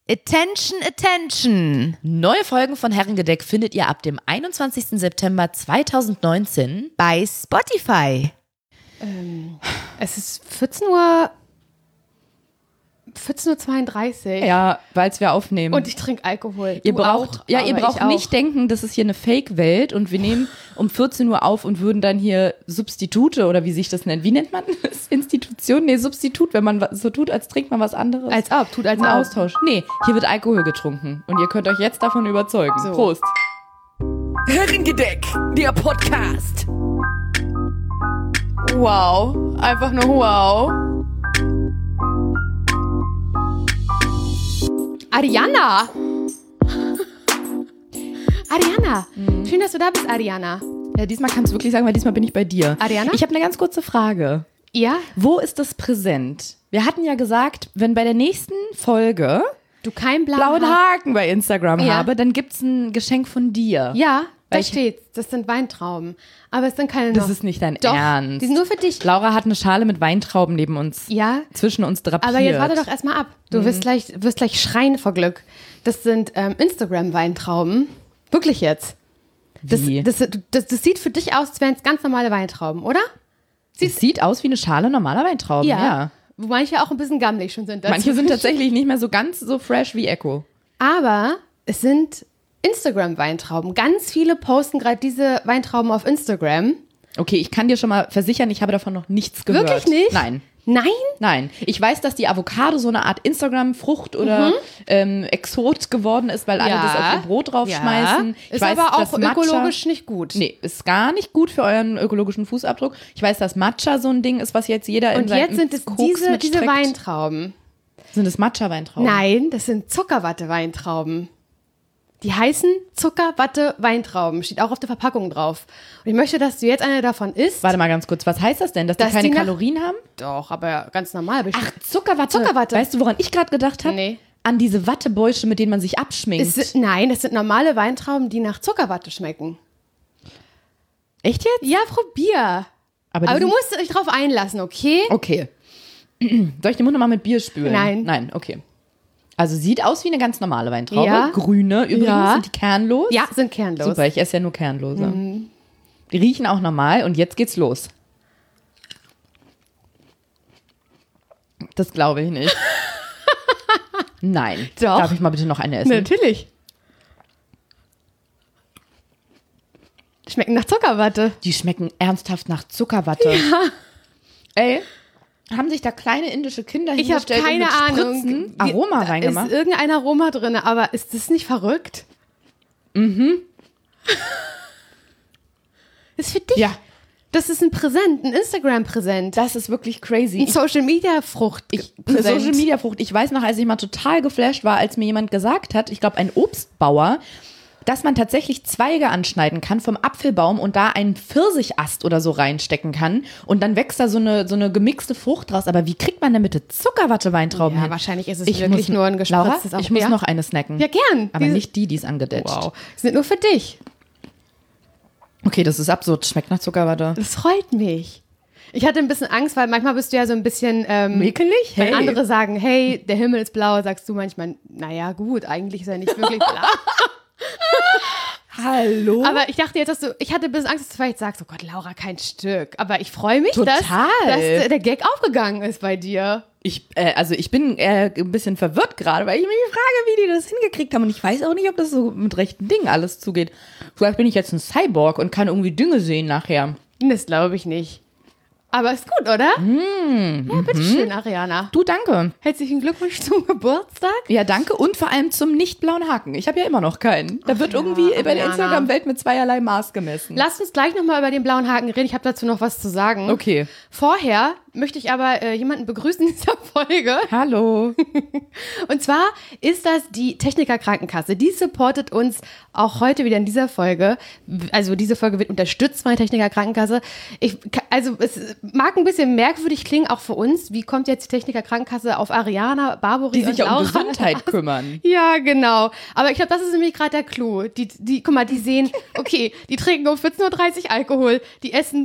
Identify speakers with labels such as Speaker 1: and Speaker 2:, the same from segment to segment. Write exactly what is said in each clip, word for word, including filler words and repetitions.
Speaker 1: Attention, attention!
Speaker 2: Neue Folgen von Herrengedeck findet ihr ab dem einundzwanzigsten September zweitausendneunzehn
Speaker 1: bei Spotify.
Speaker 3: Ähm, es ist vierzehn Uhr, vierzehn Uhr zweiunddreißig.
Speaker 2: Ja, weil wir aufnehmen.
Speaker 3: Und ich trinke Alkohol.
Speaker 2: Ihr
Speaker 3: Du
Speaker 2: braucht,
Speaker 3: auch,
Speaker 2: ja, ihr
Speaker 3: aber
Speaker 2: braucht
Speaker 3: ich auch.
Speaker 2: nicht denken, das ist hier eine Fake-Welt und wir nehmen um vierzehn Uhr auf und würden dann hier Substitute oder wie sich das nennt. Wie nennt man das? Institution? Nee, Substitut, wenn man so tut, als trinkt man was anderes.
Speaker 3: Als ob, tut als
Speaker 2: Ein
Speaker 3: ob.
Speaker 2: Austausch. Nee, hier wird Alkohol getrunken und ihr könnt euch jetzt davon überzeugen.
Speaker 3: So.
Speaker 2: Prost.
Speaker 1: Herrengedeck, der Podcast.
Speaker 3: Wow, einfach nur wow. Ariana! Ariana!
Speaker 2: Mhm.
Speaker 3: Schön, dass du da bist, Ariana.
Speaker 2: Ja, diesmal kannst du wirklich sagen, weil diesmal bin ich bei dir.
Speaker 3: Ariana?
Speaker 2: Ich habe eine ganz kurze Frage.
Speaker 3: Ja?
Speaker 2: Wo ist das präsent? Wir hatten ja gesagt, wenn bei der nächsten Folge
Speaker 3: Du kein blauen
Speaker 2: blauen
Speaker 3: Haar-
Speaker 2: Haken bei Instagram
Speaker 3: Ja.
Speaker 2: habe, dann gibt's ein Geschenk von dir.
Speaker 3: Ja, da
Speaker 2: Weil ich-
Speaker 3: steht's. Das sind Weintrauben. Aber es sind keine
Speaker 2: Das
Speaker 3: noch.
Speaker 2: ist nicht dein
Speaker 3: Doch,
Speaker 2: Ernst.
Speaker 3: die sind nur für dich.
Speaker 2: Laura hat eine Schale mit Weintrauben neben uns,
Speaker 3: Ja,
Speaker 2: zwischen uns drapiert.
Speaker 3: aber jetzt warte doch erstmal ab. Du wirst, gleich, wirst gleich schreien vor Glück. Das sind ähm, Instagram-Weintrauben. Wirklich jetzt. Das,
Speaker 2: Wie?
Speaker 3: das, das, das sieht für dich aus, als wären es ganz normale Weintrauben, oder?
Speaker 2: Es sieht aus wie eine Schale normaler Weintrauben, ja.
Speaker 3: Wo manche auch ein bisschen gammelig schon sind.
Speaker 2: Manche sind tatsächlich nicht mehr so ganz so fresh wie Echo.
Speaker 3: Aber es sind Instagram-Weintrauben. Ganz viele posten gerade diese Weintrauben auf Instagram.
Speaker 2: Okay, ich kann dir schon mal versichern, ich habe davon noch nichts gehört.
Speaker 3: Wirklich nicht?
Speaker 2: Nein.
Speaker 3: Nein?
Speaker 2: Nein, ich weiß, dass die Avocado so eine Art Instagram-Frucht oder ähm, Exot geworden ist, weil alle
Speaker 3: Ja.
Speaker 2: das auf ihr Brot draufschmeißen. Ich
Speaker 3: Ist
Speaker 2: weiß,
Speaker 3: aber
Speaker 2: dass
Speaker 3: auch
Speaker 2: Matcha-
Speaker 3: ökologisch nicht gut.
Speaker 2: Nee, ist gar nicht gut für euren ökologischen Fußabdruck. Ich weiß, dass Matcha so ein Ding ist, was jetzt jeder in
Speaker 3: Und
Speaker 2: seinem
Speaker 3: jetzt sind es
Speaker 2: Koks
Speaker 3: diese, diese
Speaker 2: mitstreckt.
Speaker 3: Weintrauben.
Speaker 2: Sind es Matcha-Weintrauben?
Speaker 3: Nein, das sind Zuckerwatte-Weintrauben. Die heißen Zuckerwatte-Weintrauben. Steht auch auf der Verpackung drauf. Und ich möchte, dass du jetzt eine davon isst.
Speaker 2: Warte mal ganz kurz, was heißt das denn? Dass,
Speaker 3: Dass
Speaker 2: die keine
Speaker 3: die nach-
Speaker 2: Kalorien haben?
Speaker 3: Doch, aber ganz normal.
Speaker 2: Ach, Zuckerwatte.
Speaker 3: Zuckerwatte.
Speaker 2: Weißt du, woran ich gerade gedacht habe?
Speaker 3: Nee.
Speaker 2: An diese Wattebäusche, mit denen man sich abschminkt.
Speaker 3: Es sind, nein, das sind normale Weintrauben, die nach Zuckerwatte schmecken.
Speaker 2: Echt jetzt?
Speaker 3: Ja, probier.
Speaker 2: Aber, die
Speaker 3: Aber du
Speaker 2: sind-
Speaker 3: musst dich drauf einlassen, okay?
Speaker 2: Okay. Soll ich den Mund nochmal mit Bier spülen?
Speaker 3: Nein.
Speaker 2: Nein, okay. Also sieht aus wie eine ganz normale Weintraube.
Speaker 3: Ja.
Speaker 2: Grüne übrigens,
Speaker 3: Ja.
Speaker 2: sind die kernlos?
Speaker 3: Ja, sind kernlos.
Speaker 2: Super, ich esse ja nur kernlose. Die riechen auch normal und jetzt geht's los. Das glaube ich nicht. Nein.
Speaker 3: Doch.
Speaker 2: Darf ich mal bitte noch eine essen?
Speaker 3: Natürlich. Schmecken nach Zuckerwatte.
Speaker 2: Die schmecken ernsthaft nach Zuckerwatte. Ja. Ey, haben sich da kleine indische Kinder
Speaker 3: Ich habe
Speaker 2: hingestellt
Speaker 3: keine
Speaker 2: und mit
Speaker 3: Ahnung.
Speaker 2: Spritzen
Speaker 3: Wie-
Speaker 2: Aroma
Speaker 3: da
Speaker 2: reingemacht?
Speaker 3: Ist irgendein Aroma drin, aber ist das nicht verrückt?
Speaker 2: Mhm.
Speaker 3: Ist für dich.
Speaker 2: Ja.
Speaker 3: Das ist ein Präsent, ein Instagram-Präsent.
Speaker 2: Das ist wirklich crazy.
Speaker 3: Ein Social-Media-Frucht.
Speaker 2: Ich, eine Social Media Frucht. Ich weiß noch, als ich mal total geflasht war, als mir jemand gesagt hat, ich glaube ein Obstbauer, dass man tatsächlich Zweige anschneiden kann vom Apfelbaum und da einen Pfirsichast oder so reinstecken kann und dann wächst da so eine, so eine gemixte Frucht draus. Aber wie kriegt man denn bitte Zuckerwatte-Weintrauben
Speaker 3: Ja,
Speaker 2: hin?
Speaker 3: wahrscheinlich ist es
Speaker 2: Ich
Speaker 3: wirklich
Speaker 2: muss,
Speaker 3: nur ein
Speaker 2: Laura,
Speaker 3: gespritztes
Speaker 2: ich muss
Speaker 3: ja?
Speaker 2: noch eine snacken.
Speaker 3: Ja, gern.
Speaker 2: Aber
Speaker 3: Diese-
Speaker 2: nicht die, die ist angedetscht.
Speaker 3: Wow. Die sind nur für dich.
Speaker 2: Okay, das ist absurd. Schmeckt nach Zuckerwatte.
Speaker 3: Das freut mich. Ich hatte ein bisschen Angst, weil manchmal bist du ja so ein bisschen ähm,
Speaker 2: Ekelig?
Speaker 3: Wenn
Speaker 2: Hey.
Speaker 3: andere sagen, hey, der Himmel ist blau, sagst du manchmal, naja, gut, eigentlich ist er nicht wirklich blau.
Speaker 2: Hallo?
Speaker 3: Aber ich dachte jetzt, dass du, ich hatte ein bisschen Angst, dass du vielleicht sagst, oh Gott, Laura, kein Stück. Aber ich freue mich, dass,
Speaker 2: Total.
Speaker 3: dass der Gag aufgegangen ist bei dir.
Speaker 2: Ich, äh, also ich bin äh, ein bisschen verwirrt gerade, weil ich mich frage, wie die das hingekriegt haben. Und ich weiß auch nicht, ob das so mit rechten Dingen alles zugeht. Vielleicht bin ich jetzt ein Cyborg und kann irgendwie Dinge sehen nachher.
Speaker 3: Das glaube ich nicht. Aber ist gut, oder?
Speaker 2: Mm,
Speaker 3: ja, bitteschön, Ariana.
Speaker 2: Du, danke.
Speaker 3: Herzlichen Glückwunsch zum Geburtstag.
Speaker 2: Ja, danke und vor allem zum nicht blauen Haken. Ich habe ja immer noch keinen. Da wird
Speaker 3: ja,
Speaker 2: irgendwie bei der
Speaker 3: Ariana.
Speaker 2: Instagram-Welt mit zweierlei Maß gemessen.
Speaker 3: Lass uns gleich nochmal über den blauen Haken reden. Ich habe dazu noch was zu sagen.
Speaker 2: Okay.
Speaker 3: Vorher möchte ich aber äh, jemanden begrüßen in dieser Folge.
Speaker 2: Hallo.
Speaker 3: Und zwar ist das die Techniker Krankenkasse. Die supportet uns auch heute wieder in dieser Folge. Also diese Folge wird unterstützt von der Techniker Krankenkasse. Ich, also es mag ein bisschen merkwürdig klingen, auch für uns. Wie kommt jetzt die Techniker Krankenkasse auf Ariana, Barbori
Speaker 2: Die sich
Speaker 3: und
Speaker 2: ja um
Speaker 3: Laura?
Speaker 2: Gesundheit kümmern.
Speaker 3: Ja, genau. Aber ich glaube, das ist nämlich gerade der Clou. Die, die, guck mal, die sehen, okay, die trinken um vierzehn Uhr dreißig Alkohol, die essen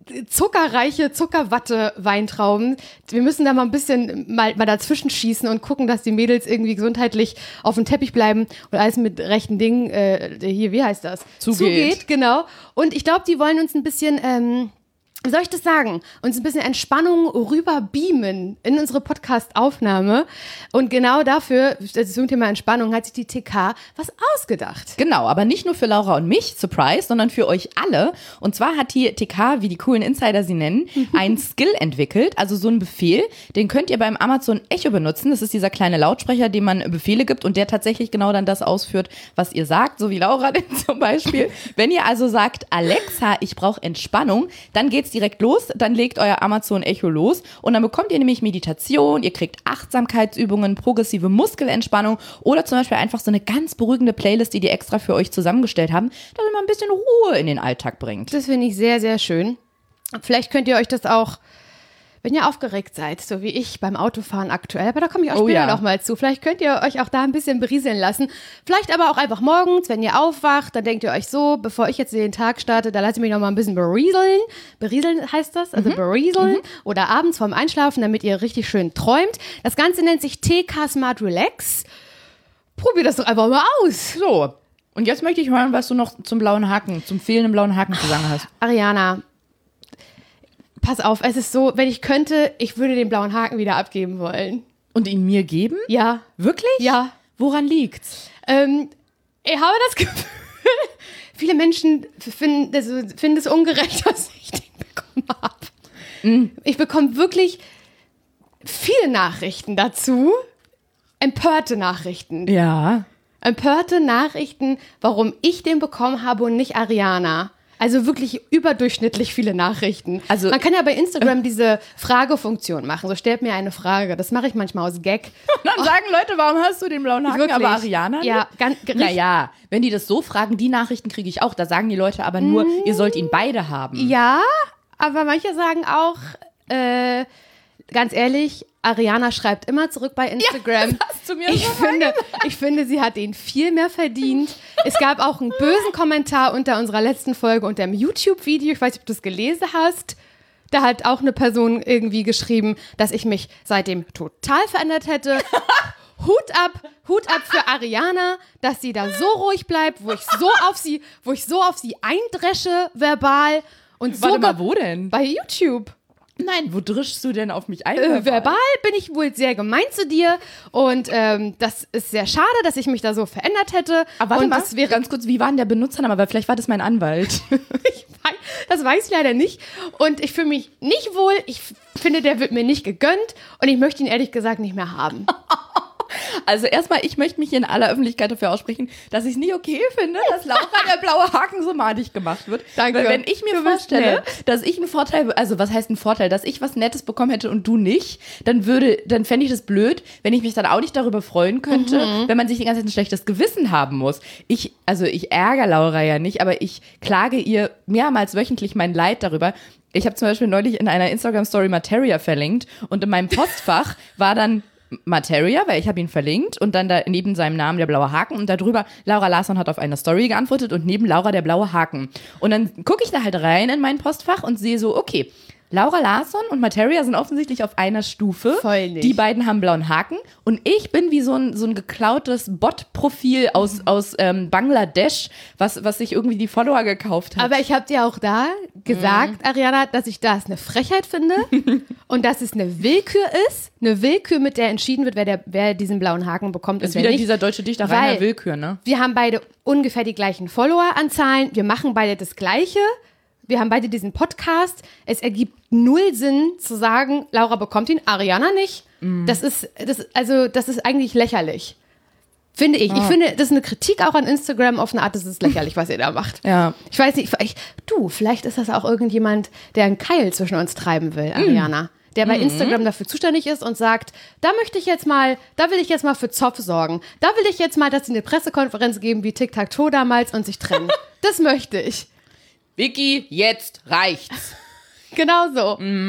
Speaker 3: zuckerreiche Zuckerwatte-Weintrauben. Wir müssen da mal ein bisschen mal, mal dazwischen schießen und gucken, dass die Mädels irgendwie gesundheitlich auf dem Teppich bleiben und alles mit rechten Dingen, äh, hier, wie heißt das?
Speaker 2: Zugeht.
Speaker 3: Zugeht, genau. Und ich glaube, die wollen uns ein bisschen, ähm, wie soll ich das sagen, uns ein bisschen Entspannung rüber beamen in unsere Podcast-Aufnahme. Und genau dafür, also zum Thema Entspannung, hat sich die T K was ausgedacht.
Speaker 2: Genau, aber nicht nur für Laura und mich, Surprise, sondern für euch alle. Und zwar hat die T K, wie die coolen Insider sie nennen, einen Skill entwickelt, also so einen Befehl, den könnt ihr beim Amazon Echo benutzen. Das ist dieser kleine Lautsprecher, dem man Befehle gibt und der tatsächlich genau dann das ausführt, was ihr sagt, so wie Laura denn zum Beispiel. Wenn ihr also sagt, Alexa, ich brauche Entspannung, dann geht's direkt los, dann legt euer Amazon Echo los und dann bekommt ihr nämlich Meditation, ihr kriegt Achtsamkeitsübungen, progressive Muskelentspannung oder zum Beispiel einfach so eine ganz beruhigende Playlist, die die extra für euch zusammengestellt haben, damit man ein bisschen Ruhe in den Alltag bringt.
Speaker 3: Das finde ich sehr, sehr schön. Vielleicht könnt ihr euch das auch, wenn ihr aufgeregt seid, so wie ich beim Autofahren aktuell, aber da komme ich auch
Speaker 2: Oh
Speaker 3: später
Speaker 2: ja.
Speaker 3: noch mal zu. Vielleicht könnt ihr euch auch da ein bisschen berieseln lassen. Vielleicht aber auch einfach morgens, wenn ihr aufwacht, dann denkt ihr euch so, bevor ich jetzt den Tag starte, da lasse ich mich noch mal ein bisschen berieseln. Berieseln heißt das, also mhm. berieseln. Mhm. Oder abends vorm Einschlafen, damit ihr richtig schön träumt. Das Ganze nennt sich T K Smart Relax. Probier das doch einfach mal aus.
Speaker 2: So, und jetzt möchte ich hören, was du noch zum blauen Haken, zum fehlenden blauen Haken zu sagen hast.
Speaker 3: Ariana, pass auf, es ist so, wenn ich könnte, ich würde den blauen Haken wieder abgeben wollen.
Speaker 2: Und ihn mir geben?
Speaker 3: Ja.
Speaker 2: Wirklich?
Speaker 3: Ja.
Speaker 2: Woran liegt's?
Speaker 3: Ähm, ich habe das Gefühl, viele Menschen finden das, finden es ungerecht, dass ich den bekommen habe. Mhm. Ich bekomme wirklich viele Nachrichten dazu. Empörte Nachrichten.
Speaker 2: Ja.
Speaker 3: Empörte Nachrichten, warum ich den bekommen habe und nicht Ariana. Also wirklich überdurchschnittlich viele Nachrichten.
Speaker 2: Also,
Speaker 3: man kann ja bei Instagram diese Fragefunktion machen. So, stellt mir eine Frage. Das mache ich manchmal aus Gag.
Speaker 2: Und dann oh. sagen Leute, warum hast du den blauen Haken,
Speaker 3: Wirklich?
Speaker 2: aber Ariana nicht?
Speaker 3: Ja, ganz
Speaker 2: Naja, wenn die das so fragen, die Nachrichten kriege ich auch. Da sagen die Leute aber nur, mm. ihr sollt ihn beide haben.
Speaker 3: Ja, aber manche sagen auch, äh, ganz ehrlich, Ariana schreibt immer zurück bei Instagram.
Speaker 2: Ja, das hast du mir
Speaker 3: ich,
Speaker 2: so
Speaker 3: finde, ich finde, sie hat ihn viel mehr verdient. Es gab auch einen bösen Kommentar unter unserer letzten Folge unter dem YouTube-Video. Ich weiß nicht, ob du es gelesen hast. Da hat auch eine Person irgendwie geschrieben, dass ich mich seitdem total verändert hätte. Hut ab, Hut ab für Ariana, dass sie da so ruhig bleibt, wo ich so auf sie, wo ich so auf sie eindresche verbal und
Speaker 2: Warte
Speaker 3: so
Speaker 2: mal, wo denn?
Speaker 3: Bei YouTube.
Speaker 2: Nein, wo drischst du denn auf mich ein?
Speaker 3: Äh, verbal bin ich wohl sehr gemein zu dir und ähm, das ist sehr schade, dass ich mich da so verändert hätte.
Speaker 2: Aber warte
Speaker 3: und
Speaker 2: mal,
Speaker 3: das wäre
Speaker 2: ganz kurz, wie war denn der Benutzername? Weil vielleicht war das mein Anwalt.
Speaker 3: ich weiß, das weiß ich leider nicht und ich fühle mich nicht wohl. Ich finde, der wird mir nicht gegönnt und ich möchte ihn ehrlich gesagt nicht mehr haben.
Speaker 2: Also erstmal, ich möchte mich hier in aller Öffentlichkeit dafür aussprechen, dass ich es nicht okay finde, dass Laura der blaue Haken so madig gemacht wird.
Speaker 3: Danke.
Speaker 2: Weil wenn ich mir vorstelle, dass ich einen Vorteil, also was heißt ein Vorteil, dass ich was Nettes bekommen hätte und du nicht, dann würde, dann fände ich das blöd, wenn ich mich dann auch nicht darüber freuen könnte, mhm. wenn man sich die ganze Zeit ein schlechtes Gewissen haben muss. Ich, also ich ärgere Laura ja nicht, aber ich klage ihr mehrmals wöchentlich mein Leid darüber. Ich habe zum Beispiel neulich in einer Instagram-Story Materia verlinkt und in meinem Postfach war dann Materia, weil ich habe ihn verlinkt und dann da neben seinem Namen der blaue Haken und darüber Laura Larsson hat auf eine Story geantwortet und neben Laura der blaue Haken. Und dann gucke ich da halt rein in mein Postfach und sehe so, okay, Laura Larsson und Materia sind offensichtlich auf einer Stufe.
Speaker 3: Voll nicht.
Speaker 2: Die beiden haben blauen Haken und ich bin wie so ein, so ein geklautes Bot-Profil aus, aus ähm, Bangladesch, was, was sich irgendwie die Follower gekauft hat.
Speaker 3: Aber ich habe dir auch da gesagt, mhm. Ariana, dass ich das eine Frechheit finde und dass es eine Willkür ist. Eine Willkür, mit der entschieden wird, wer, der, wer diesen blauen Haken bekommt.
Speaker 2: Das ist
Speaker 3: und
Speaker 2: wieder
Speaker 3: wer nicht.
Speaker 2: Dieser deutsche Dichter reiner Willkür, ne?
Speaker 3: Wir haben beide ungefähr die gleichen Followeranzahlen. Wir machen beide das Gleiche. Wir haben beide diesen Podcast. Es ergibt null Sinn zu sagen, Laura bekommt ihn, Ariana nicht. Mm. Das ist, das, also, das ist eigentlich lächerlich. Finde ich. Oh. Ich finde, das ist eine Kritik auch an Instagram auf eine Art, das ist lächerlich, was ihr da macht.
Speaker 2: Ja.
Speaker 3: Ich weiß nicht, ich, du, vielleicht ist das auch irgendjemand, der einen Keil zwischen uns treiben will, Ariana. Mm. Der bei Instagram dafür zuständig ist und sagt, da möchte ich jetzt mal, da will ich jetzt mal für Zoff sorgen. Da will ich jetzt mal, dass sie eine Pressekonferenz geben wie Tic-Tac-Toe damals und sich trennen. Das möchte ich.
Speaker 2: Vicky, jetzt reicht's.
Speaker 3: Genau so.
Speaker 2: Mhm.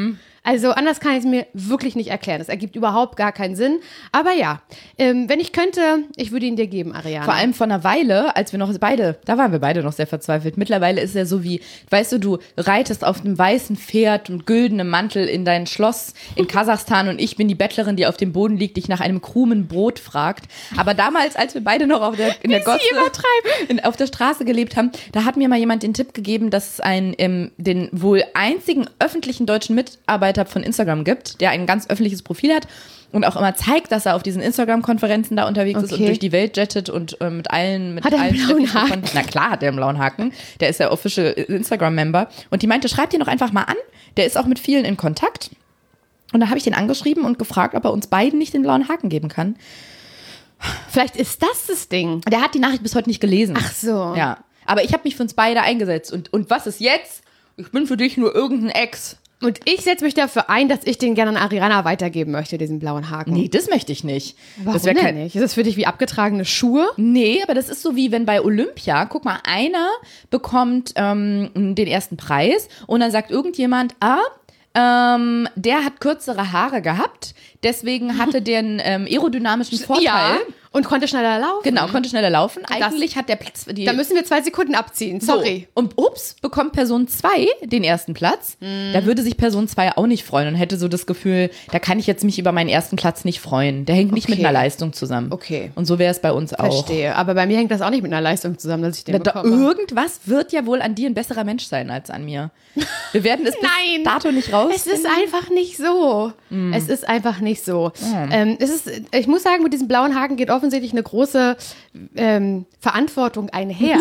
Speaker 3: Also anders kann ich es mir wirklich nicht erklären. Das ergibt überhaupt gar keinen Sinn. Aber ja, ähm, wenn ich könnte, ich würde ihn dir geben, Ariana.
Speaker 2: Vor allem vor einer Weile, als wir noch beide, da waren wir beide noch sehr verzweifelt. Mittlerweile ist er so wie, weißt du, du reitest auf einem weißen Pferd und güldenem Mantel in dein Schloss in Kasachstan und ich bin die Bettlerin, die auf dem Boden liegt, dich nach einem krumen Brot fragt. Aber damals, als wir beide noch auf der, in der Gotze, in, auf der Straße gelebt haben, da hat mir mal jemand den Tipp gegeben, dass es einen, ähm, den wohl einzigen öffentlichen deutschen Mitarbeiter von Instagram gibt, der ein ganz öffentliches Profil hat und auch immer zeigt, dass er auf diesen Instagram-Konferenzen da unterwegs ist
Speaker 3: Okay.
Speaker 2: und durch die Welt jettet und äh, mit allen mit
Speaker 3: Hat er einen
Speaker 2: allen
Speaker 3: blauen
Speaker 2: Städten
Speaker 3: Haken?
Speaker 2: von- Na klar hat er einen blauen Haken. Der ist der official Instagram-Member. Und die meinte, schreibt ihn doch einfach mal an. Der ist auch mit vielen in Kontakt. Und da habe ich den angeschrieben und gefragt, ob er uns beiden nicht den blauen Haken geben kann.
Speaker 3: Vielleicht ist das das Ding.
Speaker 2: Der hat die Nachricht bis heute nicht gelesen.
Speaker 3: Ach so.
Speaker 2: Ja. Aber ich habe mich für uns beide eingesetzt. Und, und was ist jetzt? Ich bin für dich nur irgendein Ex.
Speaker 3: Und ich setze mich dafür ein, dass ich den gerne an Ariana weitergeben möchte, diesen blauen Haken.
Speaker 2: Nee, das möchte ich nicht.
Speaker 3: Warum
Speaker 2: das wär
Speaker 3: denn
Speaker 2: kein,
Speaker 3: nicht? Ist das für dich wie abgetragene Schuhe?
Speaker 2: Nee, aber das ist so wie wenn bei Olympia, guck mal, einer bekommt ähm, den ersten Preis und dann sagt irgendjemand, ah, ähm, der hat kürzere Haare gehabt, deswegen hatte der einen ähm, aerodynamischen Vorteil.
Speaker 3: Ja. Und konnte schneller laufen.
Speaker 2: Genau, konnte schneller laufen. Eigentlich hat der Platz für die...
Speaker 3: Da müssen wir zwei Sekunden abziehen. Sorry.
Speaker 2: So. Und ups, bekommt Person zwei den ersten Platz.
Speaker 3: Mhm.
Speaker 2: Da würde sich Person zwei auch nicht freuen und hätte so das Gefühl, da kann ich jetzt mich über meinen ersten Platz nicht freuen. Der hängt nicht
Speaker 3: Okay.
Speaker 2: mit einer Leistung zusammen.
Speaker 3: Okay.
Speaker 2: Und so wäre es bei uns auch.
Speaker 3: Verstehe. Aber bei mir hängt das auch nicht mit einer Leistung zusammen, dass ich den
Speaker 2: Da, da,
Speaker 3: bekomme.
Speaker 2: irgendwas wird ja wohl an dir ein besserer Mensch sein als an mir. Wir werden es bis
Speaker 3: Nein.
Speaker 2: dato nicht raus.
Speaker 3: Es ist einfach nicht so. Es ist einfach nicht so. Ähm, es ist, ich muss sagen, mit diesem blauen Haken geht offensichtlich eine große ähm, Verantwortung einher.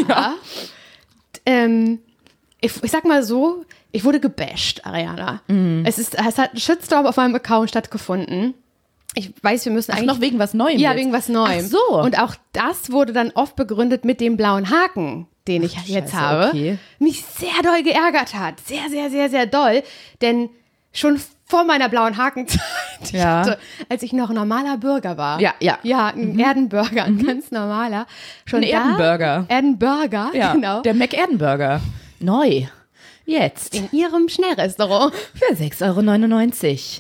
Speaker 3: Ähm, ich, ich sag mal so, ich wurde gebasht, Ariana. Es, ist, es hat ein Shitstorm auf meinem Account stattgefunden. Ich weiß, wir müssen
Speaker 2: Ach,
Speaker 3: eigentlich...
Speaker 2: noch wegen was Neuem
Speaker 3: Ja,
Speaker 2: jetzt.
Speaker 3: wegen was Neuem.
Speaker 2: Ach so.
Speaker 3: Und auch das wurde dann oft begründet mit dem blauen Haken, den ich jetzt
Speaker 2: Scheiße,
Speaker 3: habe.
Speaker 2: okay.
Speaker 3: Mich sehr doll geärgert hat. Sehr, sehr, sehr, sehr doll. Denn schon vor meiner blauen Hakenzeit, ich
Speaker 2: Ja.
Speaker 3: hatte, als ich noch normaler Bürger war.
Speaker 2: Ja, ja.
Speaker 3: Ja, ein Erdenburger, ein ganz normaler. Schon
Speaker 2: Ein
Speaker 3: da,
Speaker 2: Erdenburger.
Speaker 3: Erdenburger,
Speaker 2: Ja,
Speaker 3: genau.
Speaker 2: der McErdenburger. Neu. Jetzt.
Speaker 3: In ihrem Schnellrestaurant.
Speaker 2: Für sechs Euro neunundneunzig.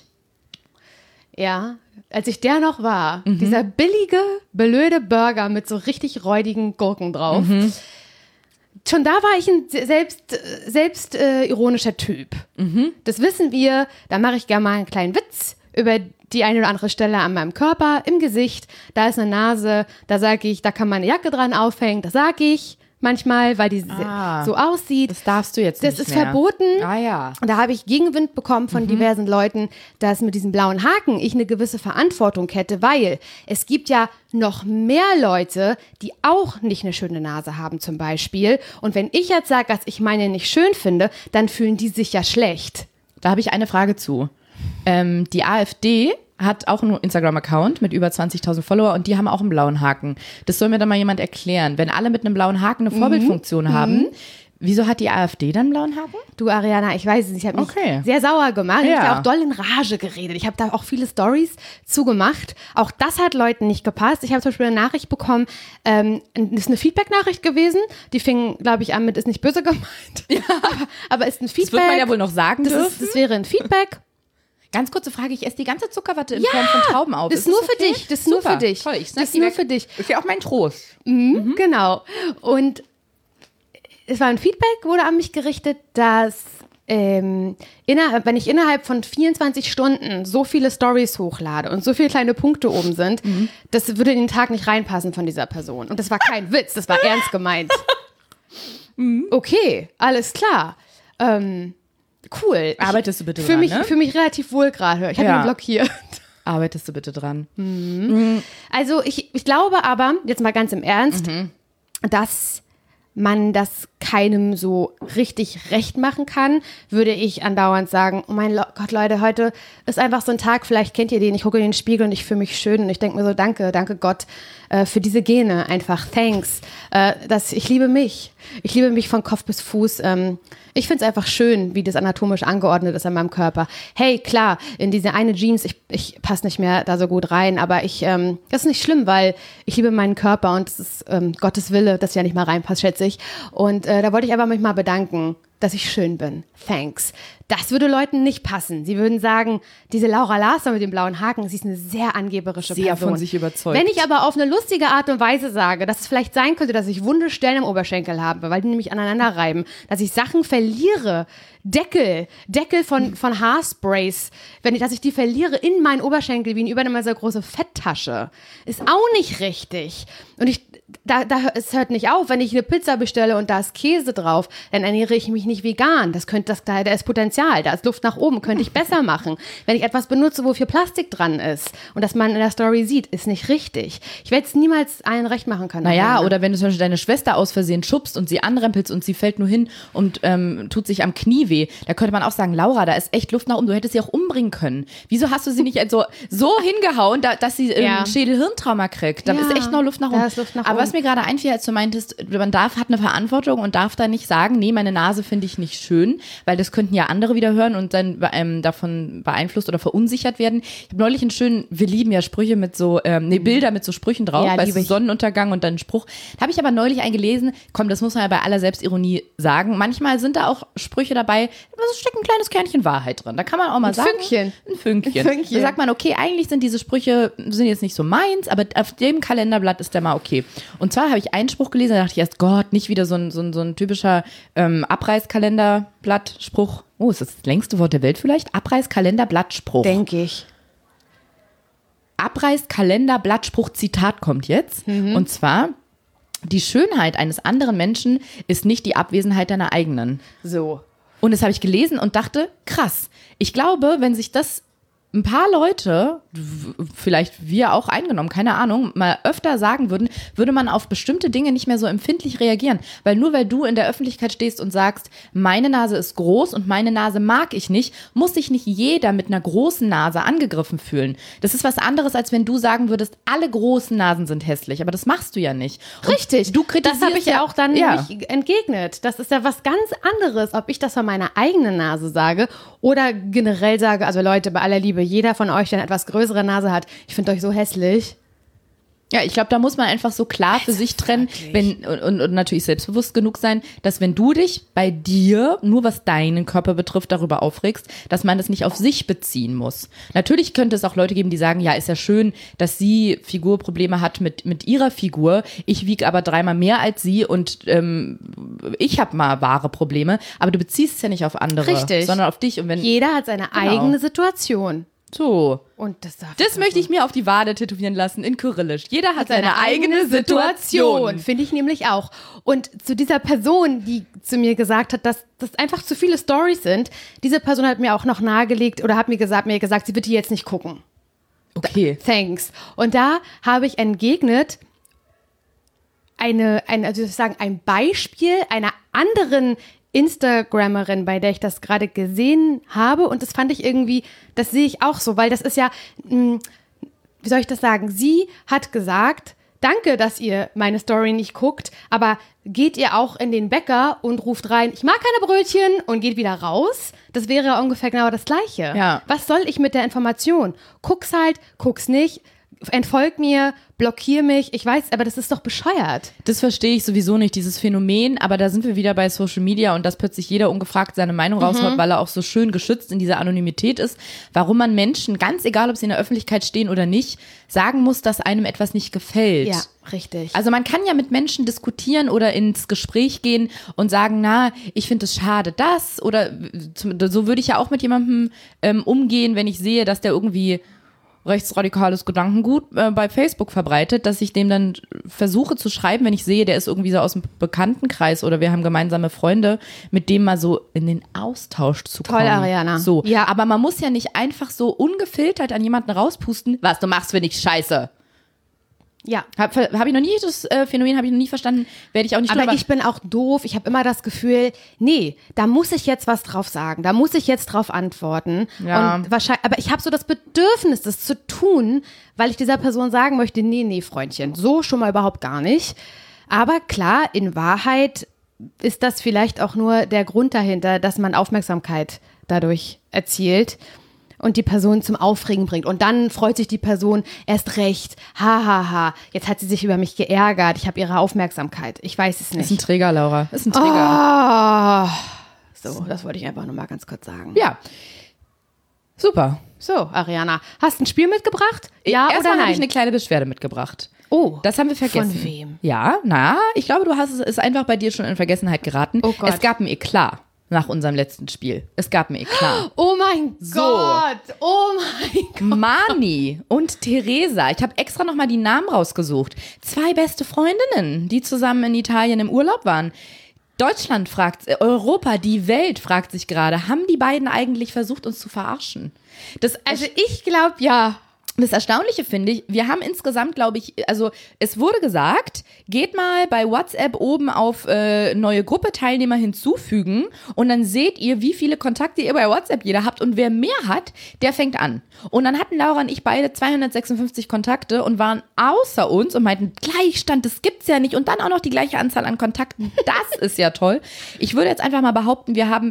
Speaker 3: Ja, als ich der noch war, dieser billige, blöde Burger mit so richtig räudigen Gurken drauf. Schon da war ich ein se- selbst, äh, selbst äh, ironischer Typ. Das wissen wir, da mache ich gerne mal einen kleinen Witz über die eine oder andere Stelle an meinem Körper, im Gesicht, da ist eine Nase, da sage ich, da kann man eine Jacke dran aufhängen, das sage ich manchmal, weil die se-
Speaker 2: Ah.
Speaker 3: so aussieht.
Speaker 2: Das darfst du jetzt
Speaker 3: Das
Speaker 2: nicht
Speaker 3: ist
Speaker 2: mehr.
Speaker 3: verboten.
Speaker 2: Ah ja.
Speaker 3: Und da habe ich Gegenwind bekommen von diversen Leuten, dass mit diesem blauen Haken ich eine gewisse Verantwortung hätte, weil es gibt ja noch mehr Leute, die auch nicht eine schöne Nase haben zum Beispiel. Und wenn ich jetzt sage, dass ich meine nicht schön finde, dann fühlen die sich ja schlecht.
Speaker 2: Da habe ich eine Frage zu. Ähm, die AfD hat auch einen Instagram-Account mit über zwanzigtausend Follower und die haben auch einen blauen Haken. Das soll mir dann mal jemand erklären. Wenn alle mit einem blauen Haken eine Vorbildfunktion haben, wieso hat die AfD dann einen blauen Haken?
Speaker 3: Du, Ariana, ich weiß es nicht. Ich habe mich
Speaker 2: Okay.
Speaker 3: sehr sauer gemacht. Ich
Speaker 2: Ja.
Speaker 3: habe da auch doll in Rage geredet. Ich habe da auch viele Stories zugemacht. Auch das hat Leuten nicht gepasst. Ich habe zum Beispiel eine Nachricht bekommen, ähm, das ist eine Feedback-Nachricht gewesen. Die fing, glaube ich, an mit, ist nicht böse gemeint. Ja. aber, aber ist ein Feedback.
Speaker 2: Das wird man ja wohl noch sagen
Speaker 3: das,
Speaker 2: dürfen.
Speaker 3: ist, das wäre ein Feedback.
Speaker 2: Ganz kurze Frage, ich esse die ganze Zuckerwatte in Form von Trauben auf.
Speaker 3: Das ist nur für dich. Das ist nur für dich.
Speaker 2: Toll, ich
Speaker 3: Das
Speaker 2: snack
Speaker 3: ist
Speaker 2: die
Speaker 3: nur
Speaker 2: weg.
Speaker 3: für dich.
Speaker 2: Ist ja auch mein Trost.
Speaker 3: Mhm. Genau. Und es war ein Feedback, wurde an mich gerichtet, dass ähm, innerhalb, wenn ich innerhalb von vierundzwanzig Stunden so viele Stories hochlade und so viele kleine Punkte oben sind, das würde in den Tag nicht reinpassen von dieser Person. Und das war kein Witz, das war ernst gemeint. Okay, alles klar. Ähm, cool. Ich
Speaker 2: Arbeitest du bitte
Speaker 3: fühle
Speaker 2: dran,
Speaker 3: mich,
Speaker 2: ne?
Speaker 3: fühl mich relativ wohl gerade. Ich habe
Speaker 2: Ja.
Speaker 3: ihn blockiert.
Speaker 2: Arbeitest du bitte dran.
Speaker 3: Also ich, ich glaube aber, jetzt mal ganz im Ernst, dass man das keinem so richtig recht machen kann, würde ich andauernd sagen, oh mein Lo- Gott, Leute, heute ist einfach so ein Tag, vielleicht kennt ihr den, ich gucke in den Spiegel und ich fühle mich schön und ich denke mir so, danke, danke Gott äh, für diese Gene, einfach thanks, äh, dass ich liebe mich, ich liebe mich von Kopf bis Fuß, ähm, ich finde es einfach schön, wie das anatomisch angeordnet ist an meinem Körper. Hey, klar, in diese eine Jeans, ich, ich passe nicht mehr da so gut rein, aber ich, ähm, das ist nicht schlimm, weil ich liebe meinen Körper und es ist ähm, Gottes Wille, dass ich ja nicht mal reinpasst, schätze ich. Und äh, da wollte ich einfach mich mal bedanken dass ich schön bin. Thanks. Das würde Leuten nicht passen. Sie würden sagen, diese Laura Larsson mit dem blauen Haken, sie ist eine sehr angeberische
Speaker 2: Sehr
Speaker 3: Person.
Speaker 2: von sich überzeugt.
Speaker 3: Wenn ich aber auf eine lustige Art und Weise sage, dass es vielleicht sein könnte, dass ich wunde Stellen im Oberschenkel habe, weil die nämlich aneinander reiben, dass ich Sachen verliere, Deckel, Deckel von, von Haarsprays, wenn ich, dass ich die verliere in meinen Oberschenkel wie eine überdimensional große Fetttasche, ist auch nicht richtig. Und ich, da, da, es hört nicht auf, wenn ich eine Pizza bestelle und da ist Käse drauf, dann ernähre ich mich nicht vegan. Das könnte, das, da ist Potenzial, da ist Luft nach oben, könnte ich besser machen. Wenn ich etwas benutze, wofür Plastik dran ist und das man in der Story sieht, ist nicht richtig. Ich werde es niemals allen recht machen können.
Speaker 2: Naja, oder wenn du zum Beispiel deine Schwester aus Versehen schubst und sie anrempelst und sie fällt nur hin und ähm, tut sich am Knie weh, da könnte man auch sagen, Laura, da ist echt Luft nach oben, du hättest sie auch umbringen können. Wieso hast du sie nicht so, so hingehauen, da, dass sie ähm,
Speaker 3: Ja.
Speaker 2: Schädel-Hirntrauma kriegt? Da
Speaker 3: Ja,
Speaker 2: ist echt noch Luft nach oben.
Speaker 3: da ist Luft nach
Speaker 2: Aber
Speaker 3: oben.
Speaker 2: was mir gerade einfiel, als du meintest, man darf, hat eine Verantwortung und darf da nicht sagen, nee, meine Nase finde ich nicht schön, weil das könnten ja andere wieder hören und dann ähm, davon beeinflusst oder verunsichert werden. Ich habe neulich einen schönen, wir lieben ja Sprüche mit so, ähm, nee, Bilder mit so Sprüchen drauf,
Speaker 3: Ja,
Speaker 2: weißt
Speaker 3: liebe
Speaker 2: du,
Speaker 3: ich.
Speaker 2: Sonnenuntergang und dann ein Spruch. Da habe ich aber neulich einen gelesen, komm, das muss man ja bei aller Selbstironie sagen. Manchmal sind da auch Sprüche dabei, es steckt ein kleines Kernchen Wahrheit drin. Da kann man auch mal
Speaker 3: Ein
Speaker 2: sagen.
Speaker 3: Fünkchen.
Speaker 2: Ein Fünkchen.
Speaker 3: Ein Fünkchen.
Speaker 2: Da sagt man, okay, eigentlich sind diese Sprüche, sind jetzt nicht so meins, aber auf dem Kalenderblatt ist der mal okay. Und zwar habe ich einen Spruch gelesen, da dachte ich erst, Gott, nicht wieder so ein, so ein, so ein typischer ähm, Abreißkalenderblatt-Spruch. Oh, ist das das längste Wort der Welt vielleicht? Abreißkalenderblatt-Spruch.
Speaker 3: Denke ich.
Speaker 2: Abreißkalenderblattspruch, Zitat kommt jetzt. Und zwar, die Schönheit eines anderen Menschen ist nicht die Abwesenheit deiner eigenen.
Speaker 3: So.
Speaker 2: Und das habe ich gelesen und dachte, krass. Ich glaube, wenn sich das ein paar Leute, w- vielleicht wir auch eingenommen, keine Ahnung, mal öfter sagen würden, würde man auf bestimmte Dinge nicht mehr so empfindlich reagieren. Weil nur weil du in der Öffentlichkeit stehst und sagst, meine Nase ist groß und meine Nase mag ich nicht, muss sich nicht jeder mit einer großen Nase angegriffen fühlen. Das ist was anderes, als wenn du sagen würdest, alle großen Nasen sind hässlich. Aber das machst du ja nicht. Und
Speaker 3: Richtig.
Speaker 2: Du kritisierst
Speaker 3: das habe ich ja auch dann
Speaker 2: ja.
Speaker 3: nicht entgegnet. Das ist ja was ganz anderes, ob ich das von meiner eigenen Nase sage oder generell sage, also Leute, bei aller Liebe, jeder von euch, der eine etwas größere Nase hat, ich finde euch so hässlich.
Speaker 2: Ja, ich glaube, da muss man einfach so klar für sich trennen, wenn und, und, und natürlich selbstbewusst genug sein, dass wenn du dich bei dir, nur was deinen Körper betrifft, darüber aufregst, dass man das nicht auf sich beziehen muss. Natürlich könnte es auch Leute geben, die sagen, ja, ist ja schön, dass sie Figurprobleme hat mit, mit ihrer Figur. Ich wiege aber dreimal mehr als sie und ähm, ich habe mal wahre Probleme. Aber du beziehst es ja nicht auf andere,
Speaker 3: Richtig.
Speaker 2: sondern auf dich. Und wenn
Speaker 3: Jeder hat seine eigene Situation.
Speaker 2: so.
Speaker 3: Und das darf
Speaker 2: Das möchte ich mir auf die Wade tätowieren lassen in Kyrillisch. Jeder hat seine eigene Situation.
Speaker 3: Finde ich nämlich auch. Und zu dieser Person, die zu mir gesagt hat, dass das einfach zu viele Storys sind, diese Person hat mir auch noch nahegelegt oder hat mir gesagt, mir gesagt, sie wird die jetzt nicht gucken.
Speaker 2: Okay.
Speaker 3: Thanks. Und da habe ich entgegnet, eine, ein, also ich sagen, ein Beispiel einer anderen Instagrammerin, bei der ich das gerade gesehen habe, und das fand ich irgendwie, das sehe ich auch so, weil das ist ja, mh, wie soll ich das sagen, sie hat gesagt, danke, dass ihr meine Story nicht guckt, aber geht ihr auch in den Bäcker und ruft rein, ich mag keine Brötchen, und geht wieder raus? Das wäre ja ungefähr genau das Gleiche.
Speaker 2: Ja.
Speaker 3: Was soll ich mit der Information? Guck's halt, guck's nicht, entfolg mir, blockier mich, ich weiß, aber das ist doch bescheuert.
Speaker 2: Das verstehe ich sowieso nicht, dieses Phänomen, aber da sind wir wieder bei Social Media und dass plötzlich jeder ungefragt seine Meinung raushaut, weil er auch so schön geschützt in dieser Anonymität ist, warum man Menschen, ganz egal, ob sie in der Öffentlichkeit stehen oder nicht, sagen muss, dass einem etwas nicht gefällt.
Speaker 3: Ja, richtig.
Speaker 2: Also man kann ja mit Menschen diskutieren oder ins Gespräch gehen und sagen, na, ich finde es schade, das, oder so würde ich ja auch mit jemandem ähm, umgehen, wenn ich sehe, dass der irgendwie rechtsradikales Gedankengut äh, bei Facebook verbreitet, dass ich dem dann versuche zu schreiben, wenn ich sehe, der ist irgendwie so aus dem Bekanntenkreis oder wir haben gemeinsame Freunde, mit dem mal so in den Austausch zu kommen.
Speaker 3: Toll, Ariana.
Speaker 2: So.
Speaker 3: Ja.
Speaker 2: Aber man muss ja nicht einfach so ungefiltert an jemanden rauspusten, was du machst, finde ich scheiße.
Speaker 3: Ja.
Speaker 2: Habe hab ich noch nie, das äh, Phänomen habe ich noch nie verstanden, werde ich auch nicht tun,
Speaker 3: Aber ich bin auch doof. Ich habe immer das Gefühl, nee, da muss ich jetzt was drauf sagen. Da muss ich jetzt drauf antworten.
Speaker 2: Ja.
Speaker 3: Und wahrscheinlich, aber ich habe so das Bedürfnis, das zu tun, weil ich dieser Person sagen möchte, nee, nee, Freundchen, so schon mal überhaupt gar nicht. Aber klar, in Wahrheit ist das vielleicht auch nur der Grund dahinter, dass man Aufmerksamkeit dadurch erzielt und die Person zum Aufregen bringt. Und dann freut sich die Person erst recht. Ha, ha, ha. Jetzt hat sie sich über mich geärgert. Ich habe ihre Aufmerksamkeit. Ich weiß es
Speaker 2: Ist ein
Speaker 3: nicht.
Speaker 2: Träger, Laura. Ist ein Träger.
Speaker 3: Oh, So, das wollte ich einfach nur mal ganz kurz sagen.
Speaker 2: Ja. Super.
Speaker 3: So, Ariana, hast du ein Spiel mitgebracht? Ja
Speaker 2: Erstmal
Speaker 3: oder
Speaker 2: habe
Speaker 3: nein?
Speaker 2: ich eine kleine Beschwerde mitgebracht.
Speaker 3: Oh,
Speaker 2: Das haben wir vergessen.
Speaker 3: von wem?
Speaker 2: Ja, na, ich glaube, du hast es ist einfach bei dir schon in Vergessenheit geraten.
Speaker 3: Oh Gott.
Speaker 2: Es gab ein Eklat nach unserem letzten Spiel. Es gab ein Eklat.
Speaker 3: Oh mein
Speaker 2: So.
Speaker 3: Gott, oh mein Gott.
Speaker 2: Mani und Theresa, ich habe extra nochmal die Namen rausgesucht. Zwei beste Freundinnen, die zusammen in Italien im Urlaub waren. Deutschland fragt, Europa, die Welt fragt sich gerade, haben die beiden eigentlich versucht, uns zu verarschen? Das,
Speaker 3: Also ich glaube, ja.
Speaker 2: Das Erstaunliche finde ich, wir haben insgesamt, glaube ich, also es wurde gesagt, geht mal bei WhatsApp oben auf äh, neue Gruppe Teilnehmer hinzufügen und dann seht ihr, wie viele Kontakte ihr bei WhatsApp jeder habt und wer mehr hat, der fängt an. Und dann hatten Laura und ich beide zweihundertsechsundfünfzig Kontakte und waren außer uns und meinten, Gleichstand, das gibt's ja nicht und dann auch noch die gleiche Anzahl an Kontakten, das ist ja toll. Ich würde jetzt einfach mal behaupten, wir haben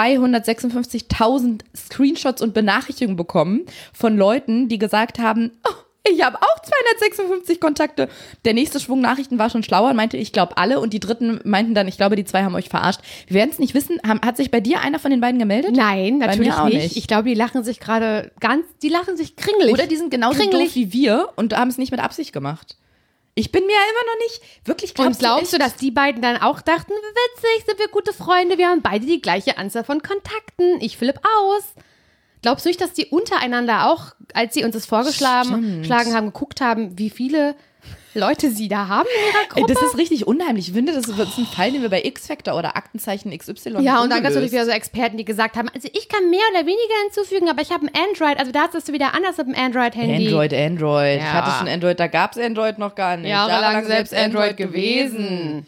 Speaker 2: zweihundertsechsundfünfzigtausend Screenshots und Benachrichtigungen bekommen von Leuten, die gesagt haben, oh, ich habe auch zweihundertsechsundfünfzig Kontakte. Der nächste Schwung Nachrichten war schon schlauer und meinte, ich glaube alle. Und die dritten meinten dann, ich glaube, die zwei haben euch verarscht. Wir werden es nicht wissen. Haben, hat sich bei dir einer von den beiden gemeldet?
Speaker 3: Nein, natürlich
Speaker 2: mir auch
Speaker 3: nicht.
Speaker 2: nicht.
Speaker 3: Ich glaube, die lachen sich gerade ganz, die lachen sich kringelig.
Speaker 2: Oder die sind genauso
Speaker 3: Kringelig.
Speaker 2: doof wie wir und haben es nicht mit Absicht gemacht. Ich bin mir ja immer noch nicht wirklich
Speaker 3: Und glaubst du,
Speaker 2: echt?
Speaker 3: dass die beiden dann auch dachten, witzig, sind wir gute Freunde, wir haben beide die gleiche Anzahl von Kontakten, ich flipp aus. Glaubst du nicht, dass die untereinander auch, als sie uns das vorgeschlagen schlagen haben, geguckt haben, wie viele Leute sie da haben in ihrer
Speaker 2: Ey,
Speaker 3: Gruppe?
Speaker 2: das ist richtig unheimlich. Ich finde, das ist ein Fall, den wir bei X-Factor oder Aktenzeichen X Y
Speaker 3: Ja, und dann gab es natürlich
Speaker 2: ungelöst.
Speaker 3: wieder so Experten, die gesagt haben, also ich kann mehr oder weniger hinzufügen, aber ich habe ein Android, also da ist es wieder anders mit dem Android-Handy.
Speaker 2: Android, Android. Ich
Speaker 3: Ja.
Speaker 2: hatte schon Android, da gab es Android noch gar nicht.
Speaker 3: Jahrelang selbst Android gewesen.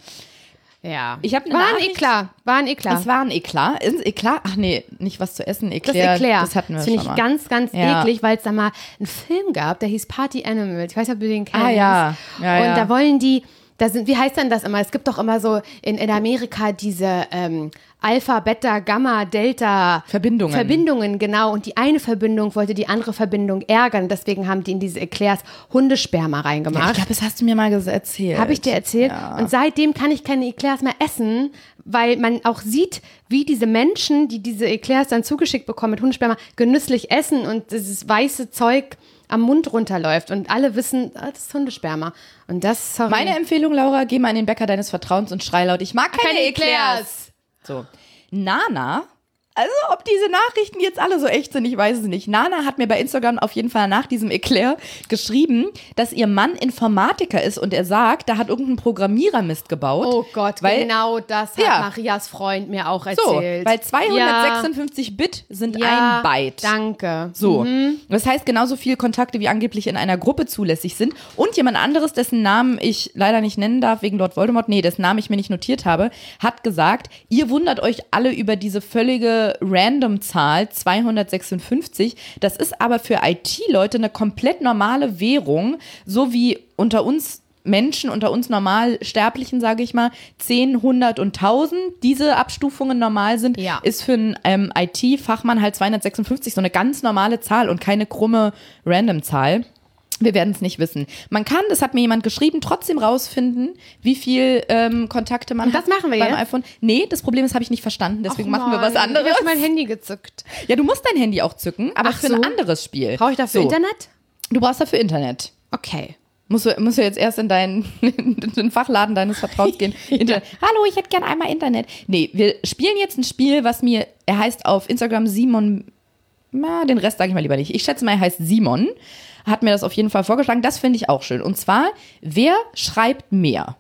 Speaker 3: Ja.
Speaker 2: Ich hab eine
Speaker 3: War ein
Speaker 2: Nachricht-
Speaker 3: Eklat, war ein Eklat.
Speaker 2: Es war ein Eklat. Ist ein Eklat? Ach nee, nicht was zu essen.
Speaker 3: Das
Speaker 2: Eclair,
Speaker 3: Eclair.
Speaker 2: das hatten wir
Speaker 3: das
Speaker 2: schon
Speaker 3: finde ich
Speaker 2: mal.
Speaker 3: ganz, ganz
Speaker 2: Ja.
Speaker 3: eklig, weil es da mal einen Film gab, der hieß Party Animals. Ich weiß nicht, ob du den kennst.
Speaker 2: Ah, ja. Ja,
Speaker 3: Und
Speaker 2: ja.
Speaker 3: da wollen die, da sind, wie heißt denn das immer? Es gibt doch immer so in, in Amerika diese ähm, Alpha, Beta, Gamma, Delta
Speaker 2: Verbindungen.
Speaker 3: Verbindungen, genau. Und die eine Verbindung wollte die andere Verbindung ärgern. Deswegen haben die in diese Eclairs Hundesperma
Speaker 2: Ja,
Speaker 3: reingemacht.
Speaker 2: ich glaube, das hast du mir mal ges- erzählt.
Speaker 3: Habe ich dir erzählt.
Speaker 2: Ja.
Speaker 3: Und seitdem kann ich keine Eclairs mehr essen, weil man auch sieht, wie diese Menschen, die diese Eclairs dann zugeschickt bekommen mit Hundesperma, genüsslich essen und dieses weiße Zeug am Mund runterläuft. Und alle wissen, ah, das ist Hundesperma. Und das, sorry.
Speaker 2: Meine Empfehlung, Laura, geh mal in den Bäcker deines Vertrauens und schrei laut, ich mag keine,
Speaker 3: Keine
Speaker 2: Eclairs.
Speaker 3: Eclairs.
Speaker 2: So. Nana, also ob diese Nachrichten jetzt alle so echt sind, ich weiß es nicht. Nana hat mir bei Instagram auf jeden Fall nach diesem Eclair geschrieben, dass ihr Mann Informatiker ist und er sagt, da hat irgendein Programmierer Mist gebaut.
Speaker 3: Oh Gott,
Speaker 2: weil,
Speaker 3: genau das hat
Speaker 2: Ja.
Speaker 3: Marias Freund mir auch
Speaker 2: So,
Speaker 3: erzählt.
Speaker 2: weil zweihundertsechsundfünfzig Bit sind
Speaker 3: ja,
Speaker 2: ein Byte.
Speaker 3: Danke.
Speaker 2: So, das heißt genauso viele Kontakte wie angeblich in einer Gruppe zulässig sind. Und jemand anderes, dessen Namen ich leider nicht nennen darf wegen Lord Voldemort, nee, dessen Namen ich mir nicht notiert habe, hat gesagt, ihr wundert euch alle über diese völlige Random-Zahl zweihundertsechsundfünfzig. Das ist aber für I T-Leute eine komplett normale Währung, so wie unter uns Menschen, unter uns Normalsterblichen, sage ich mal, zehn, hundert und tausend diese Abstufungen normal sind,
Speaker 3: Ja.
Speaker 2: ist für einen ähm, I T-Fachmann halt zweihundertsechsundfünfzig so eine ganz normale Zahl und keine krumme Random-Zahl. Wir werden es nicht wissen. Man kann, das hat mir jemand geschrieben, trotzdem rausfinden, wie viel ähm, Kontakte man
Speaker 3: Und das
Speaker 2: hat
Speaker 3: machen wir
Speaker 2: beim
Speaker 3: jetzt?
Speaker 2: iPhone. Nee, das Problem ist, habe ich nicht verstanden, deswegen
Speaker 3: Ach
Speaker 2: machen wir was
Speaker 3: Mann,
Speaker 2: anderes.
Speaker 3: Ich habe mein Handy gezückt.
Speaker 2: Ja, du musst dein Handy auch zücken, aber
Speaker 3: Ach
Speaker 2: für
Speaker 3: so.
Speaker 2: ein anderes Spiel.
Speaker 3: Brauche ich dafür
Speaker 2: So.
Speaker 3: Internet?
Speaker 2: Du brauchst dafür Internet.
Speaker 3: Okay.
Speaker 2: Musst du, musst du jetzt erst in deinen in den Fachladen deines Vertrauens gehen. Internet. Hallo, ich hätte gern einmal Internet. Nee, wir spielen jetzt ein Spiel, was mir, er heißt auf Instagram Simon, na, den Rest sage ich mal lieber nicht. Ich schätze mal, er heißt Simon. Hat mir das auf jeden Fall vorgeschlagen. Das finde ich auch schön. Und zwar, wer schreibt mehr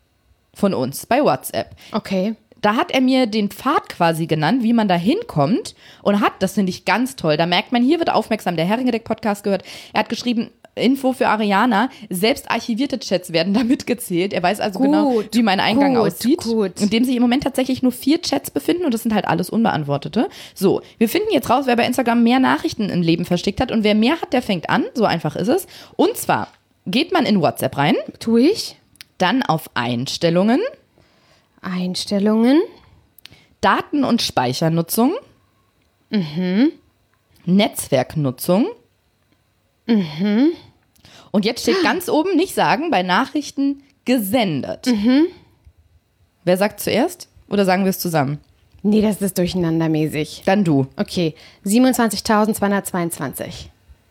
Speaker 2: von uns bei WhatsApp?
Speaker 3: Okay.
Speaker 2: Da hat er mir den Pfad quasi genannt, wie man da hinkommt und hat, das finde ich ganz toll, da merkt man, hier wird aufmerksam der Heringedeck-Podcast gehört. Er hat geschrieben, Info für Ariana, selbst archivierte Chats werden da mitgezählt. Er weiß also
Speaker 3: Gut,
Speaker 2: genau, wie mein Eingang
Speaker 3: gut,
Speaker 2: aussieht.
Speaker 3: gut.
Speaker 2: In dem sich im Moment tatsächlich nur vier Chats befinden und das sind halt alles unbeantwortete. So, wir finden jetzt raus, wer bei Instagram mehr Nachrichten im Leben versteckt hat und wer mehr hat, der fängt an. So einfach ist es. Und zwar geht man in WhatsApp rein,
Speaker 3: Tu ich?
Speaker 2: dann auf Einstellungen,
Speaker 3: Einstellungen.
Speaker 2: Daten- und Speichernutzung,
Speaker 3: Mhm.
Speaker 2: Netzwerknutzung.
Speaker 3: Mhm.
Speaker 2: Und jetzt steht ganz oben, nicht sagen, bei Nachrichten gesendet.
Speaker 3: Mhm.
Speaker 2: Wer sagt zuerst? Oder sagen wir es zusammen?
Speaker 3: Nee, das ist durcheinandermäßig.
Speaker 2: Dann du.
Speaker 3: Okay, siebenundzwanzigtausendzweihundertzweiundzwanzig.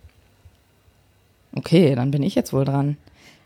Speaker 2: Okay, dann bin ich jetzt wohl dran.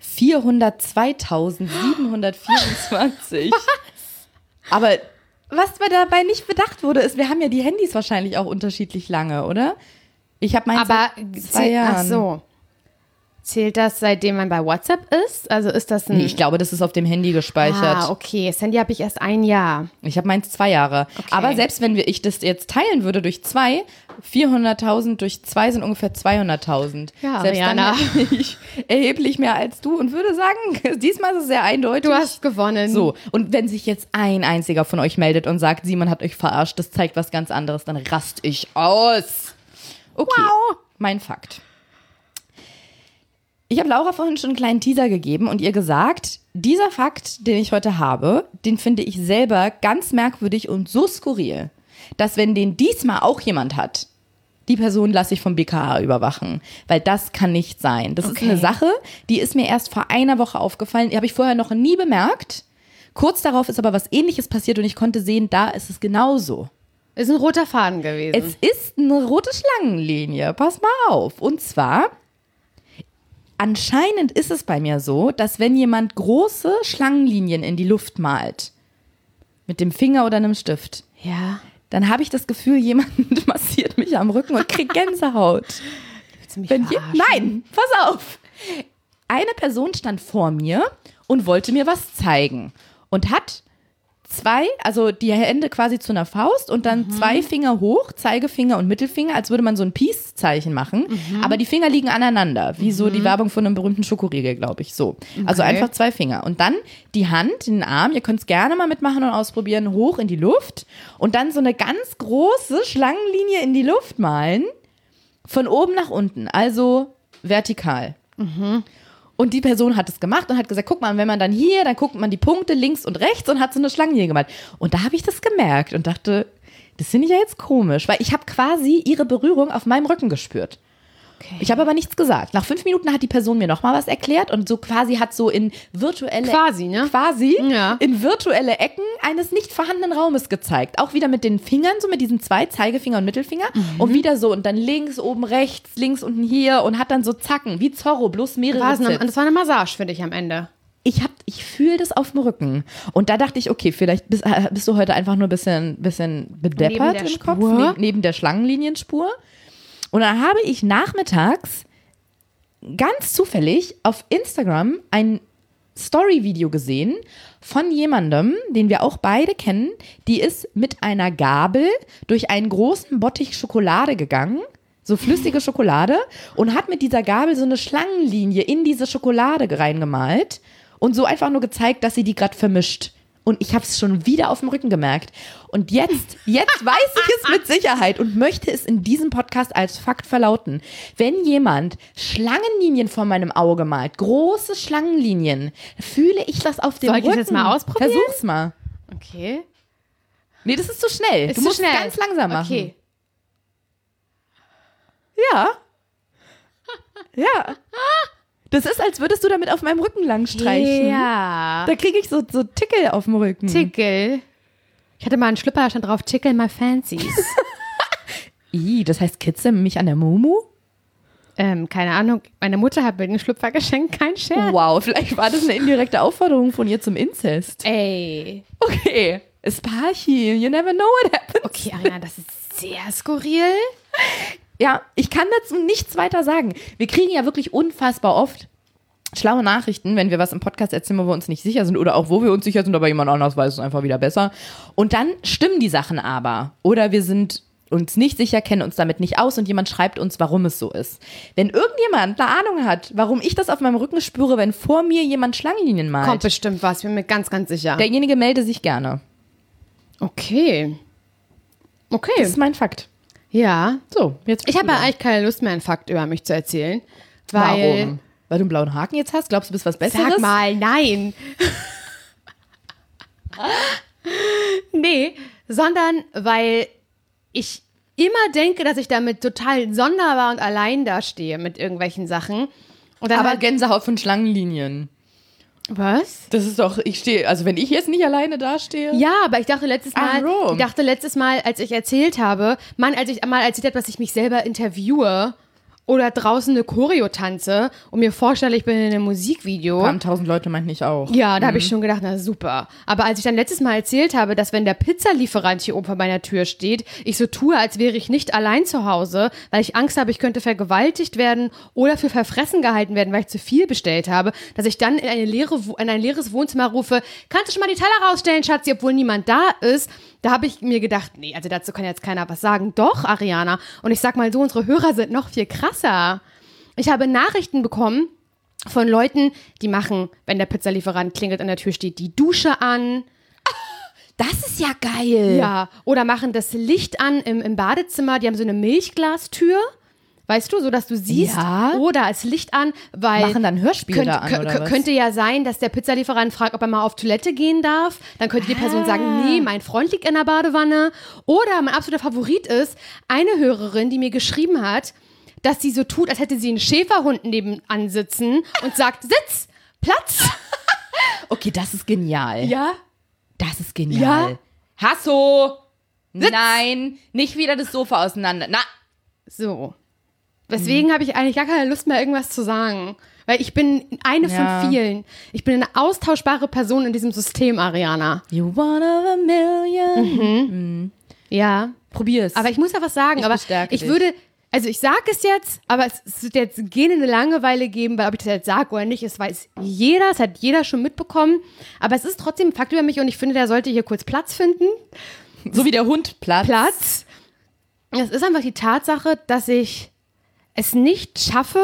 Speaker 2: vierhundertzweitausendsiebenhundertvierundzwanzig. Was? Aber was mir dabei nicht bedacht wurde, ist, wir haben ja die Handys wahrscheinlich auch unterschiedlich lange, oder? Ich habe meins
Speaker 3: Aber
Speaker 2: seit zwei
Speaker 3: zäh-
Speaker 2: Jahren.
Speaker 3: Ach so. Zählt das, seitdem man bei WhatsApp ist? Also ist das ein...
Speaker 2: Nee, ich glaube, das ist auf dem Handy gespeichert.
Speaker 3: Ah, okay. Das Handy habe ich erst ein Jahr.
Speaker 2: Ich habe meins zwei Jahre.
Speaker 3: Okay.
Speaker 2: Aber selbst wenn wir, ich das jetzt teilen würde durch zwei, vierhunderttausend durch zwei sind ungefähr zweihunderttausend.
Speaker 3: Ja,
Speaker 2: selbst
Speaker 3: Ariana.
Speaker 2: dann hätte ich erheblich mehr als du und würde sagen, diesmal ist es sehr eindeutig.
Speaker 3: Du hast gewonnen.
Speaker 2: So, und wenn sich jetzt ein einziger von euch meldet und sagt, Simon hat euch verarscht, das zeigt was ganz anderes, dann rast ich aus. Okay,
Speaker 3: Wow.
Speaker 2: mein Fakt. Ich habe Laura vorhin schon einen kleinen Teaser gegeben und ihr gesagt, dieser Fakt, den ich heute habe, den finde ich selber ganz merkwürdig und so skurril, dass wenn den diesmal auch jemand hat, die Person lasse ich vom B K A überwachen, weil das kann nicht sein. Das
Speaker 3: Okay.
Speaker 2: ist eine Sache, die ist mir erst vor einer Woche aufgefallen, die habe ich vorher noch nie bemerkt. Kurz darauf ist aber was Ähnliches passiert und ich konnte sehen, da ist es genauso.
Speaker 3: Ist ein roter Faden gewesen.
Speaker 2: Es ist eine rote Schlangenlinie, pass mal auf. Und zwar, anscheinend ist es bei mir so, dass wenn jemand große Schlangenlinien in die Luft malt, mit dem Finger oder einem Stift,
Speaker 3: ja.
Speaker 2: dann habe ich das Gefühl, jemand massiert mich am Rücken und kriegt Gänsehaut.
Speaker 3: Willst du mich
Speaker 2: Wenn je,
Speaker 3: verarschen?
Speaker 2: nein, pass auf. Eine Person stand vor mir und wollte mir was zeigen und hat zwei, also die Hände quasi zu einer Faust und dann mhm. zwei Finger hoch, Zeigefinger und Mittelfinger, als würde man so ein Peace-Zeichen machen. Mhm. Aber die Finger liegen aneinander, wie mhm. so die Werbung von einem berühmten Schokoriegel, glaube ich. So. Okay. Also einfach zwei Finger. Und dann die Hand, den Arm, ihr könnt es gerne mal mitmachen und ausprobieren, hoch in die Luft und dann so eine ganz große Schlangenlinie in die Luft malen, von oben nach unten, also vertikal.
Speaker 3: Mhm.
Speaker 2: Und die Person hat es gemacht und hat gesagt, guck mal, wenn man dann hier, dann guckt man die Punkte links und rechts und hat so eine Schlangenlinie gemalt. Und da habe ich das gemerkt und dachte, das finde ich ja jetzt komisch, weil ich habe quasi ihre Berührung auf meinem Rücken gespürt. Okay. Ich habe aber nichts gesagt. Nach fünf Minuten hat die Person mir nochmal was erklärt und so quasi hat so in virtuelle
Speaker 3: Quasi, ne?
Speaker 2: Quasi
Speaker 3: ja.
Speaker 2: in virtuelle Ecken eines nicht vorhandenen Raumes gezeigt. Auch wieder mit den Fingern, so mit diesen zwei, Zeigefinger und Mittelfinger. Mhm. Und wieder so und dann links, oben, rechts, links, unten hier und hat dann so Zacken, wie Zorro, bloß mehrere
Speaker 3: War's eine,
Speaker 2: Sets.
Speaker 3: das war eine Massage für dich am Ende.
Speaker 2: Ich, hab, ich fühle das auf dem Rücken. Und da dachte ich, okay, vielleicht bist, bist du heute einfach nur ein bisschen, bisschen bedeppert
Speaker 3: neben
Speaker 2: im
Speaker 3: Spur.
Speaker 2: Kopf, neben, neben der Schlangenlinienspur. Und dann habe ich nachmittags ganz zufällig auf Instagram ein Story-Video gesehen von jemandem, den wir auch beide kennen, die ist mit einer Gabel durch einen großen Bottich Schokolade gegangen, so flüssige Schokolade, und hat mit dieser Gabel so eine Schlangenlinie in diese Schokolade reingemalt und so einfach nur gezeigt, dass sie die gerade vermischt. Und ich habe es schon wieder auf dem Rücken gemerkt. Und jetzt, jetzt weiß ich es mit Sicherheit und möchte es in diesem Podcast als Fakt verlauten. Wenn jemand Schlangenlinien vor meinem Auge malt, große Schlangenlinien, fühle ich das auf dem
Speaker 3: Soll
Speaker 2: Rücken.
Speaker 3: ich das jetzt mal ausprobieren?
Speaker 2: Versuch's mal.
Speaker 3: Okay.
Speaker 2: Nee, das ist zu schnell.
Speaker 3: Ist
Speaker 2: du
Speaker 3: zu
Speaker 2: musst
Speaker 3: schnell.
Speaker 2: es ganz langsam machen.
Speaker 3: Okay.
Speaker 2: Ja. Ja. Das ist, als würdest du damit auf meinem Rücken lang streichen.
Speaker 3: Ja.
Speaker 2: Da kriege ich so, so Tickel auf dem Rücken.
Speaker 3: Tickle. Ich hatte mal einen Schlüpper, da stand drauf, Tickle my fancies.
Speaker 2: Ih, das heißt, kitzeln mich an der Mumu?
Speaker 3: ähm, keine Ahnung, meine Mutter hat mir den Schlüpfer geschenkt, kein Scherz.
Speaker 2: Wow, vielleicht war das eine indirekte Aufforderung von ihr zum Inzest.
Speaker 3: Ey.
Speaker 2: Okay, es Parchi, you never know what happens.
Speaker 3: Okay, Ariana, das ist sehr skurril.
Speaker 2: Ja, ich kann dazu nichts weiter sagen. Wir kriegen ja wirklich unfassbar oft schlaue Nachrichten, wenn wir was im Podcast erzählen, wo wir uns nicht sicher sind oder auch wo wir uns sicher sind, aber jemand anders weiß es einfach wieder besser. Und dann stimmen die Sachen aber. Oder wir sind uns nicht sicher, kennen uns damit nicht aus und jemand schreibt uns, warum es so ist. Wenn irgendjemand eine Ahnung hat, warum ich das auf meinem Rücken spüre, wenn vor mir jemand Schlangenlinien malt,
Speaker 3: Kommt bestimmt was, bin mir ganz, ganz sicher.
Speaker 2: derjenige melde sich gerne.
Speaker 3: Okay. Okay.
Speaker 2: Das ist mein Fakt.
Speaker 3: Ja.
Speaker 2: So, jetzt
Speaker 3: Ich
Speaker 2: bist
Speaker 3: habe
Speaker 2: du
Speaker 3: ja
Speaker 2: dran.
Speaker 3: eigentlich keine Lust mehr, einen Fakt über mich zu erzählen. Weil,
Speaker 2: Warum? Weil du einen blauen Haken jetzt hast? Glaubst du, du bist was Besseres?
Speaker 3: Sag mal, nein. Nee, sondern weil ich immer denke, dass ich damit total sonderbar und allein dastehe mit irgendwelchen Sachen. Und dann
Speaker 2: Aber
Speaker 3: halt,
Speaker 2: Gänsehaut von Schlangenlinien.
Speaker 3: Was?
Speaker 2: Das ist doch, ich stehe, also wenn ich jetzt nicht alleine dastehe.
Speaker 3: Ja, aber ich dachte letztes Mal,
Speaker 2: Ach, Rom.
Speaker 3: ich dachte letztes Mal, als ich erzählt habe, Mann, als ich mal erzählt habe, dass ich mich selber interviewe oder draußen eine Choreo tanze und mir vorstelle, ich bin in einem Musikvideo.
Speaker 2: Haben tausend Leute, meint ich auch.
Speaker 3: Ja, da habe ich schon gedacht, na super. Aber als ich dann letztes Mal erzählt habe, dass wenn der Pizzalieferant hier oben vor meiner Tür steht, ich so tue, als wäre ich nicht allein zu Hause, weil ich Angst habe, ich könnte vergewaltigt werden oder für verfressen gehalten werden, weil ich zu viel bestellt habe, dass ich dann in, eine leere, in ein leeres Wohnzimmer rufe, kannst du schon mal die Teller rausstellen, Schatzi, obwohl niemand da ist. Da habe ich mir gedacht, nee, also dazu kann jetzt keiner was sagen. Doch, Ariana. Und ich sag mal so, unsere Hörer sind noch viel krasser. Ich habe Nachrichten bekommen von Leuten, die machen, wenn der Pizzalieferant klingelt an der Tür, steht die Dusche an.
Speaker 2: Das ist ja geil.
Speaker 3: Ja, oder machen das Licht an im, im Badezimmer. Die haben so eine Milchglastür. Weißt du, so dass du siehst,
Speaker 2: Ja.
Speaker 3: oder als Licht an, weil
Speaker 2: Machen dann Hörspiele
Speaker 3: könnte,
Speaker 2: da an,
Speaker 3: kö-
Speaker 2: oder
Speaker 3: kö-
Speaker 2: was?
Speaker 3: könnte ja sein, dass der Pizzalieferant fragt, ob er mal auf Toilette gehen darf. Dann könnte die Person
Speaker 2: Ah.
Speaker 3: sagen, nee, mein Freund liegt in der Badewanne. Oder mein absoluter Favorit ist eine Hörerin, die mir geschrieben hat, dass sie so tut, als hätte sie einen Schäferhund nebenan sitzen und sagt, Sitz, Platz.
Speaker 2: Okay, das ist genial.
Speaker 3: Ja,
Speaker 2: Das ist genial. Hasso! Nein, nicht wieder das Sofa auseinander. Na,
Speaker 3: so. Deswegen habe ich eigentlich gar keine Lust mehr, irgendwas zu sagen. Weil ich bin eine
Speaker 2: Ja.
Speaker 3: von vielen. Ich bin eine austauschbare Person in diesem System, Ariana.
Speaker 2: you one of a million.
Speaker 3: Ja.
Speaker 2: Probier es.
Speaker 3: Aber ich muss ja was sagen.
Speaker 2: Ich
Speaker 3: aber
Speaker 2: bestärke
Speaker 3: ich
Speaker 2: dich.
Speaker 3: würde, also ich sage es jetzt, aber es, es wird jetzt gähnende Langeweile geben, weil ob ich das jetzt sage oder nicht, es weiß jeder, es hat jeder schon mitbekommen. Aber es ist trotzdem ein Fakt über mich und ich finde, der sollte hier kurz Platz finden.
Speaker 2: so wie der Hund Platz.
Speaker 3: Platz. Es ist einfach die Tatsache, dass ich es nicht schaffe,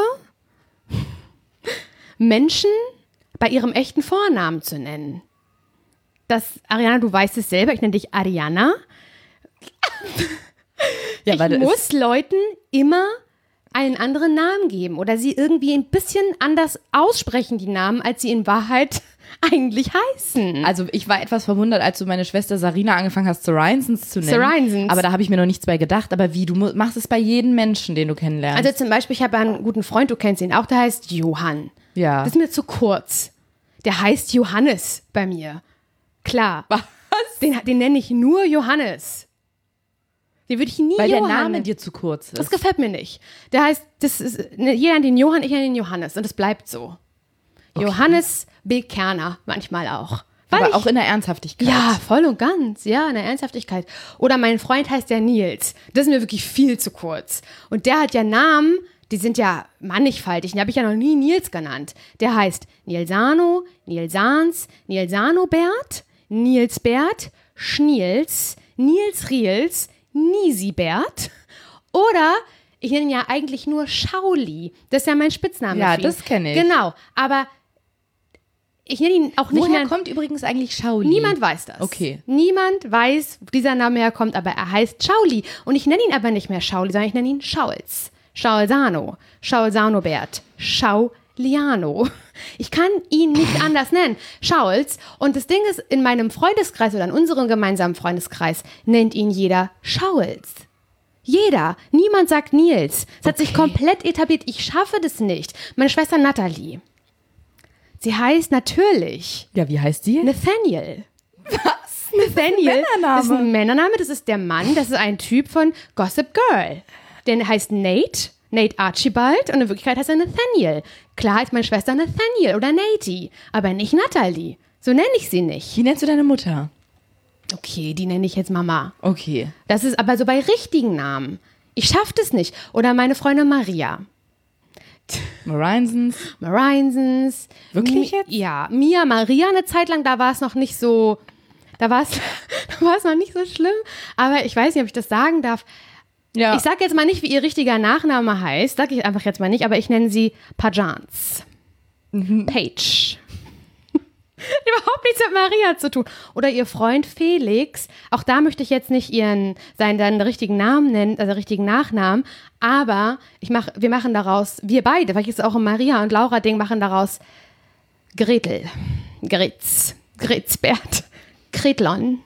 Speaker 3: Menschen bei ihrem echten Vornamen zu nennen. Das, Ariana, du weißt es selber, ich nenne dich Ariana.
Speaker 2: Ja,
Speaker 3: Ich
Speaker 2: weil das
Speaker 3: muss Leuten immer einen anderen Namen geben oder sie irgendwie ein bisschen anders aussprechen, die Namen, als sie in Wahrheit eigentlich heißen.
Speaker 2: Also ich war etwas verwundert, als du meine Schwester Sarina angefangen hast, Sorinsons zu nennen.
Speaker 3: Sorinsons.
Speaker 2: Aber da habe ich mir noch nichts bei gedacht. Aber wie, du mu- machst es bei jedem Menschen, den du kennenlernst.
Speaker 3: Also zum Beispiel, ich habe einen guten Freund, du kennst ihn auch, der heißt Johann.
Speaker 2: ja.
Speaker 3: Das ist mir zu kurz. Der heißt Johannes bei mir. Klar.
Speaker 2: Was?
Speaker 3: Den, den nenne ich nur Johannes. Den würde ich nie
Speaker 2: Weil der
Speaker 3: Johann
Speaker 2: Name
Speaker 3: nennen.
Speaker 2: dir zu kurz ist.
Speaker 3: Das gefällt mir nicht. Der heißt, das ist, ne, jeder nennt ihn Johann, ich nenne ihn Johannes. Und das bleibt so. Johannes B. Kerner, manchmal auch. Weil
Speaker 2: Aber
Speaker 3: ich,
Speaker 2: auch in der Ernsthaftigkeit.
Speaker 3: ja, voll und ganz. Ja, in der Ernsthaftigkeit. Oder mein Freund heißt ja Nils. Das ist mir wirklich viel zu kurz. Und der hat ja Namen, die sind ja mannigfaltig. Den habe ich ja noch nie Nils genannt. Der heißt Nielsano, Nielsans, Nielsanobert, Nilsbert, Schniels, Nils Riels, Nisibert. Oder ich nenne ihn ja eigentlich nur Schauli. Das ist ja mein Spitzname.
Speaker 2: Ja,
Speaker 3: für ihn.
Speaker 2: das kenne ich.
Speaker 3: Genau. Aber ich nenne ihn auch nicht
Speaker 2: Woher
Speaker 3: mehr.
Speaker 2: kommt übrigens eigentlich Shaoli?
Speaker 3: Niemand weiß das.
Speaker 2: Okay.
Speaker 3: Niemand weiß, wo dieser Name herkommt, aber er heißt Schauli. Und ich nenne ihn aber nicht mehr Schauli, sondern ich nenne ihn Schauls. Schaulsano. Schaulsanobert. Schauliano. Ich kann ihn nicht anders nennen. Schauls. Und das Ding ist, in meinem Freundeskreis oder in unserem gemeinsamen Freundeskreis nennt ihn jeder Schauls. Jeder. Niemand sagt Nils. Es hat sich
Speaker 2: Okay.
Speaker 3: komplett etabliert. Ich schaffe das nicht. Meine Schwester Natalie. Sie heißt natürlich
Speaker 2: Ja, wie heißt die?
Speaker 3: Nathaniel. Was? Nathaniel.
Speaker 2: Männername.
Speaker 3: Das ist ein Männername, das ist der Mann, das ist ein Typ von Gossip Girl. Der heißt Nate, Nate Archibald und in Wirklichkeit heißt er Nathaniel. Klar heißt meine Schwester Nathaniel oder Naty, aber nicht Natalie. So nenne ich sie nicht.
Speaker 2: Wie nennst du deine Mutter?
Speaker 3: Okay, die nenne ich jetzt Mama.
Speaker 2: Okay.
Speaker 3: Das ist aber so bei richtigen Namen. Ich schaffe das nicht. Oder meine Freundin Maria.
Speaker 2: Marinsons.
Speaker 3: Marinsons.
Speaker 2: Wirklich
Speaker 3: Mi-
Speaker 2: jetzt?
Speaker 3: Ja, Mia Maria eine Zeit lang, da war es noch nicht so, da war es, da war es noch nicht so schlimm. Aber ich weiß nicht, ob ich das sagen darf.
Speaker 2: Ja.
Speaker 3: Ich sage jetzt mal nicht, wie ihr richtiger Nachname heißt, sage ich einfach jetzt mal nicht, aber ich nenne sie Pajans.
Speaker 2: Mhm.
Speaker 3: Paige. Überhaupt nichts mit Maria zu tun. Oder ihr Freund Felix. Auch da möchte ich jetzt nicht ihren, seinen, seinen richtigen Namen nennen, also richtigen Nachnamen. Aber ich mach, wir machen daraus, wir beide, weil ich jetzt auch ein Maria und Laura Ding machen daraus Gretel, Gretz, Gretzbert, Gretlon.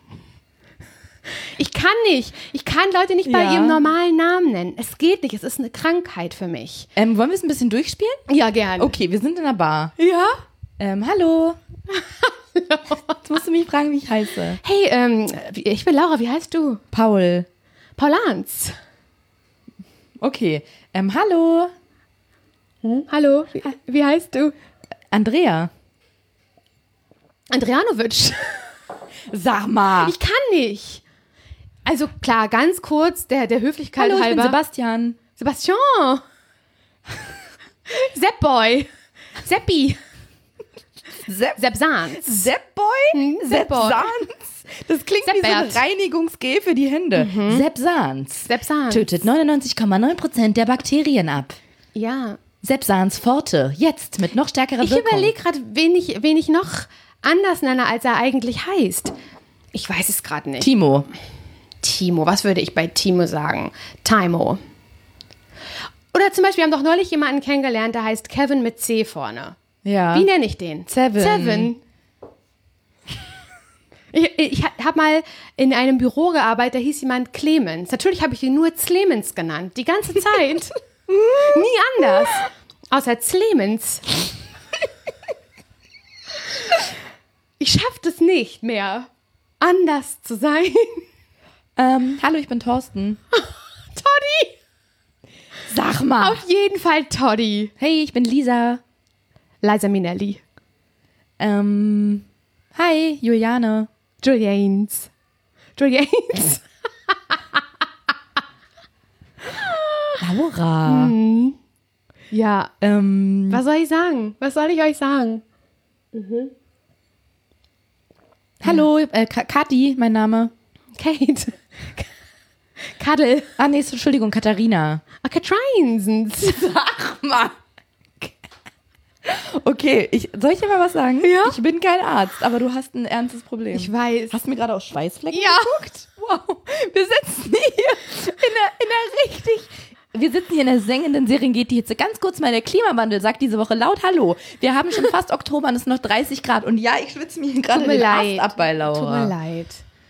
Speaker 3: Ich kann nicht. Ich kann Leute nicht bei
Speaker 2: Ja.
Speaker 3: ihrem normalen Namen nennen. Es geht nicht. Es ist eine Krankheit für mich.
Speaker 2: Ähm, wollen wir es ein bisschen durchspielen?
Speaker 3: Ja, gerne.
Speaker 2: Okay, wir sind in der Bar.
Speaker 3: Ja?
Speaker 2: Ähm, hallo. Jetzt musst du mich fragen, wie ich heiße.
Speaker 3: Hey, ähm, wie- ich bin Laura, wie heißt du?
Speaker 2: Paul.
Speaker 3: Paulans.
Speaker 2: Okay. Ähm, hallo.
Speaker 3: Hallo, wie, wie heißt du?
Speaker 2: Andrea.
Speaker 3: Andrianovic.
Speaker 2: Sag mal.
Speaker 3: Ich kann nicht. Also klar, ganz kurz, der, der Höflichkeit
Speaker 2: hallo, ich bin
Speaker 3: halber.
Speaker 2: Sebastian.
Speaker 3: Sebastian. Seppboy. Seppi.
Speaker 2: Sepp,
Speaker 3: Sepp Sans.
Speaker 2: Seppboy?
Speaker 3: Hm, Seppboy.
Speaker 2: Sepp Sans? Das klingt wie so ein
Speaker 3: Seppbert.
Speaker 2: Reinigungsgel für die Hände. Sepp Sans.
Speaker 3: Sepp Sans.
Speaker 2: Tötet neunundneunzig Komma neun Prozent der Bakterien ab.
Speaker 3: Ja.
Speaker 2: Sepp Sans Forte. Jetzt mit noch stärkerer
Speaker 3: Ich
Speaker 2: Wirkung.
Speaker 3: überlege gerade, wen ich, wen ich noch anders nenne, als er eigentlich heißt. Ich weiß es gerade nicht.
Speaker 2: Timo.
Speaker 3: Timo, was würde ich bei Timo sagen? Timo. Oder zum Beispiel, wir haben doch neulich jemanden kennengelernt, der heißt Kevin mit C vorne.
Speaker 2: Ja.
Speaker 3: Wie nenne ich den?
Speaker 2: Seven.
Speaker 3: Seven. Ich, ich habe mal in einem Büro gearbeitet, da hieß jemand Clemens. Natürlich habe ich ihn nur Clemens genannt, die ganze Zeit. Nie anders. Außer Clemens. Ich schaffe das nicht mehr, anders zu sein.
Speaker 2: Ähm, hallo, ich bin Thorsten.
Speaker 3: Toddy!
Speaker 2: Sag mal.
Speaker 3: Auf jeden Fall Toddy.
Speaker 2: Hey, ich bin Lisa.
Speaker 3: Liza Minnelli.
Speaker 2: Ähm, hi, Juliane.
Speaker 3: Julianes. Julianes.
Speaker 2: Laura.
Speaker 3: Ja.
Speaker 2: Ähm,
Speaker 3: Was soll ich sagen? Was soll ich euch sagen?
Speaker 2: hallo, äh, Ka- Kathi, mein Name.
Speaker 3: Kate. Cuddle.
Speaker 2: Ah, nee, Entschuldigung, Katharina.
Speaker 3: Ah, Katrinsens.
Speaker 2: Sag mal. Okay, ich, soll ich dir mal was sagen?
Speaker 3: Ja?
Speaker 2: Ich bin kein Arzt, aber du hast ein ernstes Problem.
Speaker 3: Ich weiß.
Speaker 2: Hast du mir gerade auf Schweißflecken
Speaker 3: Ja.
Speaker 2: geguckt? Wow, wir sitzen hier in der, in der richtig... Wir sitzen hier in der sengenden Serengeti-Hitze. Ganz kurz mal, der Klimawandel sagt diese Woche laut Hallo. Wir haben schon fast Oktober und es sind noch dreißig Grad. Und ja, ich schwitze mir hier gerade
Speaker 3: Tut mir
Speaker 2: den
Speaker 3: leid.
Speaker 2: Ast ab bei Laura.
Speaker 3: Tut mir leid.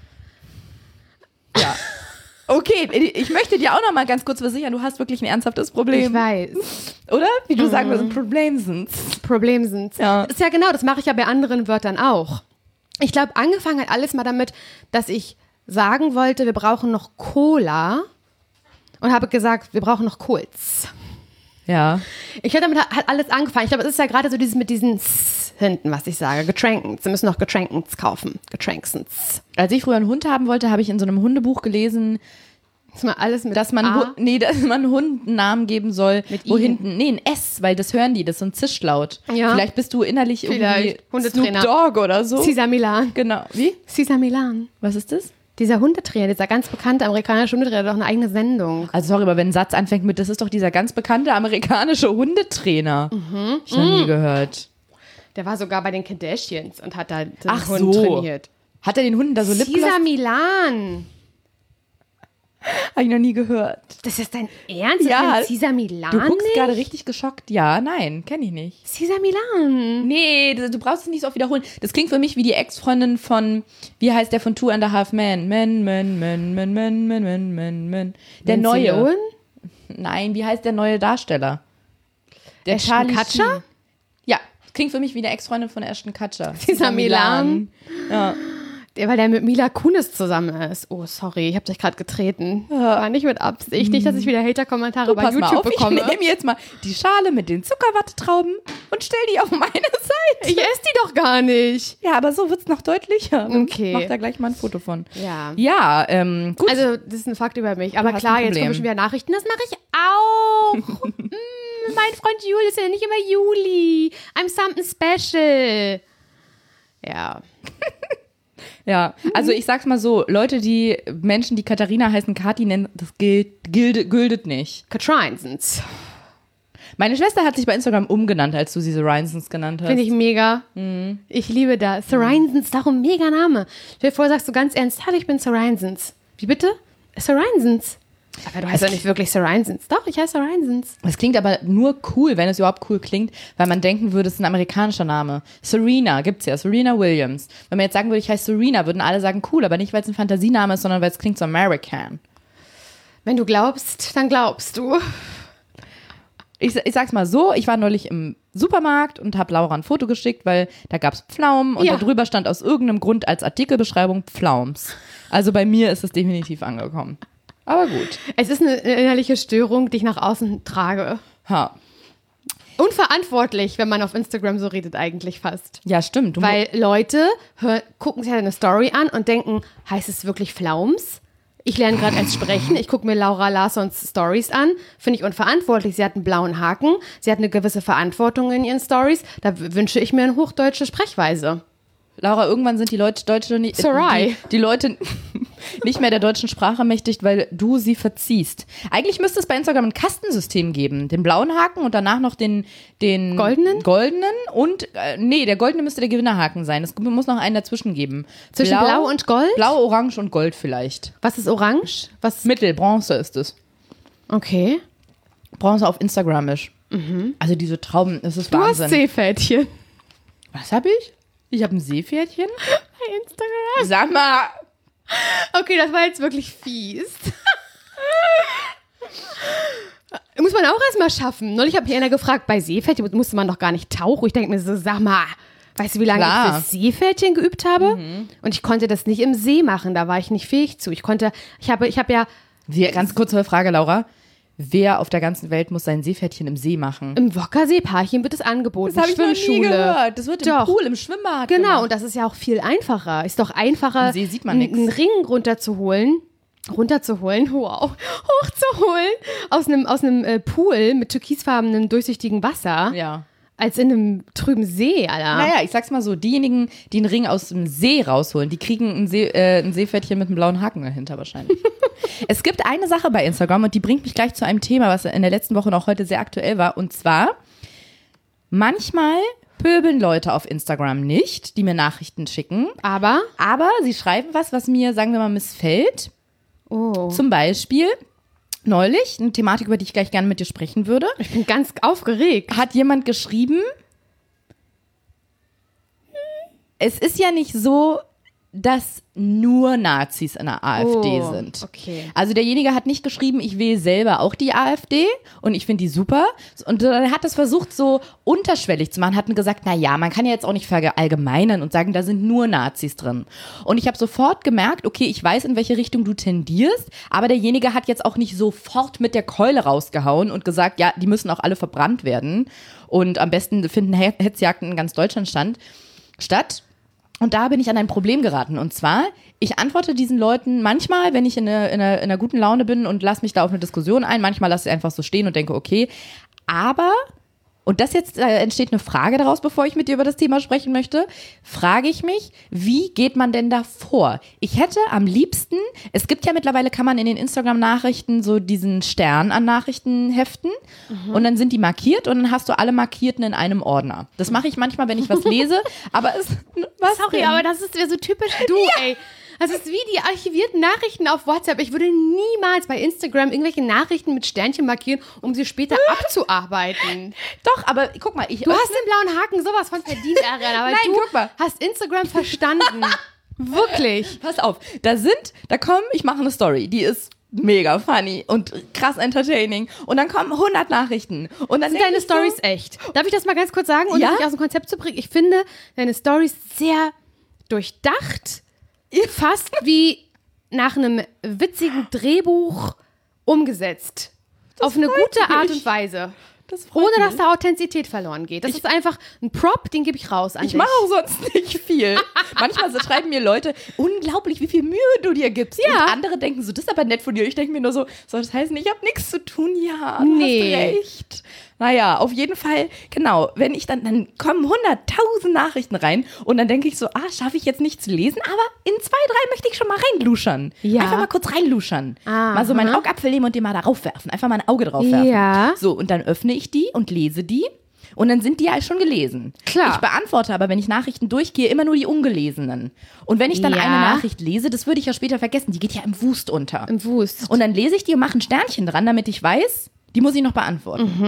Speaker 2: Ja. Okay, ich möchte dir auch noch mal ganz kurz versichern, du hast wirklich ein ernsthaftes Problem.
Speaker 3: Ich weiß.
Speaker 2: Oder? Wie du sagen würdest, Problem sind.
Speaker 3: Problem sind.
Speaker 2: Ja.
Speaker 3: Ist ja genau, das mache ich ja bei anderen Wörtern auch. Ich glaube, angefangen hat alles mal damit, dass ich sagen wollte, wir brauchen noch Cola und habe gesagt, wir brauchen noch Kohls.
Speaker 2: Ja.
Speaker 3: Ich glaube, damit hat hat alles angefangen. Ich glaube, es ist ja gerade so dieses mit diesen S hinten, was ich sage. Getränkens. Sie müssen noch Getränkens kaufen. Getränkens.
Speaker 2: Als ich früher einen Hund haben wollte, habe ich in so einem Hundebuch gelesen,
Speaker 3: Dass man alles mit
Speaker 2: dass man,
Speaker 3: A.
Speaker 2: Hu- nee, dass man Hunden einen Namen geben soll,
Speaker 3: Mit
Speaker 2: wo
Speaker 3: I.
Speaker 2: hinten, nee, ein S, weil das hören die, das ist so ein Zischlaut.
Speaker 3: Ja.
Speaker 2: Vielleicht bist du innerlich
Speaker 3: Vielleicht.
Speaker 2: irgendwie
Speaker 3: Hundetrainer.
Speaker 2: Snoop Dogg oder so.
Speaker 3: Cesar Milan.
Speaker 2: Genau. Wie?
Speaker 3: Cesar Milan.
Speaker 2: Was ist das?
Speaker 3: Dieser Hundetrainer, dieser ganz bekannte amerikanische Hundetrainer, hat doch eine eigene Sendung.
Speaker 2: Also sorry, aber wenn ein Satz anfängt mit, das ist doch dieser ganz bekannte amerikanische Hundetrainer.
Speaker 3: Mhm.
Speaker 2: Hab ich noch nie gehört.
Speaker 3: Der war sogar bei den Kardashians und hat da den
Speaker 2: Ach
Speaker 3: Hund
Speaker 2: so.
Speaker 3: trainiert.
Speaker 2: Hat er den Hunden da so Lipgloss?
Speaker 3: Cesar Milan.
Speaker 2: Hab ich noch nie gehört.
Speaker 3: Das ist dein Ernst?
Speaker 2: Ja.
Speaker 3: Das Cesar Milan
Speaker 2: Du guckst
Speaker 3: nicht?
Speaker 2: gerade richtig geschockt. Ja, nein, kenne ich nicht.
Speaker 3: Cesar Milan.
Speaker 2: Nee, du, du brauchst es nicht so oft wiederholen. Das klingt für mich wie die Ex-Freundin von, wie heißt der von Two and a Half Men? Men, Men, Men, Men, Men, Men, Men, Men, Men. Der
Speaker 3: Lindsay
Speaker 2: neue.
Speaker 3: Lohan?
Speaker 2: Nein, wie heißt der neue Darsteller? Der
Speaker 3: Ashton
Speaker 2: Charlie
Speaker 3: Kutcher?
Speaker 2: Sheen. Ja, das klingt für mich wie eine Ex-Freundin von Ashton Kutcher.
Speaker 3: Cesar Milan.
Speaker 2: Ja.
Speaker 3: Der, weil der mit Mila Kunis zusammen ist. Oh, sorry, ich habe dich gerade getreten. War nicht mit Absicht. Nicht, dass ich wieder Hater-Kommentare
Speaker 2: Du,
Speaker 3: bei
Speaker 2: pass mal
Speaker 3: YouTube
Speaker 2: auf,
Speaker 3: bekomme.
Speaker 2: ich nehme jetzt mal die Schale mit den Zuckerwattetrauben und stell die auf meine Seite.
Speaker 3: Ich esse die doch gar nicht.
Speaker 2: Ja, aber so wird's noch deutlicher.
Speaker 3: Okay.
Speaker 2: Mach da gleich mal ein Foto von.
Speaker 3: Ja.
Speaker 2: Ja, ähm, gut.
Speaker 3: Also, das ist ein Fakt über mich. Aber
Speaker 2: hast
Speaker 3: klar,
Speaker 2: ein
Speaker 3: jetzt
Speaker 2: Problem.
Speaker 3: kommen schon wieder Nachrichten. Das mache ich auch. mm, mein Freund Juli ist ja nicht immer Juli. I'm something special. Ja.
Speaker 2: Ja, also ich sag's mal so, Leute, die Menschen, die Katharina heißen, Kathi nennen, das gilt, gilt, gültet nicht.
Speaker 3: Katrinsens.
Speaker 2: Meine Schwester hat sich bei Instagram umgenannt, als du sie The Rinsons genannt hast.
Speaker 3: Finde ich mega. Ich liebe das. Sorinsons, darum mega Name. Stell dir vor, sagst du ganz ernst, hallo, ich bin Sorinsons. Wie bitte? Sorinsons. Aber du heißt ja nicht wirklich Sorinsons. Doch, ich heiße Sorinsons.
Speaker 2: Das klingt aber nur cool, wenn es überhaupt cool klingt, weil man denken würde, es ist ein amerikanischer Name. Serena gibt's ja, Serena Williams. Wenn man jetzt sagen würde, ich heiße Serena, würden alle sagen, cool, aber nicht, weil es ein Fantasiename ist, sondern weil es klingt so American.
Speaker 3: Wenn du glaubst, dann glaubst du.
Speaker 2: Ich, ich sag's mal so, ich war neulich im Supermarkt und habe Laura ein Foto geschickt, weil da gab's Pflaumen und
Speaker 3: Ja.
Speaker 2: darüber stand aus irgendeinem Grund als Artikelbeschreibung Pflaums. Also bei mir ist es definitiv angekommen. Aber gut.
Speaker 3: Es ist eine innerliche Störung, die ich nach außen trage.
Speaker 2: Ha.
Speaker 3: Unverantwortlich, wenn man auf Instagram so redet, eigentlich fast.
Speaker 2: Ja, stimmt. Du
Speaker 3: Weil Leute hör, gucken sich halt eine Story an und denken, heißt es wirklich Pflaums? Ich lerne gerade als Sprechen, ich gucke mir Laura Larssons Stories an, finde ich unverantwortlich. Sie hat einen blauen Haken, sie hat eine gewisse Verantwortung in ihren Stories. Da w- wünsche ich mir eine hochdeutsche Sprechweise.
Speaker 2: Laura, irgendwann sind die Leute, Deutsche nicht, äh,
Speaker 3: Sorry.
Speaker 2: die, die Leute nicht mehr der deutschen Sprache mächtig, weil du sie verziehst. Eigentlich müsste es bei Instagram ein Kastensystem geben. Den blauen Haken und danach noch den, den
Speaker 3: Goldenen?
Speaker 2: Goldenen und, äh, nee, der goldene müsste der Gewinnerhaken sein. Es muss noch einen dazwischen geben.
Speaker 3: Zwischen Blau und Gold?
Speaker 2: Blau, Orange und Gold vielleicht.
Speaker 3: Was ist orange? Was?
Speaker 2: Mittel, Bronze ist es.
Speaker 3: Okay.
Speaker 2: Bronze auf Instagramisch. Also diese Trauben, das ist
Speaker 3: Du
Speaker 2: Wahnsinn.
Speaker 3: hast Seepferdchen.
Speaker 2: Was hab ich? Ich habe ein Seepferdchen?
Speaker 3: Bei Instagram.
Speaker 2: Sag mal.
Speaker 3: Okay, das war jetzt wirklich fies. Muss man auch erstmal schaffen. Neulich hat mich einer gefragt, bei Seepferdchen musste man doch gar nicht tauchen. Ich denke mir so, sag mal, weißt du, wie lange
Speaker 2: Klar.
Speaker 3: ich für Seepferdchen geübt habe? Und ich konnte das nicht im See machen, da war ich nicht fähig zu. Ich konnte, ich habe, ich habe ja
Speaker 2: Wir, ganz kurze Frage, Laura. Wer auf der ganzen Welt muss sein Seepferdchen im See machen?
Speaker 3: im Wockersee-Parchen wird es angeboten.
Speaker 2: Das habe ich noch nie
Speaker 3: Schwimmschule.
Speaker 2: gehört. Das wird
Speaker 3: Doch.
Speaker 2: im Pool, im Schwimmbad
Speaker 3: Genau,
Speaker 2: gemacht.
Speaker 3: und das ist ja auch viel einfacher. Ist doch einfacher,
Speaker 2: Im See sieht man
Speaker 3: einen-
Speaker 2: nix.
Speaker 3: einen Ring runterzuholen, runterzuholen, wow, hochzuholen aus einem, aus einem äh, Pool mit türkisfarbenem, durchsichtigen Wasser,
Speaker 2: Ja.
Speaker 3: als in einem trüben See, Alter.
Speaker 2: Naja, ich sag's mal so, diejenigen, die einen Ring aus dem See rausholen, die kriegen ein, See, äh, ein Seepferdchen mit einem blauen Haken dahinter wahrscheinlich. Es gibt eine Sache bei Instagram und die bringt mich gleich zu einem Thema, was in der letzten Woche und auch heute sehr aktuell war. Und zwar, manchmal pöbeln Leute auf Instagram nicht, die mir Nachrichten schicken.
Speaker 3: Aber,
Speaker 2: Aber sie schreiben was, was mir, sagen wir mal, missfällt.
Speaker 3: oh,
Speaker 2: Zum Beispiel, neulich, eine Thematik, über die ich gleich gerne mit dir sprechen würde,
Speaker 3: ich bin ganz aufgeregt.
Speaker 2: hat jemand geschrieben, es ist ja nicht so, dass nur Nazis in der AfD
Speaker 3: Oh,
Speaker 2: sind.
Speaker 3: okay.
Speaker 2: Also derjenige hat nicht geschrieben, ich wähle selber auch die AfD und ich finde die super. Und er hat das versucht so unterschwellig zu machen, hat mir gesagt, na ja, man kann ja jetzt auch nicht verallgemeinern und sagen, da sind nur Nazis drin. Und ich habe sofort gemerkt, okay, ich weiß, in welche Richtung du tendierst, aber derjenige hat jetzt auch nicht sofort mit der Keule rausgehauen und gesagt, ja, die müssen auch alle verbrannt werden und am besten finden Hetzjagden in ganz Deutschland stand, statt. Und da bin ich an ein Problem geraten. Und zwar, ich antworte diesen Leuten manchmal, wenn ich in einer, in einer, in einer guten Laune bin und lasse mich da auf eine Diskussion ein. Manchmal lasse ich einfach so stehen und denke, okay. Aber, und das jetzt äh, entsteht eine Frage daraus, bevor ich mit dir über das Thema sprechen möchte, frage ich mich, wie geht man denn da vor? Ich hätte am liebsten, es gibt ja mittlerweile, kann man in den Instagram-Nachrichten so diesen Stern an Nachrichtenheften und dann sind die markiert und dann hast du alle Markierten in einem Ordner. Das mache ich manchmal, wenn ich was lese, aber es, was
Speaker 3: Sorry,
Speaker 2: denn?
Speaker 3: aber das ist ja so typisch du, ey. Das ist wie die archivierten Nachrichten auf WhatsApp. Ich würde niemals bei Instagram irgendwelche Nachrichten mit Sternchen markieren, um sie später abzuarbeiten.
Speaker 2: Doch, aber guck mal, ich
Speaker 3: Du hast den blauen Haken sowas von verdient, Ariana, aber
Speaker 2: Nein,
Speaker 3: du
Speaker 2: guck mal.
Speaker 3: hast Instagram verstanden. Wirklich.
Speaker 2: Pass auf, da sind, da kommen, ich mache eine Story, die ist mega funny und krass entertaining und dann kommen hundert Nachrichten und dann
Speaker 3: Sind
Speaker 2: denk
Speaker 3: deine
Speaker 2: ich so,
Speaker 3: Stories echt? Darf ich das mal ganz kurz sagen, ohne
Speaker 2: Ja?
Speaker 3: dich aus dem Konzept zu bringen? Ich finde deine Stories sehr durchdacht, fast wie nach einem witzigen Drehbuch umgesetzt. Auf eine
Speaker 2: freut
Speaker 3: gute Art
Speaker 2: mich.
Speaker 3: und Weise.
Speaker 2: Das freut
Speaker 3: Ohne
Speaker 2: mich.
Speaker 3: dass da Authentizität verloren geht. Das ist einfach ein Prop, den gebe ich raus an
Speaker 2: Ich
Speaker 3: dich.
Speaker 2: mache auch sonst nicht viel. Manchmal so schreiben mir Leute, unglaublich, wie viel Mühe du dir gibst.
Speaker 3: Ja.
Speaker 2: Und andere denken so, das ist aber nett von dir. Ich denke mir nur so, soll das heißen, ich habe nichts zu tun? Ja, du
Speaker 3: Nee.
Speaker 2: hast recht. Naja, auf jeden Fall, genau, wenn ich dann, dann kommen hunderttausend Nachrichten rein und dann denke ich so, ah, schaffe ich jetzt nicht zu lesen, aber in zwei, drei möchte ich schon mal reinluschern.
Speaker 3: Ja.
Speaker 2: Einfach mal kurz reinluschern.
Speaker 3: Aha.
Speaker 2: Mal so meinen Augapfel nehmen und den mal darauf werfen. Einfach mal ein Auge drauf werfen.
Speaker 3: Ja.
Speaker 2: So, und dann öffne ich die und lese die. Und dann sind die ja schon gelesen.
Speaker 3: Klar.
Speaker 2: Ich beantworte aber, wenn ich Nachrichten durchgehe, immer nur die ungelesenen. Und wenn ich dann
Speaker 3: Ja.
Speaker 2: eine Nachricht lese, das würde ich ja später vergessen, die geht ja im Wust unter.
Speaker 3: Im Wust.
Speaker 2: Und dann lese ich die und mache ein Sternchen dran, damit ich weiß, die muss ich noch beantworten.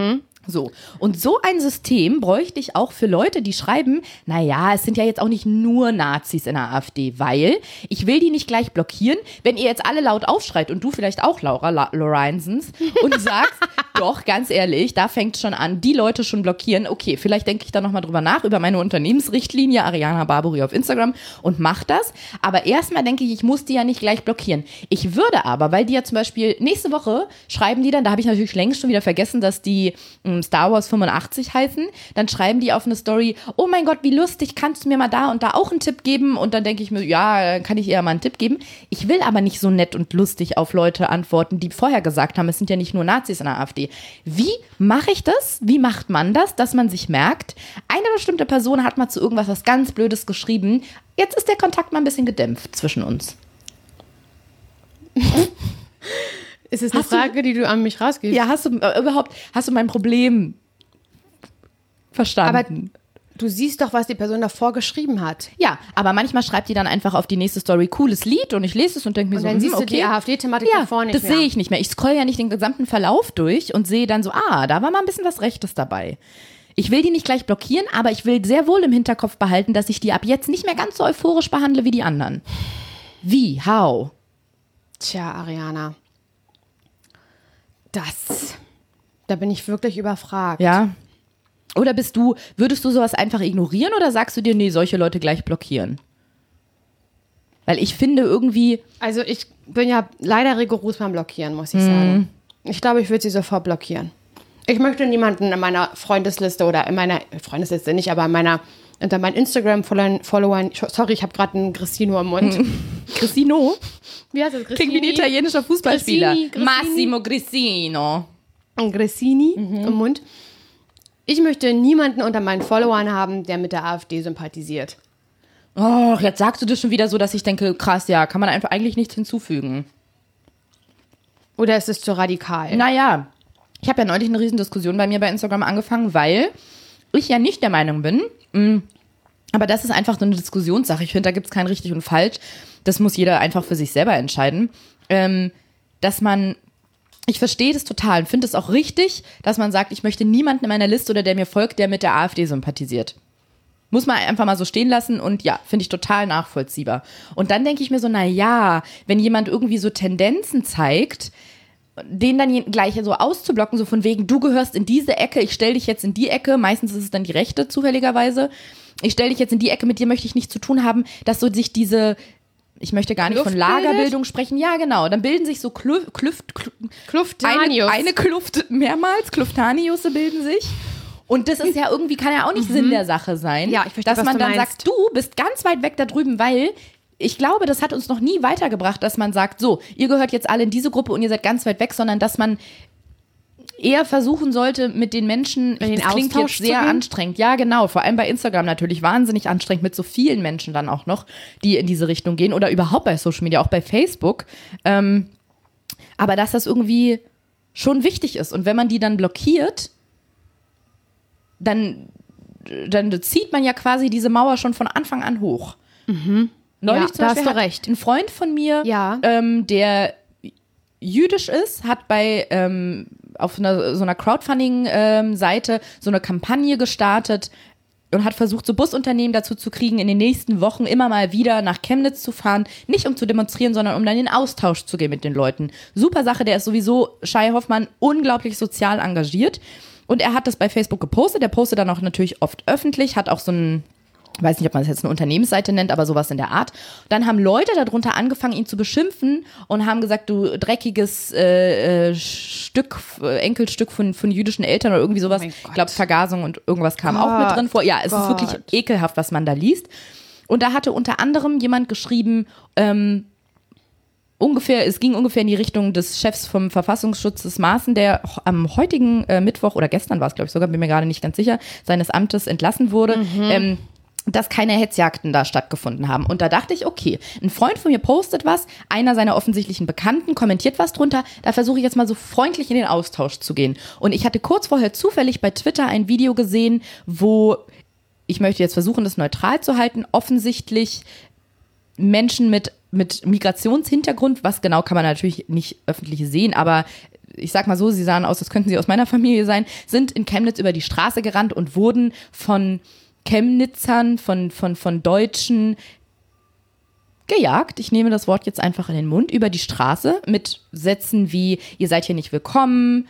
Speaker 2: So, und so ein System bräuchte ich auch für Leute, die schreiben, naja, es sind ja jetzt auch nicht nur Nazis in der AfD, weil ich will die nicht gleich blockieren, wenn ihr jetzt alle laut aufschreit und du vielleicht auch, Laura La- Lorenzens, und sagst, doch, ganz ehrlich, da fängt schon an, die Leute schon blockieren, okay, vielleicht denke ich da nochmal drüber nach, über meine Unternehmensrichtlinie, Ariana Barbary auf Instagram und mach das, aber erstmal denke ich, ich muss die ja nicht gleich blockieren. Ich würde aber, weil die ja zum Beispiel nächste Woche schreiben die dann, da habe ich natürlich längst schon wieder vergessen, dass die Star Wars fünfundachtzig heißen, dann schreiben die auf eine Story, oh mein Gott, wie lustig, kannst du mir mal da und da auch einen Tipp geben? Und dann denke ich mir, ja, kann ich eher mal einen Tipp geben. Ich will aber nicht so nett und lustig auf Leute antworten, die vorher gesagt haben, es sind ja nicht nur Nazis in der AfD. Wie mache ich das? Wie macht man das, dass man sich merkt, eine bestimmte Person hat mal zu irgendwas was ganz Blödes geschrieben, jetzt ist der Kontakt mal ein bisschen gedämpft zwischen uns.
Speaker 3: Ist es eine
Speaker 2: Hast du-
Speaker 3: Frage, die du an mich rausgibst?
Speaker 2: Ja, hast du äh, überhaupt, hast du mein Problem verstanden?
Speaker 3: Aber du siehst doch, was die Person davor geschrieben hat.
Speaker 2: Ja, aber manchmal schreibt die dann einfach auf die nächste Story cooles Lied und ich lese es und denke mir
Speaker 3: Und
Speaker 2: so,
Speaker 3: dann
Speaker 2: hm,
Speaker 3: siehst du
Speaker 2: okay.
Speaker 3: die AfD-Thematik
Speaker 2: Ja,
Speaker 3: davor nicht
Speaker 2: das
Speaker 3: mehr.
Speaker 2: sehe ich nicht mehr. Ich scroll ja nicht den gesamten Verlauf durch und sehe dann so, ah, da war mal ein bisschen was Rechtes dabei. Ich will die nicht gleich blockieren, aber ich will sehr wohl im Hinterkopf behalten, dass ich die ab jetzt nicht mehr ganz so euphorisch behandle wie die anderen. Wie? How?
Speaker 3: Tja, Ariana. Das, da bin ich wirklich überfragt.
Speaker 2: Ja. Oder bist du, würdest du sowas einfach ignorieren oder sagst du dir, nee, solche Leute gleich blockieren? Weil ich finde irgendwie,
Speaker 3: Also ich bin ja leider rigoros beim Blockieren, muss ich sagen. Ich glaube, ich würde sie sofort blockieren. Ich möchte niemanden in meiner Freundesliste oder in meiner Freundesliste nicht, aber in meiner unter meinen Instagram-Followern, sorry, ich habe gerade einen Grissino im Mund.
Speaker 2: Cristino
Speaker 3: Wie heißt das?
Speaker 2: klingt wie ein italienischer Fußballspieler.
Speaker 3: Grissini, Grissini.
Speaker 2: Massimo Grissino.
Speaker 3: Grissini im Mund. Ich möchte niemanden unter meinen Followern haben, der mit der AfD sympathisiert.
Speaker 2: Oh, jetzt sagst du das schon wieder so, dass ich denke, krass, ja, kann man einfach eigentlich nichts hinzufügen.
Speaker 3: Oder ist es zu radikal?
Speaker 2: Naja, ich habe ja neulich eine Riesendiskussion bei mir bei Instagram angefangen, weil ich ja nicht der Meinung bin, mh, aber das ist einfach so eine Diskussionssache. Ich finde, da gibt es kein richtig und falsch. Das muss jeder einfach für sich selber entscheiden. Ähm, dass man, ich verstehe das total und finde es auch richtig, dass man sagt, ich möchte niemanden in meiner Liste oder der mir folgt, der mit der AfD sympathisiert. Muss man einfach mal so stehen lassen und ja, finde ich total nachvollziehbar. Und dann denke ich mir so, na ja, wenn jemand irgendwie so Tendenzen zeigt, den dann je- gleich so auszublocken, so von wegen, du gehörst in diese Ecke, ich stelle dich jetzt in die Ecke, meistens ist es dann die Rechte zufälligerweise, ich stelle dich jetzt in die Ecke, mit dir möchte ich nichts zu tun haben, dass so sich diese, ich möchte gar nicht
Speaker 3: Kluft
Speaker 2: von Lagerbildung sprechen, ja genau, dann bilden sich so Klü- Klüft, Klü- eine,
Speaker 3: Kluftanius.
Speaker 2: eine Kluft mehrmals, Kluftaniusse bilden sich. Und das ist ja irgendwie, kann ja auch nicht Sinn der Sache sein,
Speaker 3: Ja, ich verstehe,
Speaker 2: dass
Speaker 3: was
Speaker 2: man
Speaker 3: du
Speaker 2: dann
Speaker 3: meinst.
Speaker 2: sagt, du bist ganz weit weg da drüben, weil ich glaube, das hat uns noch nie weitergebracht, dass man sagt, so, ihr gehört jetzt alle in diese Gruppe und ihr seid ganz weit weg, sondern dass man eher versuchen sollte, mit den Menschen,
Speaker 3: In den
Speaker 2: das klingt
Speaker 3: Austausch
Speaker 2: jetzt sehr
Speaker 3: zu gehen?
Speaker 2: anstrengend, ja genau, vor allem bei Instagram natürlich wahnsinnig anstrengend, mit so vielen Menschen dann auch noch, die in diese Richtung gehen oder überhaupt bei Social Media, auch bei Facebook, ähm, aber dass das irgendwie schon wichtig ist und wenn man die dann blockiert, dann, dann zieht man ja quasi diese Mauer schon von Anfang an hoch. Neulich
Speaker 3: Ja,
Speaker 2: zum
Speaker 3: da hast
Speaker 2: Beispiel
Speaker 3: du
Speaker 2: hat
Speaker 3: recht.
Speaker 2: ein Freund von mir,
Speaker 3: Ja.
Speaker 2: ähm, der jüdisch ist, hat bei ähm, auf einer, so einer Crowdfunding-Seite so eine Kampagne gestartet und hat versucht, so Busunternehmen dazu zu kriegen, in den nächsten Wochen immer mal wieder nach Chemnitz zu fahren, nicht um zu demonstrieren, sondern um dann in den Austausch zu gehen mit den Leuten. Super Sache, der ist sowieso, Shai Hoffmann, unglaublich sozial engagiert. Und er hat das bei Facebook gepostet, der postet dann auch natürlich oft öffentlich, hat auch so ein, weiß nicht, ob man das jetzt eine Unternehmensseite nennt, aber sowas in der Art. Dann haben Leute darunter angefangen, ihn zu beschimpfen und haben gesagt, du dreckiges äh, äh, Stück, äh, Enkelstück von, von jüdischen Eltern oder irgendwie sowas.
Speaker 3: mein
Speaker 2: Ich
Speaker 3: Gott.
Speaker 2: glaube, Vergasung und irgendwas kam auch mit
Speaker 3: Gott,
Speaker 2: drin vor. Ja, es ist
Speaker 3: Gott.
Speaker 2: wirklich ekelhaft, was man da liest. Und da hatte unter anderem jemand geschrieben, ähm, ungefähr, es ging ungefähr in die Richtung des Chefs vom Verfassungsschutz des Maaßen, der am heutigen äh, Mittwoch oder gestern war es, glaube ich sogar, bin mir gerade nicht ganz sicher, seines Amtes entlassen wurde,
Speaker 3: Mhm.
Speaker 2: ähm, dass keine Hetzjagden da stattgefunden haben. Und da dachte ich, okay, ein Freund von mir postet was, einer seiner offensichtlichen Bekannten kommentiert was drunter, da versuche ich jetzt mal so freundlich in den Austausch zu gehen. Und ich hatte kurz vorher zufällig bei Twitter ein Video gesehen, wo, ich möchte jetzt versuchen, das neutral zu halten, offensichtlich Menschen mit, mit Migrationshintergrund, was genau kann man natürlich nicht öffentlich sehen, aber ich sag mal so, sie sahen aus, als könnten sie aus meiner Familie sein, sind in Chemnitz über die Straße gerannt und wurden von Chemnitzern, von, von, von Deutschen gejagt, ich nehme das Wort jetzt einfach in den Mund, über die Straße mit Sätzen wie, ihr seid hier nicht willkommen,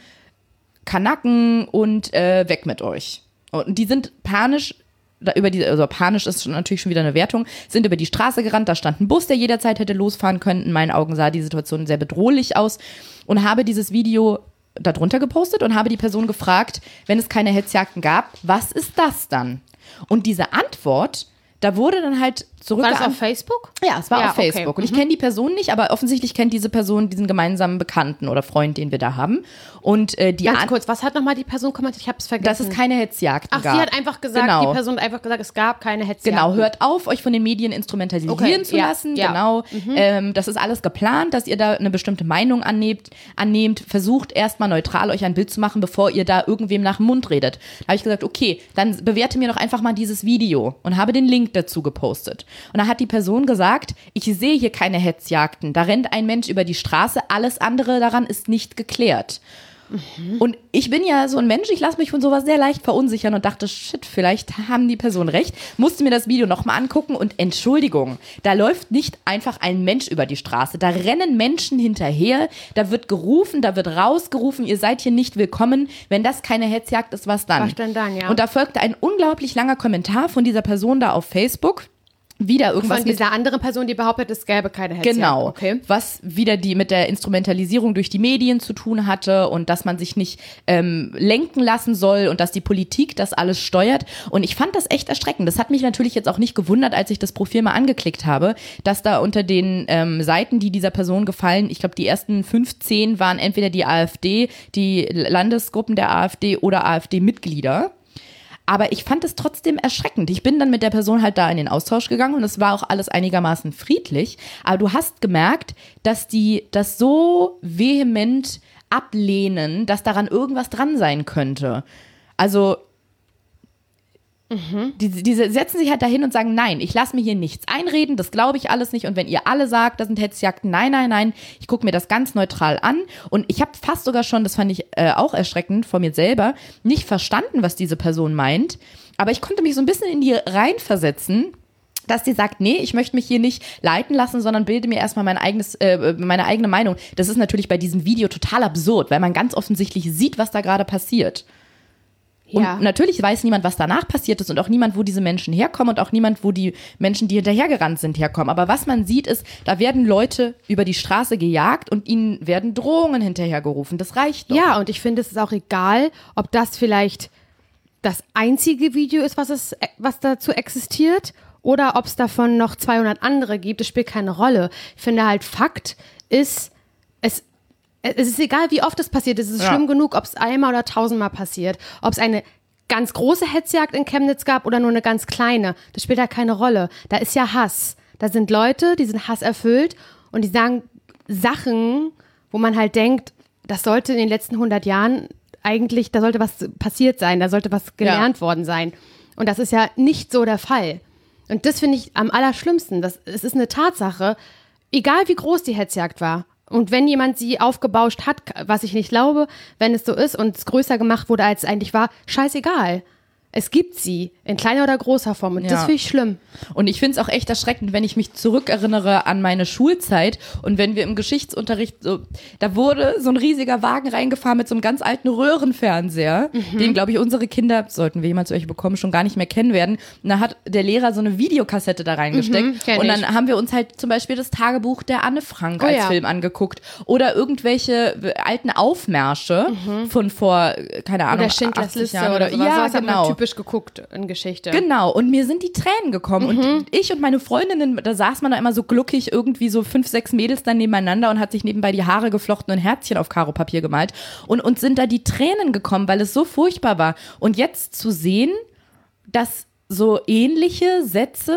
Speaker 2: Kanaken und äh, weg mit euch. Und die sind panisch, da über die, also panisch ist schon, natürlich schon wieder eine Wertung, sind über die Straße gerannt, da stand ein Bus, der jederzeit hätte losfahren können. In meinen Augen sah die Situation sehr bedrohlich aus und habe dieses Video darunter gepostet und habe die Person gefragt, wenn es keine Hetzjagden gab, was ist das dann? Und diese Antwort, da wurde dann halt zurück.
Speaker 3: War das auf Facebook?
Speaker 2: Ja, es war
Speaker 3: ja,
Speaker 2: auf Facebook.
Speaker 3: Okay.
Speaker 2: Und ich kenne die Person nicht, aber offensichtlich kennt diese Person diesen gemeinsamen Bekannten oder Freund, den wir da haben. Und äh, die
Speaker 3: Ganz
Speaker 2: An-
Speaker 3: kurz, was hat nochmal die Person kommentiert? Ich habe es vergessen.
Speaker 2: dass es keine Hetzjagden
Speaker 3: Ach,
Speaker 2: gab.
Speaker 3: sie hat einfach gesagt,
Speaker 2: genau.
Speaker 3: die Person hat einfach gesagt, es gab keine Hetzjagden.
Speaker 2: Genau, hört auf, euch von den Medien instrumentalisieren
Speaker 3: Okay,
Speaker 2: zu
Speaker 3: ja,
Speaker 2: lassen.
Speaker 3: ja.
Speaker 2: Genau,
Speaker 3: Mhm.
Speaker 2: ähm, das ist alles geplant, dass ihr da eine bestimmte Meinung annehmt. annehmt. Versucht erstmal neutral euch ein Bild zu machen, bevor ihr da irgendwem nach dem Mund redet. Da habe ich gesagt, okay, dann bewerte mir doch einfach mal dieses Video und habe den Link dazu gepostet. Und da hat die Person gesagt, ich sehe hier keine Hetzjagden. Da rennt ein Mensch über die Straße, alles andere daran ist nicht geklärt. Mhm. Und ich bin ja so ein Mensch, ich lasse mich von sowas sehr leicht verunsichern und dachte, shit, vielleicht haben die Personen recht. Musste mir das Video nochmal angucken und Entschuldigung, da läuft nicht einfach ein Mensch über die Straße. Da rennen Menschen hinterher, da wird gerufen, da wird rausgerufen, ihr seid hier nicht willkommen. Wenn das keine Hetzjagd ist, was dann?
Speaker 3: Was denn dann, ja.
Speaker 2: Und da folgte ein unglaublich langer Kommentar von dieser Person da auf Facebook. Wieder irgendwas
Speaker 3: Von dieser anderen Person, die behauptet, es gäbe keine Hetzjagd.
Speaker 2: Genau,
Speaker 3: Okay.
Speaker 2: was wieder die mit der Instrumentalisierung durch die Medien zu tun hatte und dass man sich nicht ähm, lenken lassen soll und dass die Politik das alles steuert. Und ich fand das echt erschreckend. Das hat mich natürlich jetzt auch nicht gewundert, als ich das Profil mal angeklickt habe, dass da unter den ähm, Seiten, die dieser Person gefallen, ich glaube, die ersten fünfzehn waren entweder die AfD, die Landesgruppen der AfD oder AfD-Mitglieder. Aber ich fand es trotzdem erschreckend. Ich bin dann mit der Person halt da in den Austausch gegangen und es war auch alles einigermaßen friedlich. Aber du hast gemerkt, dass die das so vehement ablehnen, dass daran irgendwas dran sein könnte. Also mhm. die, die setzen sich halt dahin und sagen, nein, ich lasse mir hier nichts einreden, das glaube ich alles nicht. Und wenn ihr alle sagt, das sind Hetzjagden, nein, nein, nein, ich gucke mir das ganz neutral an. Und ich habe fast sogar schon, das fand ich äh, auch erschreckend von mir selber, nicht verstanden, was diese Person meint. Aber ich konnte mich so ein bisschen in die reinversetzen, dass die sagt, nee, ich möchte mich hier nicht leiten lassen, sondern bilde mir erstmal mein eigenes, äh, meine eigene Meinung. Das ist natürlich bei diesem Video total absurd, weil man ganz offensichtlich sieht, was da gerade passiert. Und
Speaker 3: Ja.
Speaker 2: natürlich weiß niemand, was danach passiert ist und auch niemand, wo diese Menschen herkommen und auch niemand, wo die Menschen, die hinterhergerannt sind, herkommen. Aber was man sieht ist, da werden Leute über die Straße gejagt und ihnen werden Drohungen hinterhergerufen. Das reicht doch.
Speaker 3: Ja, und ich finde, es ist auch egal, ob das vielleicht das einzige Video ist, was, es, was dazu existiert oder ob es davon noch zweihundert andere gibt. Das spielt keine Rolle. Ich finde halt, Fakt ist, es Es ist egal, wie oft es passiert. Es ist
Speaker 2: Ja.
Speaker 3: schlimm genug, ob es einmal oder tausendmal passiert. Ob es eine ganz große Hetzjagd in Chemnitz gab oder nur eine ganz kleine. Das spielt ja keine Rolle. Da ist ja Hass. Da sind Leute, die sind hasserfüllt und die sagen Sachen, wo man halt denkt, das sollte in den letzten hundert Jahren eigentlich, da sollte was passiert sein, da sollte was gelernt
Speaker 2: Ja.
Speaker 3: worden sein. Und das ist ja nicht so der Fall. Und das finde ich am allerschlimmsten. Das, es ist eine Tatsache, egal wie groß die Hetzjagd war. Und wenn jemand sie aufgebauscht hat, was ich nicht glaube, wenn es so ist und es größer gemacht wurde, als es eigentlich war, scheißegal. Es gibt sie in kleiner oder großer Form und
Speaker 2: Ja.
Speaker 3: das finde ich schlimm.
Speaker 2: Und ich finde es auch echt erschreckend, wenn ich mich zurückerinnere an meine Schulzeit und wenn wir im Geschichtsunterricht so, da wurde so ein riesiger Wagen reingefahren mit so einem ganz alten Röhrenfernseher,
Speaker 3: Mhm.
Speaker 2: den, glaube ich, unsere Kinder, sollten wir jemals welche bekommen, schon gar nicht mehr kennen werden. Und da hat der Lehrer so eine Videokassette da reingesteckt
Speaker 3: Mhm, kenn
Speaker 2: und dann
Speaker 3: ich.
Speaker 2: haben wir uns halt zum Beispiel das Tagebuch der Anne Frank
Speaker 3: Oh
Speaker 2: als
Speaker 3: ja.
Speaker 2: Film angeguckt oder irgendwelche alten Aufmärsche von vor, keine Ahnung,
Speaker 3: Oder Schindlers
Speaker 2: achtzig
Speaker 3: Liste
Speaker 2: Jahren
Speaker 3: oder,
Speaker 2: oder
Speaker 3: sowas.
Speaker 2: ja,
Speaker 3: Sowas hat
Speaker 2: genau.
Speaker 3: man typisch geguckt in Geschichte.
Speaker 2: Genau, und mir sind die Tränen gekommen. Und ich und meine Freundinnen, da saß man da immer so gluckig, irgendwie so fünf, sechs Mädels dann nebeneinander und hat sich nebenbei die Haare geflochten und Herzchen auf Karopapier gemalt. Und uns sind da die Tränen gekommen, weil es so furchtbar war. Und jetzt zu sehen, dass so ähnliche Sätze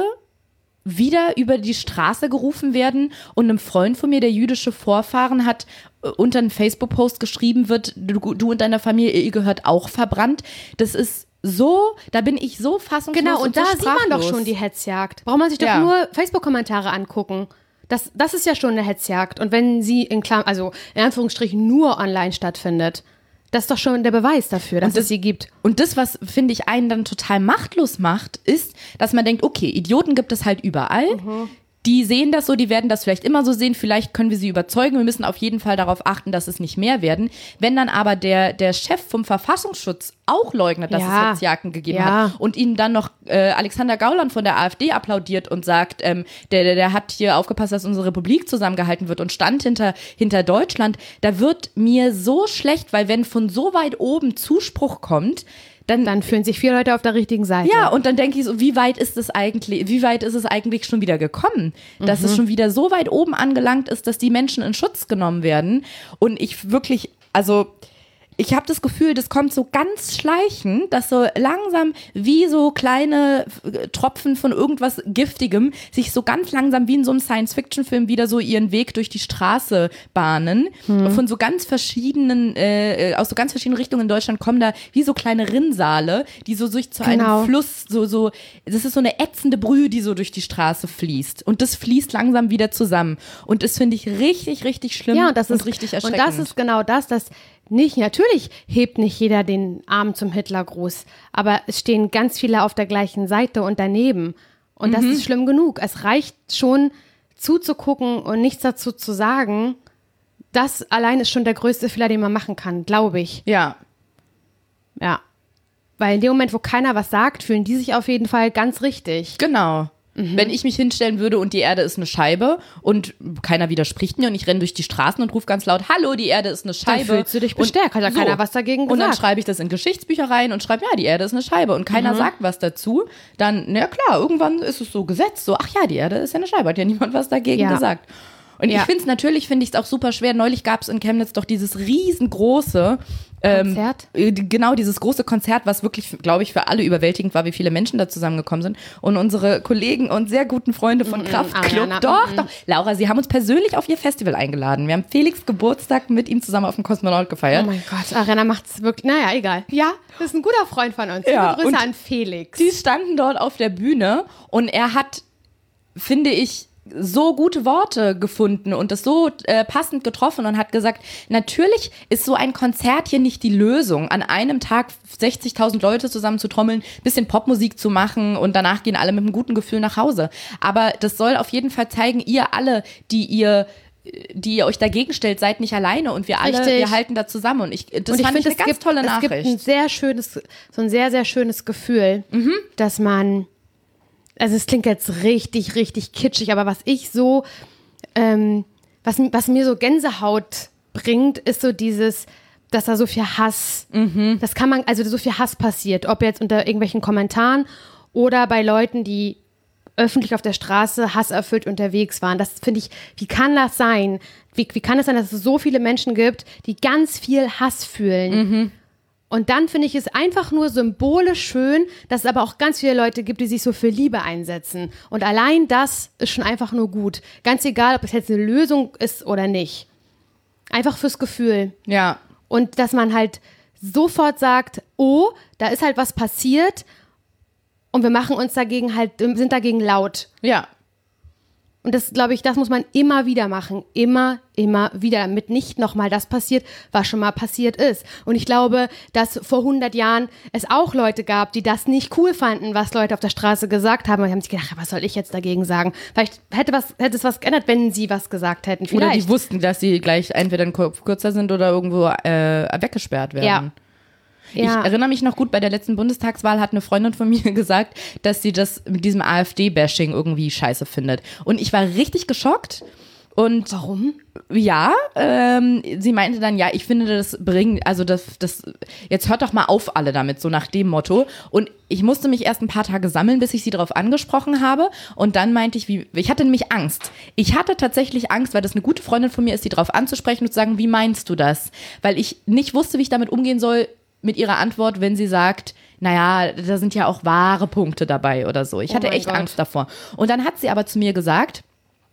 Speaker 2: wieder über die Straße gerufen werden und einem Freund von mir, der jüdische Vorfahren hat, äh, unter einen Facebook-Post geschrieben wird, du, du und deine Familie, ihr gehört auch verbrannt. Das ist so, da bin ich so fassungslos
Speaker 3: Genau, und,
Speaker 2: und
Speaker 3: da
Speaker 2: so
Speaker 3: sieht man doch
Speaker 2: sprachlos.
Speaker 3: schon die Hetzjagd. Braucht man sich doch
Speaker 2: Ja.
Speaker 3: nur Facebook-Kommentare angucken. Das, das ist ja schon eine Hetzjagd. Und wenn sie in Klam- also in Anführungsstrichen nur online stattfindet, das ist doch schon der Beweis dafür, dass
Speaker 2: Und das-
Speaker 3: es sie gibt.
Speaker 2: Und das, was, finde ich, einen dann total machtlos macht, ist, dass man denkt, okay, Idioten gibt es halt überall. Die sehen das so, die werden das vielleicht immer so sehen, vielleicht können wir sie überzeugen, wir müssen auf jeden Fall darauf achten, dass es nicht mehr werden. Wenn dann aber der, der Chef vom Verfassungsschutz auch leugnet, dass
Speaker 3: Ja.
Speaker 2: es Hetzjagden gegeben
Speaker 3: Ja.
Speaker 2: hat und ihnen dann noch äh, Alexander Gauland von der AfD applaudiert und sagt, ähm, der, der, der hat hier aufgepasst, dass unsere Republik zusammengehalten wird und stand hinter, hinter Deutschland, da wird mir so schlecht, weil wenn von so weit oben Zuspruch kommt, dann,
Speaker 3: Dann fühlen sich vier Leute auf der richtigen Seite.
Speaker 2: ja, und dann denke ich so, wie weit ist es eigentlich, wie weit ist es eigentlich schon wieder gekommen, dass es schon wieder so weit oben angelangt ist, dass die Menschen in Schutz genommen werden. Und ich wirklich, also ich habe das Gefühl, das kommt so ganz schleichend, dass so langsam wie so kleine äh, Tropfen von irgendwas Giftigem sich so ganz langsam wie in so einem Science-Fiction-Film wieder so ihren Weg durch die Straße bahnen. Von so ganz verschiedenen, äh, aus so ganz verschiedenen Richtungen in Deutschland kommen da wie so kleine Rinnsale, die so durch zu
Speaker 3: Genau.
Speaker 2: einem Fluss, so, so, das ist so eine ätzende Brühe, die so durch die Straße fließt. Und das fließt langsam wieder zusammen. Und das finde ich richtig, richtig schlimm
Speaker 3: Ja, und das ist
Speaker 2: richtig
Speaker 3: Und
Speaker 2: erschreckend.
Speaker 3: das ist genau das, dass nicht, natürlich hebt nicht jeder den Arm zum Hitlergruß, aber es stehen ganz viele auf der gleichen Seite und daneben. Und das ist schlimm genug. Es reicht schon zuzugucken und nichts dazu zu sagen. Das allein ist schon der größte Fehler, den man machen kann, glaube ich.
Speaker 2: Ja.
Speaker 3: Ja. Weil in dem Moment, wo keiner was sagt, fühlen die sich auf jeden Fall ganz richtig.
Speaker 2: Genau. Wenn ich mich hinstellen würde und die Erde ist eine Scheibe und keiner widerspricht mir und ich renne durch die Straßen und rufe ganz laut, hallo, die Erde ist eine Scheibe.
Speaker 3: Dann fühlst du dich bestärkt, hat ja keiner was dagegen
Speaker 2: Und dann
Speaker 3: gesagt.
Speaker 2: schreibe ich das in Geschichtsbücher rein und schreibe, ja, die Erde ist eine Scheibe und keiner sagt was dazu. Dann, na klar, irgendwann ist es so gesetzt, so, ach ja, die Erde ist ja eine Scheibe, hat ja niemand was dagegen
Speaker 3: Ja.
Speaker 2: gesagt. Und
Speaker 3: Ja.
Speaker 2: ich finde es natürlich, finde ich es auch super schwer. Neulich gab es in Chemnitz doch dieses riesengroße ähm,
Speaker 3: Konzert?
Speaker 2: äh, genau, dieses große Konzert, was wirklich, glaube ich, für alle überwältigend war, wie viele Menschen da zusammengekommen sind. Und unsere Kollegen und sehr guten Freunde von Kraftklub,
Speaker 3: Ariana,
Speaker 2: doch,
Speaker 3: mm,
Speaker 2: doch. Laura, sie haben uns persönlich auf ihr Festival eingeladen. Wir haben Felix Geburtstag mit ihm zusammen auf dem Kosmonaut
Speaker 3: Oh
Speaker 2: gefeiert.
Speaker 3: mein Gott, Arena macht's wirklich, naja, egal. Ja, das ist ein guter Freund von uns.
Speaker 2: Ja,
Speaker 3: Liebe Grüße
Speaker 2: und
Speaker 3: an Felix.
Speaker 2: Die standen dort auf der Bühne und er hat, finde ich, so gute Worte gefunden und das so äh, passend getroffen und hat gesagt, natürlich ist so ein Konzert hier nicht die Lösung, an einem Tag sechzigtausend Leute zusammen zu trommeln, bisschen Popmusik zu machen und danach gehen alle mit einem guten Gefühl nach Hause. Aber das soll auf jeden Fall zeigen, ihr alle, die ihr die ihr euch dagegen stellt, seid nicht alleine und wir alle,
Speaker 3: Richtig.
Speaker 2: wir halten da zusammen und ich, das
Speaker 3: Und ich
Speaker 2: fand ich
Speaker 3: finde,
Speaker 2: eine ganz
Speaker 3: es gibt,
Speaker 2: tolle
Speaker 3: es
Speaker 2: Nachricht.
Speaker 3: gibt ein sehr schönes, so ein sehr, sehr schönes Gefühl,
Speaker 2: Mhm.
Speaker 3: dass man, also es klingt jetzt richtig, richtig kitschig, aber was ich so, ähm, was, was mir so Gänsehaut bringt, ist so dieses, dass da so viel Hass,
Speaker 2: Mhm.
Speaker 3: das kann man, also so viel Hass passiert, ob jetzt unter irgendwelchen Kommentaren oder bei Leuten, die öffentlich auf der Straße hasserfüllt unterwegs waren. Das finde ich, wie kann das sein? Wie, wie kann es sein, dass es so viele Menschen gibt, die ganz viel Hass fühlen? Und dann finde ich es einfach nur symbolisch schön, dass es aber auch ganz viele Leute gibt, die sich so für Liebe einsetzen. Und allein das ist schon einfach nur gut. Ganz egal, ob es jetzt eine Lösung ist oder nicht. Einfach fürs Gefühl.
Speaker 2: Ja.
Speaker 3: Und dass man halt sofort sagt, oh, da ist halt was passiert und wir machen uns dagegen halt, sind dagegen laut.
Speaker 2: Ja.
Speaker 3: Und das, glaube ich, das muss man immer wieder machen. Immer, immer wieder, damit nicht nochmal das passiert, was schon mal passiert ist. Und ich glaube, dass vor hundert Jahren es auch Leute gab, die das nicht cool fanden, was Leute auf der Straße gesagt haben. Und die haben sich gedacht, was soll ich jetzt dagegen sagen? Vielleicht hätte, was, hätte es was geändert, wenn sie was gesagt hätten.
Speaker 2: Oder
Speaker 3: Vielleicht.
Speaker 2: die wussten, dass sie gleich entweder ein Kopf kürzer sind oder irgendwo äh, weggesperrt werden.
Speaker 3: Ja. Ja.
Speaker 2: Ich erinnere mich noch gut, bei der letzten Bundestagswahl hat eine Freundin von mir gesagt, dass sie das mit diesem AfD-Bashing irgendwie scheiße findet. Und ich war richtig geschockt. Und
Speaker 3: Warum?
Speaker 2: ja, ähm, sie meinte dann, ja, ich finde, das bringt, also das, das, jetzt hört doch mal auf alle damit, so nach dem Motto. Und ich musste mich erst ein paar Tage sammeln, bis ich sie darauf angesprochen habe. Und dann meinte ich, wie, ich hatte nämlich Angst. Ich hatte tatsächlich Angst, weil das eine gute Freundin von mir ist, sie darauf anzusprechen und zu sagen, wie meinst du das? Weil ich nicht wusste, wie ich damit umgehen soll, mit ihrer Antwort, wenn sie sagt, naja, da sind ja auch wahre Punkte dabei oder so. Ich
Speaker 3: Oh
Speaker 2: hatte
Speaker 3: mein
Speaker 2: echt
Speaker 3: Gott.
Speaker 2: Angst davor. Und dann hat sie aber zu mir gesagt,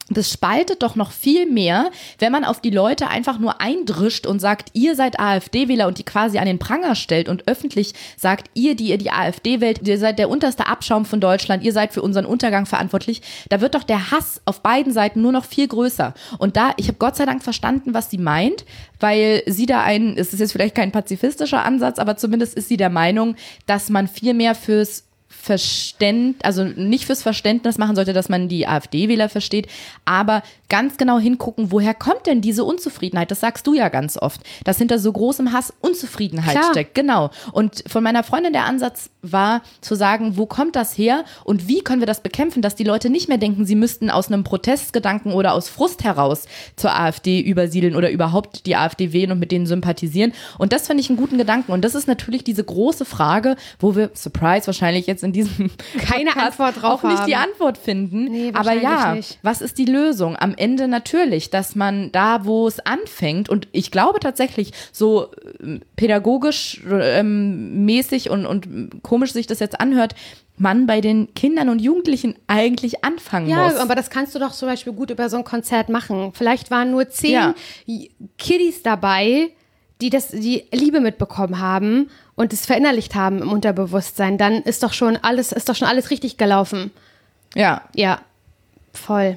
Speaker 2: das spaltet doch noch viel mehr, wenn man auf die Leute einfach nur eindrischt und sagt, ihr seid AfD-Wähler und die quasi an den Pranger stellt und öffentlich sagt, ihr, die ihr die AfD wählt, ihr seid der unterste Abschaum von Deutschland, ihr seid für unseren Untergang verantwortlich. Da wird doch der Hass auf beiden Seiten nur noch viel größer. Und da, ich habe Gott sei Dank verstanden, was sie meint, weil sie da ein, es ist jetzt vielleicht kein pazifistischer Ansatz, aber zumindest ist sie der Meinung, dass man viel mehr fürs Verständ, also nicht fürs Verständnis machen sollte, dass man die AfD-Wähler versteht, aber ganz genau hingucken, woher kommt denn diese Unzufriedenheit? Das sagst du ja ganz oft, dass hinter so großem Hass Unzufriedenheit
Speaker 3: Klar.
Speaker 2: steckt. Genau. Und von meiner Freundin der Ansatz war zu sagen, wo kommt das her und wie können wir das bekämpfen, dass die Leute nicht mehr denken, sie müssten aus einem Protestgedanken oder aus Frust heraus zur AfD übersiedeln oder überhaupt die AfD wählen und mit denen sympathisieren. Und das finde ich einen guten Gedanken. Und das ist natürlich diese große Frage, wo wir, Surprise, wahrscheinlich jetzt in diesem
Speaker 3: Keine
Speaker 2: Podcast
Speaker 3: Antwort drauf
Speaker 2: auch nicht
Speaker 3: haben.
Speaker 2: die Antwort finden.
Speaker 3: Nee,
Speaker 2: aber
Speaker 3: wahrscheinlich
Speaker 2: ja,
Speaker 3: nicht.
Speaker 2: was ist die Lösung? Am Ende natürlich, dass man da, wo es anfängt, und ich glaube tatsächlich, so äh, pädagogisch ähm, mäßig und, und komisch sich das jetzt anhört, man bei den Kindern und Jugendlichen eigentlich anfangen
Speaker 3: Ja,
Speaker 2: muss.
Speaker 3: aber das kannst du doch zum Beispiel gut über so ein Konzert machen. Vielleicht waren nur zehn
Speaker 2: Ja.
Speaker 3: Kiddies dabei, die das, die Liebe mitbekommen haben und es verinnerlicht haben im Unterbewusstsein. Dann ist doch schon alles, ist doch schon alles richtig gelaufen.
Speaker 2: Ja.
Speaker 3: Ja, voll.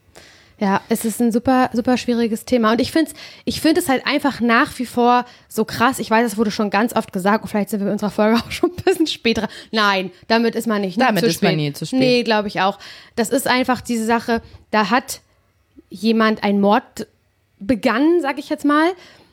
Speaker 3: Ja, es ist ein super, super schwieriges Thema. Und ich finde es ich find es halt einfach nach wie vor so krass. Ich weiß, es wurde schon ganz oft gesagt und vielleicht sind wir in unserer Folge auch schon ein bisschen später. Nein, damit ist man nicht nie
Speaker 2: Damit
Speaker 3: zu
Speaker 2: ist
Speaker 3: spät.
Speaker 2: man nie zu spät.
Speaker 3: Nee, glaube ich auch. Das ist einfach diese Sache, da hat jemand einen Mord begangen, sag ich jetzt mal.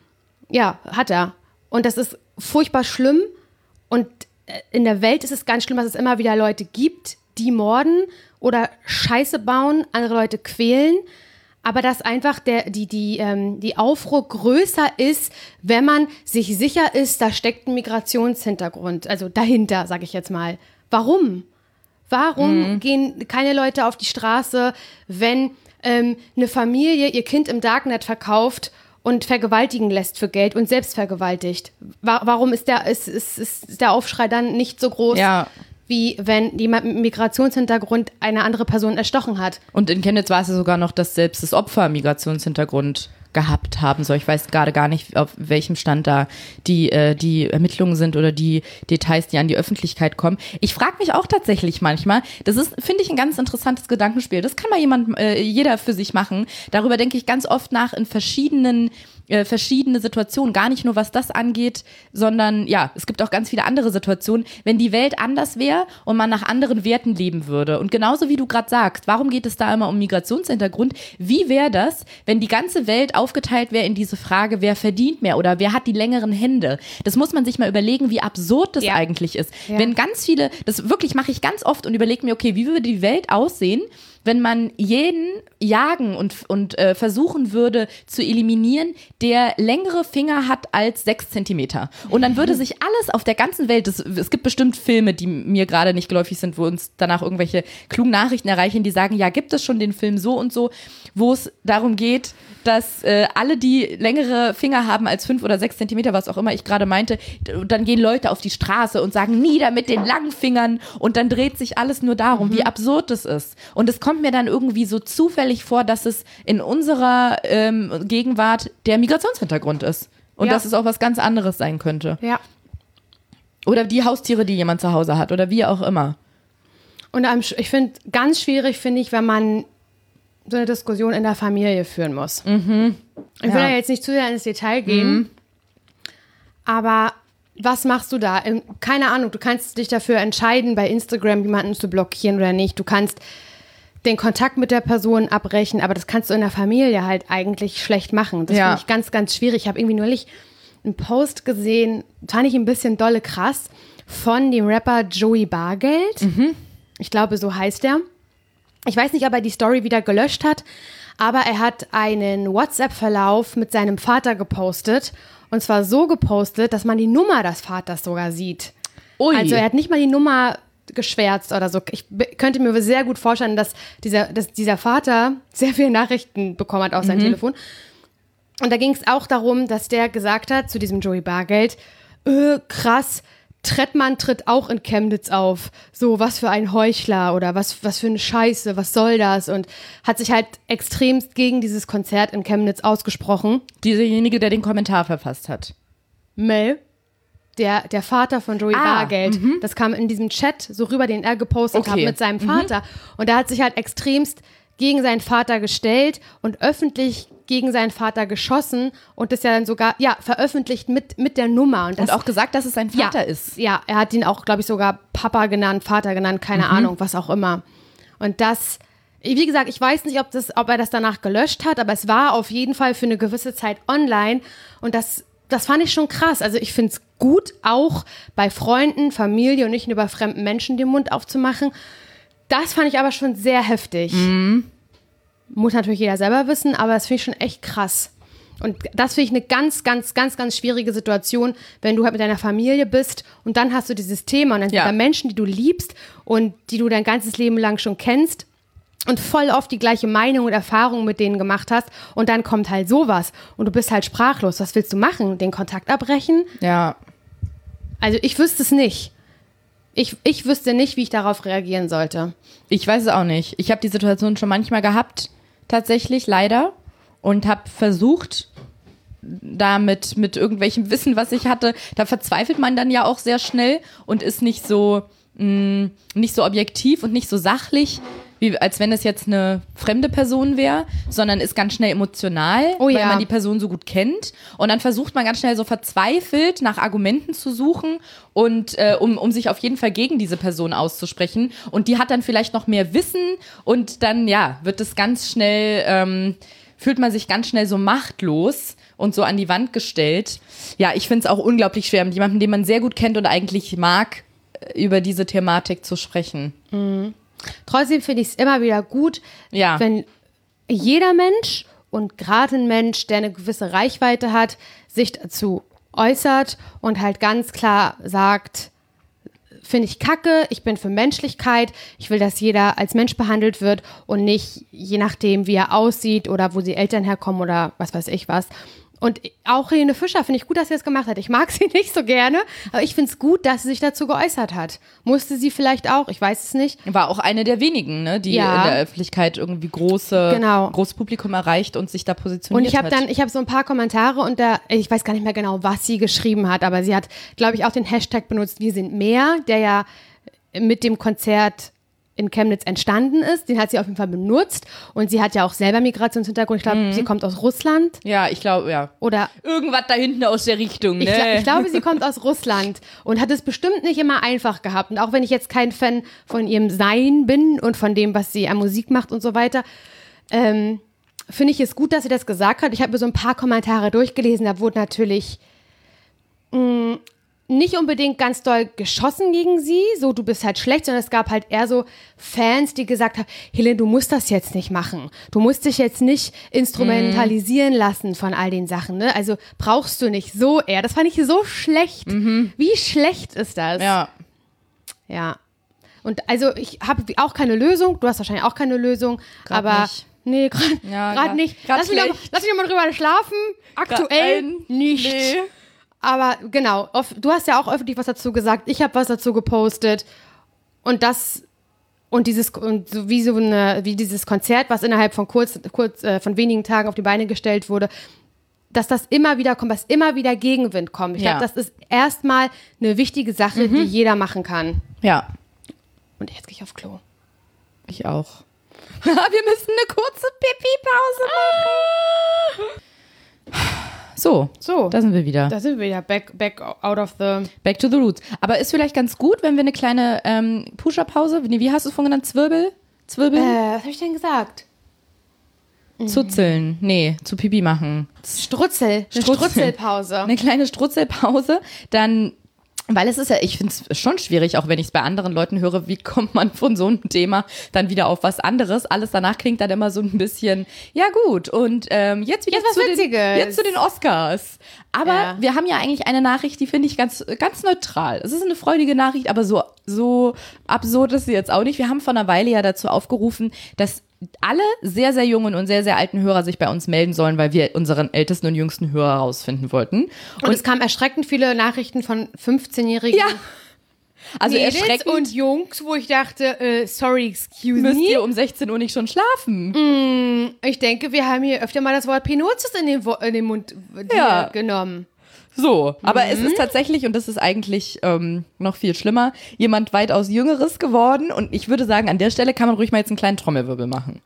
Speaker 3: Ja, hat er. Und das ist furchtbar schlimm. Und in der Welt ist es ganz schlimm, dass es immer wieder Leute gibt, die morden oder Scheiße bauen, andere Leute quälen. Aber dass einfach der, die, die, ähm, die Aufruhr größer ist, wenn man sich sicher ist, da steckt ein Migrationshintergrund. Also dahinter, sag ich jetzt mal. Warum? Warum mhm. gehen keine Leute auf die Straße, wenn ähm, eine Familie ihr Kind im Darknet verkauft und vergewaltigen lässt für Geld und selbst vergewaltigt? Wa- warum ist der, ist, ist, ist der Aufschrei dann nicht so groß,
Speaker 2: Ja.
Speaker 3: wie wenn jemand mit Migrationshintergrund eine andere Person erstochen hat?
Speaker 2: Und in Chemnitz war es ja sogar noch, dass selbst das Opfer Migrationshintergrund gehabt haben soll. Ich weiß gerade gar nicht, auf welchem Stand da die, äh, die Ermittlungen sind oder die Details, die an die Öffentlichkeit kommen. Ich frage mich auch tatsächlich manchmal, das ist, finde ich, ein ganz interessantes Gedankenspiel. Das kann mal jemand, äh, jeder für sich machen. Darüber denke ich ganz oft nach in verschiedenen Äh, verschiedene Situationen, gar nicht nur was das angeht, sondern ja, es gibt auch ganz viele andere Situationen, wenn die Welt anders wäre und man nach anderen Werten leben würde. Und genauso wie du gerade sagst, warum geht es da immer um Migrationshintergrund? Wie wäre das, wenn die ganze Welt aufgeteilt wäre in diese Frage, wer verdient mehr oder wer hat die längeren Hände? Das muss man sich mal überlegen, wie absurd das
Speaker 3: Ja.
Speaker 2: eigentlich ist.
Speaker 3: Ja.
Speaker 2: Wenn ganz viele, das wirklich mache ich ganz oft und überlege mir, okay, wie würde die Welt aussehen, wenn man jeden jagen und, und äh, versuchen würde zu eliminieren, der längere Finger hat als sechs Zentimeter. Und dann würde sich alles auf der ganzen Welt, das, es gibt bestimmt Filme, die mir gerade nicht geläufig sind, wo uns danach irgendwelche klugen Nachrichten erreichen, die sagen, ja, gibt es schon den Film so und so, wo es darum geht, dass äh, alle, die längere Finger haben als fünf oder sechs Zentimeter, was auch immer ich gerade meinte, dann gehen Leute auf die Straße und sagen, nieder mit den langen Fingern, und dann dreht sich alles nur darum, wie absurd das ist. Und es kommt mir dann irgendwie so zufällig vor, dass es in unserer ähm, Gegenwart der Migrationshintergrund ist. Und
Speaker 3: Ja.
Speaker 2: dass es auch was ganz anderes sein könnte.
Speaker 3: Ja.
Speaker 2: Oder die Haustiere, die jemand zu Hause hat oder wie auch immer.
Speaker 3: Und am Sch- ich finde, ganz schwierig finde ich, wenn man so eine Diskussion in der Familie führen muss.
Speaker 2: Mhm.
Speaker 3: Ich will
Speaker 2: Ja.
Speaker 3: ja jetzt nicht zu sehr ins Detail gehen,
Speaker 2: Mhm.
Speaker 3: aber was machst du da? Ähm, Keine Ahnung, du kannst dich dafür entscheiden, bei Instagram jemanden zu blockieren oder nicht. Du kannst den Kontakt mit der Person abbrechen, aber das kannst du in der Familie halt eigentlich schlecht machen. Das
Speaker 2: Ja.
Speaker 3: finde ich ganz, ganz schwierig. Ich habe irgendwie neulich einen Post gesehen, fand ich ein bisschen dolle krass, von dem Rapper Joey Bargeld. Ich glaube, so heißt er. Ich weiß nicht, ob er die Story wieder gelöscht hat, aber er hat einen WhatsApp-Verlauf mit seinem Vater gepostet. Und zwar so gepostet, dass man die Nummer des Vaters sogar sieht.
Speaker 2: Ui.
Speaker 3: Also er hat nicht mal die Nummer geschwärzt oder so. Ich b- könnte mir sehr gut vorstellen, dass dieser, dass dieser Vater sehr viele Nachrichten bekommen hat auf sein Telefon. Und da ging es auch darum, dass der gesagt hat zu diesem Joey Bargeld, äh, krass, Trettmann tritt auch in Chemnitz auf. So, was für ein Heuchler oder was, was für eine Scheiße, was soll das? Und hat sich halt extremst gegen dieses Konzert in Chemnitz ausgesprochen.
Speaker 2: Dieserjenige, der den Kommentar verfasst hat.
Speaker 3: Mel, der, der Vater von Joey
Speaker 2: Ah,
Speaker 3: Bargeld, das kam in diesem Chat so rüber, den er gepostet
Speaker 2: Okay.
Speaker 3: hat mit seinem Vater. Und er hat sich halt extremst gegen seinen Vater gestellt und öffentlich gegen seinen Vater geschossen und das ja dann sogar, ja, veröffentlicht mit, mit der Nummer. Und, das,
Speaker 2: Und auch gesagt, dass es sein Vater
Speaker 3: ja,
Speaker 2: ist.
Speaker 3: Ja, er hat ihn auch, glaube ich, sogar Papa genannt, Vater genannt, keine Ahnung, was auch immer. Und das, wie gesagt, ich weiß nicht, ob, das, ob er das danach gelöscht hat, aber es war auf jeden Fall für eine gewisse Zeit online und das, das fand ich schon krass. Also ich finde es gut, auch bei Freunden, Familie und nicht nur bei fremden Menschen den Mund aufzumachen. Das fand ich aber schon sehr heftig.
Speaker 2: Mhm.
Speaker 3: Muss natürlich jeder selber wissen, aber das finde ich schon echt krass. Und das finde ich eine ganz, ganz, ganz, ganz schwierige Situation, wenn du halt mit deiner Familie bist und dann hast du dieses Thema und dann sind
Speaker 2: Ja.
Speaker 3: da Menschen, die du liebst und die du dein ganzes Leben lang schon kennst und voll oft die gleiche Meinung und Erfahrung mit denen gemacht hast und dann kommt halt sowas und du bist halt sprachlos. Was willst du machen? Den Kontakt abbrechen?
Speaker 2: Ja.
Speaker 3: Also ich wüsste es nicht. Ich, ich wüsste nicht, wie ich darauf reagieren sollte.
Speaker 2: Ich weiß es auch nicht. Ich habe die Situation schon manchmal gehabt, tatsächlich, leider. Und habe versucht, da mit, mit irgendwelchem Wissen, was ich hatte, da verzweifelt man dann ja auch sehr schnell und ist nicht so, mh, nicht so objektiv und nicht so sachlich, wie als wenn es jetzt eine fremde Person wäre, sondern ist ganz schnell emotional,
Speaker 3: Oh
Speaker 2: weil
Speaker 3: ja.
Speaker 2: man die Person so gut kennt. Und dann versucht man ganz schnell so verzweifelt nach Argumenten zu suchen und äh, um, um sich auf jeden Fall gegen diese Person auszusprechen. Und die hat dann vielleicht noch mehr Wissen und dann, ja, wird es ganz schnell, ähm, fühlt man sich ganz schnell so machtlos und so an die Wand gestellt. Ja, ich finde es auch unglaublich schwer, mit jemandem, den man sehr gut kennt und eigentlich mag, über diese Thematik zu sprechen.
Speaker 3: Trotzdem finde ich es immer wieder gut,
Speaker 2: Ja.
Speaker 3: wenn jeder Mensch und gerade ein Mensch, der eine gewisse Reichweite hat, sich dazu äußert und halt ganz klar sagt, finde ich kacke, ich bin für Menschlichkeit, ich will, dass jeder als Mensch behandelt wird und nicht je nachdem, wie er aussieht oder wo die Eltern herkommen oder was weiß ich was. Und auch Helene Fischer finde ich gut, dass sie das gemacht hat. Ich mag sie nicht so gerne, aber ich finde es gut, dass sie sich dazu geäußert hat. Musste sie vielleicht auch, ich weiß es nicht.
Speaker 2: War auch eine der wenigen, ne, die
Speaker 3: Ja.
Speaker 2: in der Öffentlichkeit irgendwie große,
Speaker 3: Genau.
Speaker 2: großes Publikum erreicht und sich da positioniert
Speaker 3: Und ich habe
Speaker 2: hat.
Speaker 3: dann, ich habe so ein paar Kommentare und da, ich weiß gar nicht mehr genau, was sie geschrieben hat, aber sie hat, glaube ich, auch den Hashtag benutzt, wir sind mehr, der ja mit dem Konzert in Chemnitz entstanden ist. Den hat sie auf jeden Fall benutzt und sie hat ja auch selber Migrationshintergrund. Ich glaube,
Speaker 2: Mhm.
Speaker 3: sie kommt aus Russland
Speaker 2: Ja, ich glaube, ja.
Speaker 3: oder
Speaker 2: Irgendwas da hinten aus der Richtung, ne?
Speaker 3: ich, gla- ich glaube, sie kommt aus Russland und hat es bestimmt nicht immer einfach gehabt. Und auch wenn ich jetzt kein Fan von ihrem Sein bin und von dem, was sie an Musik macht und so weiter, ähm, finde ich es gut, dass sie das gesagt hat. Ich habe mir so ein paar Kommentare durchgelesen, da wurde natürlich mh, nicht unbedingt ganz doll geschossen gegen sie, so du bist halt schlecht, sondern es gab halt eher so Fans, die gesagt haben, Helene, du musst das jetzt nicht machen. Du musst dich jetzt nicht instrumentalisieren lassen von all den Sachen, ne? Also brauchst du nicht so eher. Das fand ich so schlecht. Wie schlecht ist das?
Speaker 2: Ja.
Speaker 3: Ja. Und also ich habe auch keine Lösung, du hast wahrscheinlich auch keine Lösung,
Speaker 2: Grad
Speaker 3: aber
Speaker 2: nicht.
Speaker 3: nee, gerade
Speaker 2: Ja,
Speaker 3: grad
Speaker 2: grad-
Speaker 3: nicht.
Speaker 2: grad
Speaker 3: lass, mich noch,
Speaker 2: schlecht.
Speaker 3: lass mich noch mal drüber schlafen. Aktuell
Speaker 2: ein-
Speaker 3: nicht.
Speaker 2: nee.
Speaker 3: Aber genau, off- du hast ja auch öffentlich was dazu gesagt, ich habe was dazu gepostet und das und dieses und so wie so eine wie dieses Konzert, was innerhalb von kurz kurz äh, von wenigen Tagen auf die Beine gestellt wurde, dass das immer wieder kommt, dass immer wieder Gegenwind kommt. Ich
Speaker 2: Ja.
Speaker 3: glaube, das ist erstmal eine wichtige Sache, die jeder machen kann.
Speaker 2: Ja,
Speaker 3: Und jetzt gehe ich auf Klo.
Speaker 2: ich auch. Wir müssen eine kurze Pipi-Pause machen. So,
Speaker 3: So,
Speaker 2: da sind wir wieder.
Speaker 3: da sind wir wieder back back out of the
Speaker 2: Back to the roots. Aber ist vielleicht ganz gut, wenn wir eine kleine ähm, Pusher-Pause, nee, wie hast du es vorhin genannt? Zwirbel? Zwirbel?
Speaker 3: äh, was habe ich denn gesagt?
Speaker 2: Zuzeln. Nee, zu Pipi machen.
Speaker 3: Strutzel, eine
Speaker 2: Strutzel.
Speaker 3: Strutzelpause.
Speaker 2: Eine kleine Strutzelpause. Dann, weil es ist ja, ich finde es schon schwierig, auch wenn ich es bei anderen Leuten höre, wie kommt man von so einem Thema dann wieder auf was anderes. Alles danach klingt dann immer so ein bisschen, ja gut, und ähm, jetzt wieder
Speaker 3: Jetzt was
Speaker 2: zu, den,
Speaker 3: Witziges.
Speaker 2: jetzt zu den Oscars. Aber
Speaker 3: Ja.
Speaker 2: wir haben ja eigentlich eine Nachricht, die finde ich ganz, ganz neutral. Es ist eine freudige Nachricht, aber so so absurd ist sie jetzt auch nicht. Wir haben vor einer Weile ja dazu aufgerufen, dass alle sehr, sehr jungen und sehr, sehr alten Hörer sich bei uns melden sollen, weil wir unseren ältesten und jüngsten Hörer rausfinden wollten.
Speaker 3: Und, und es kamen erschreckend viele Nachrichten von fünfzehnjährigen
Speaker 2: ja. Also
Speaker 3: Mädels
Speaker 2: erschreckend
Speaker 3: und Jungs, wo ich dachte, äh, sorry, excuse
Speaker 2: müsst
Speaker 3: me.
Speaker 2: ihr um sechzehn Uhr nicht schon schlafen?
Speaker 3: Mm, ich denke, wir haben hier öfter mal das Wort Pinozus in den, Wo- in den Mund äh,
Speaker 2: Ja.
Speaker 3: genommen.
Speaker 2: So, aber
Speaker 3: Mhm.
Speaker 2: es ist tatsächlich, und das ist eigentlich ähm, noch viel schlimmer, jemand weitaus Jüngeres geworden. Und ich würde sagen, an der Stelle kann man ruhig mal jetzt einen kleinen Trommelwirbel machen.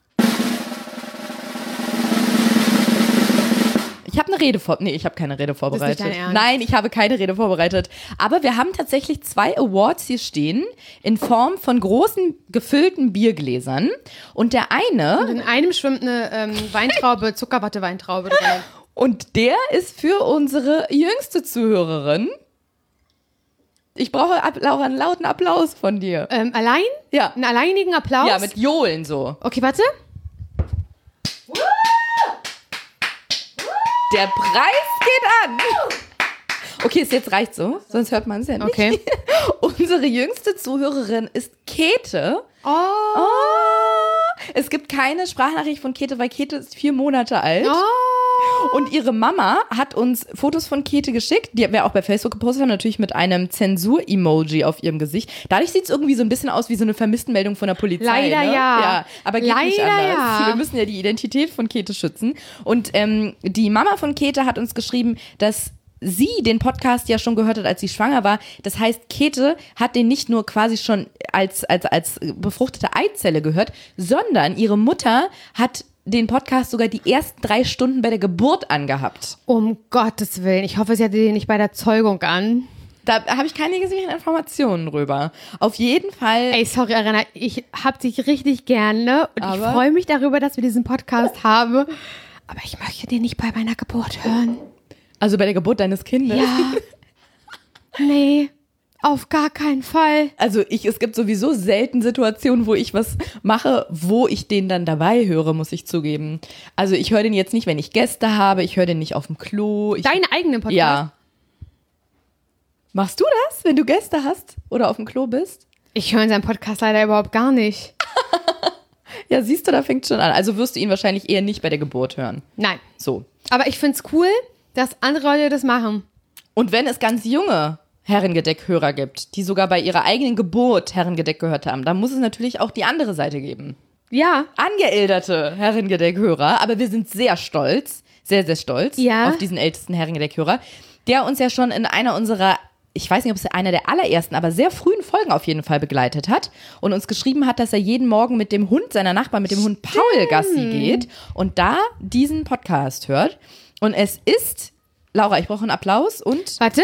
Speaker 2: Ich habe eine Rede vor, nee, ich habe keine Rede vorbereitet.
Speaker 3: Das ist nicht dein Ernst?
Speaker 2: Nein, ich habe keine Rede vorbereitet. Aber wir haben tatsächlich zwei Awards hier stehen in Form von großen gefüllten Biergläsern. Und der eine,
Speaker 3: Und in einem schwimmt eine ähm, Weintraube, Zuckerwatte-Weintraube drin.
Speaker 2: und der ist für unsere jüngste Zuhörerin. Ich brauche ab, Laura, einen lauten Applaus von dir.
Speaker 3: Ähm, allein?
Speaker 2: Ja.
Speaker 3: Einen alleinigen Applaus?
Speaker 2: Ja, mit Johlen so.
Speaker 3: Okay, warte.
Speaker 2: Der Preis geht an. Okay, ist jetzt reicht so, sonst hört man es ja nicht.
Speaker 3: Okay.
Speaker 2: Unsere jüngste Zuhörerin ist Käthe.
Speaker 3: Oh.
Speaker 2: Oh. Es gibt keine Sprachnachricht von Käthe, weil Käthe ist vier Monate alt.
Speaker 3: Oh.
Speaker 2: Und ihre Mama hat uns Fotos von Käthe geschickt, die wir auch bei Facebook gepostet haben, natürlich mit einem Zensur-Emoji auf ihrem Gesicht. Dadurch sieht es irgendwie so ein bisschen aus wie so eine Vermisstenmeldung von der Polizei.
Speaker 3: Leider
Speaker 2: ne?
Speaker 3: ja.
Speaker 2: ja. Aber geht
Speaker 3: Leider
Speaker 2: nicht anders.
Speaker 3: ja.
Speaker 2: Wir müssen ja die Identität von Käthe schützen. Und ähm, die Mama von Käthe hat uns geschrieben, dass sie den Podcast ja schon gehört hat, als sie schwanger war. Das heißt, Käthe hat den nicht nur quasi schon als, als, als befruchtete Eizelle gehört, sondern ihre Mutter hat den Podcast sogar die ersten drei Stunden bei der Geburt angehabt.
Speaker 3: Um Gottes Willen. Ich hoffe, sie hatte den nicht bei der Zeugung an.
Speaker 2: Da habe ich keine gesicherten Informationen drüber. Auf jeden Fall.
Speaker 3: Ey, sorry, Arena, ich hab dich richtig gerne und
Speaker 2: Aber-
Speaker 3: ich freue mich darüber, dass wir diesen Podcast haben. Aber ich möchte den nicht bei meiner Geburt hören.
Speaker 2: Also bei der Geburt deines Kindes.
Speaker 3: Ja. Nee, auf gar keinen Fall.
Speaker 2: Also ich, es gibt sowieso selten Situationen, wo ich was mache, wo ich den dann dabei höre, muss ich zugeben. Also ich höre den jetzt nicht, wenn ich Gäste habe, ich höre den nicht auf dem Klo. Ich,
Speaker 3: Deinen eigenen Podcast?
Speaker 2: ja. Machst du das, wenn du Gäste hast oder auf dem Klo bist?
Speaker 3: Ich höre seinen Podcast leider überhaupt gar nicht.
Speaker 2: Ja, siehst du, da fängt schon an. Also wirst du ihn wahrscheinlich eher nicht bei der Geburt hören.
Speaker 3: Nein.
Speaker 2: So.
Speaker 3: Aber ich find's cool, dass andere Leute das machen.
Speaker 2: Und wenn es ganz junge Herrengedeck-Hörer gibt, die sogar bei ihrer eigenen Geburt Herrengedeck gehört haben, dann muss es natürlich auch die andere Seite geben.
Speaker 3: Ja.
Speaker 2: Angeälterte Herrengedeck-Hörer, aber wir sind sehr stolz, sehr, sehr stolz
Speaker 3: Ja.
Speaker 2: auf diesen ältesten Herrengedeck-Hörer, der uns ja schon in einer unserer, ich weiß nicht, ob es einer der allerersten, aber sehr frühen Folgen auf jeden Fall begleitet hat und uns geschrieben hat, dass er jeden Morgen mit dem Hund seiner Nachbarn, mit dem Hund Paul Gassi geht und da diesen Podcast hört. Und es ist, Laura, ich brauche einen Applaus und
Speaker 3: Warte.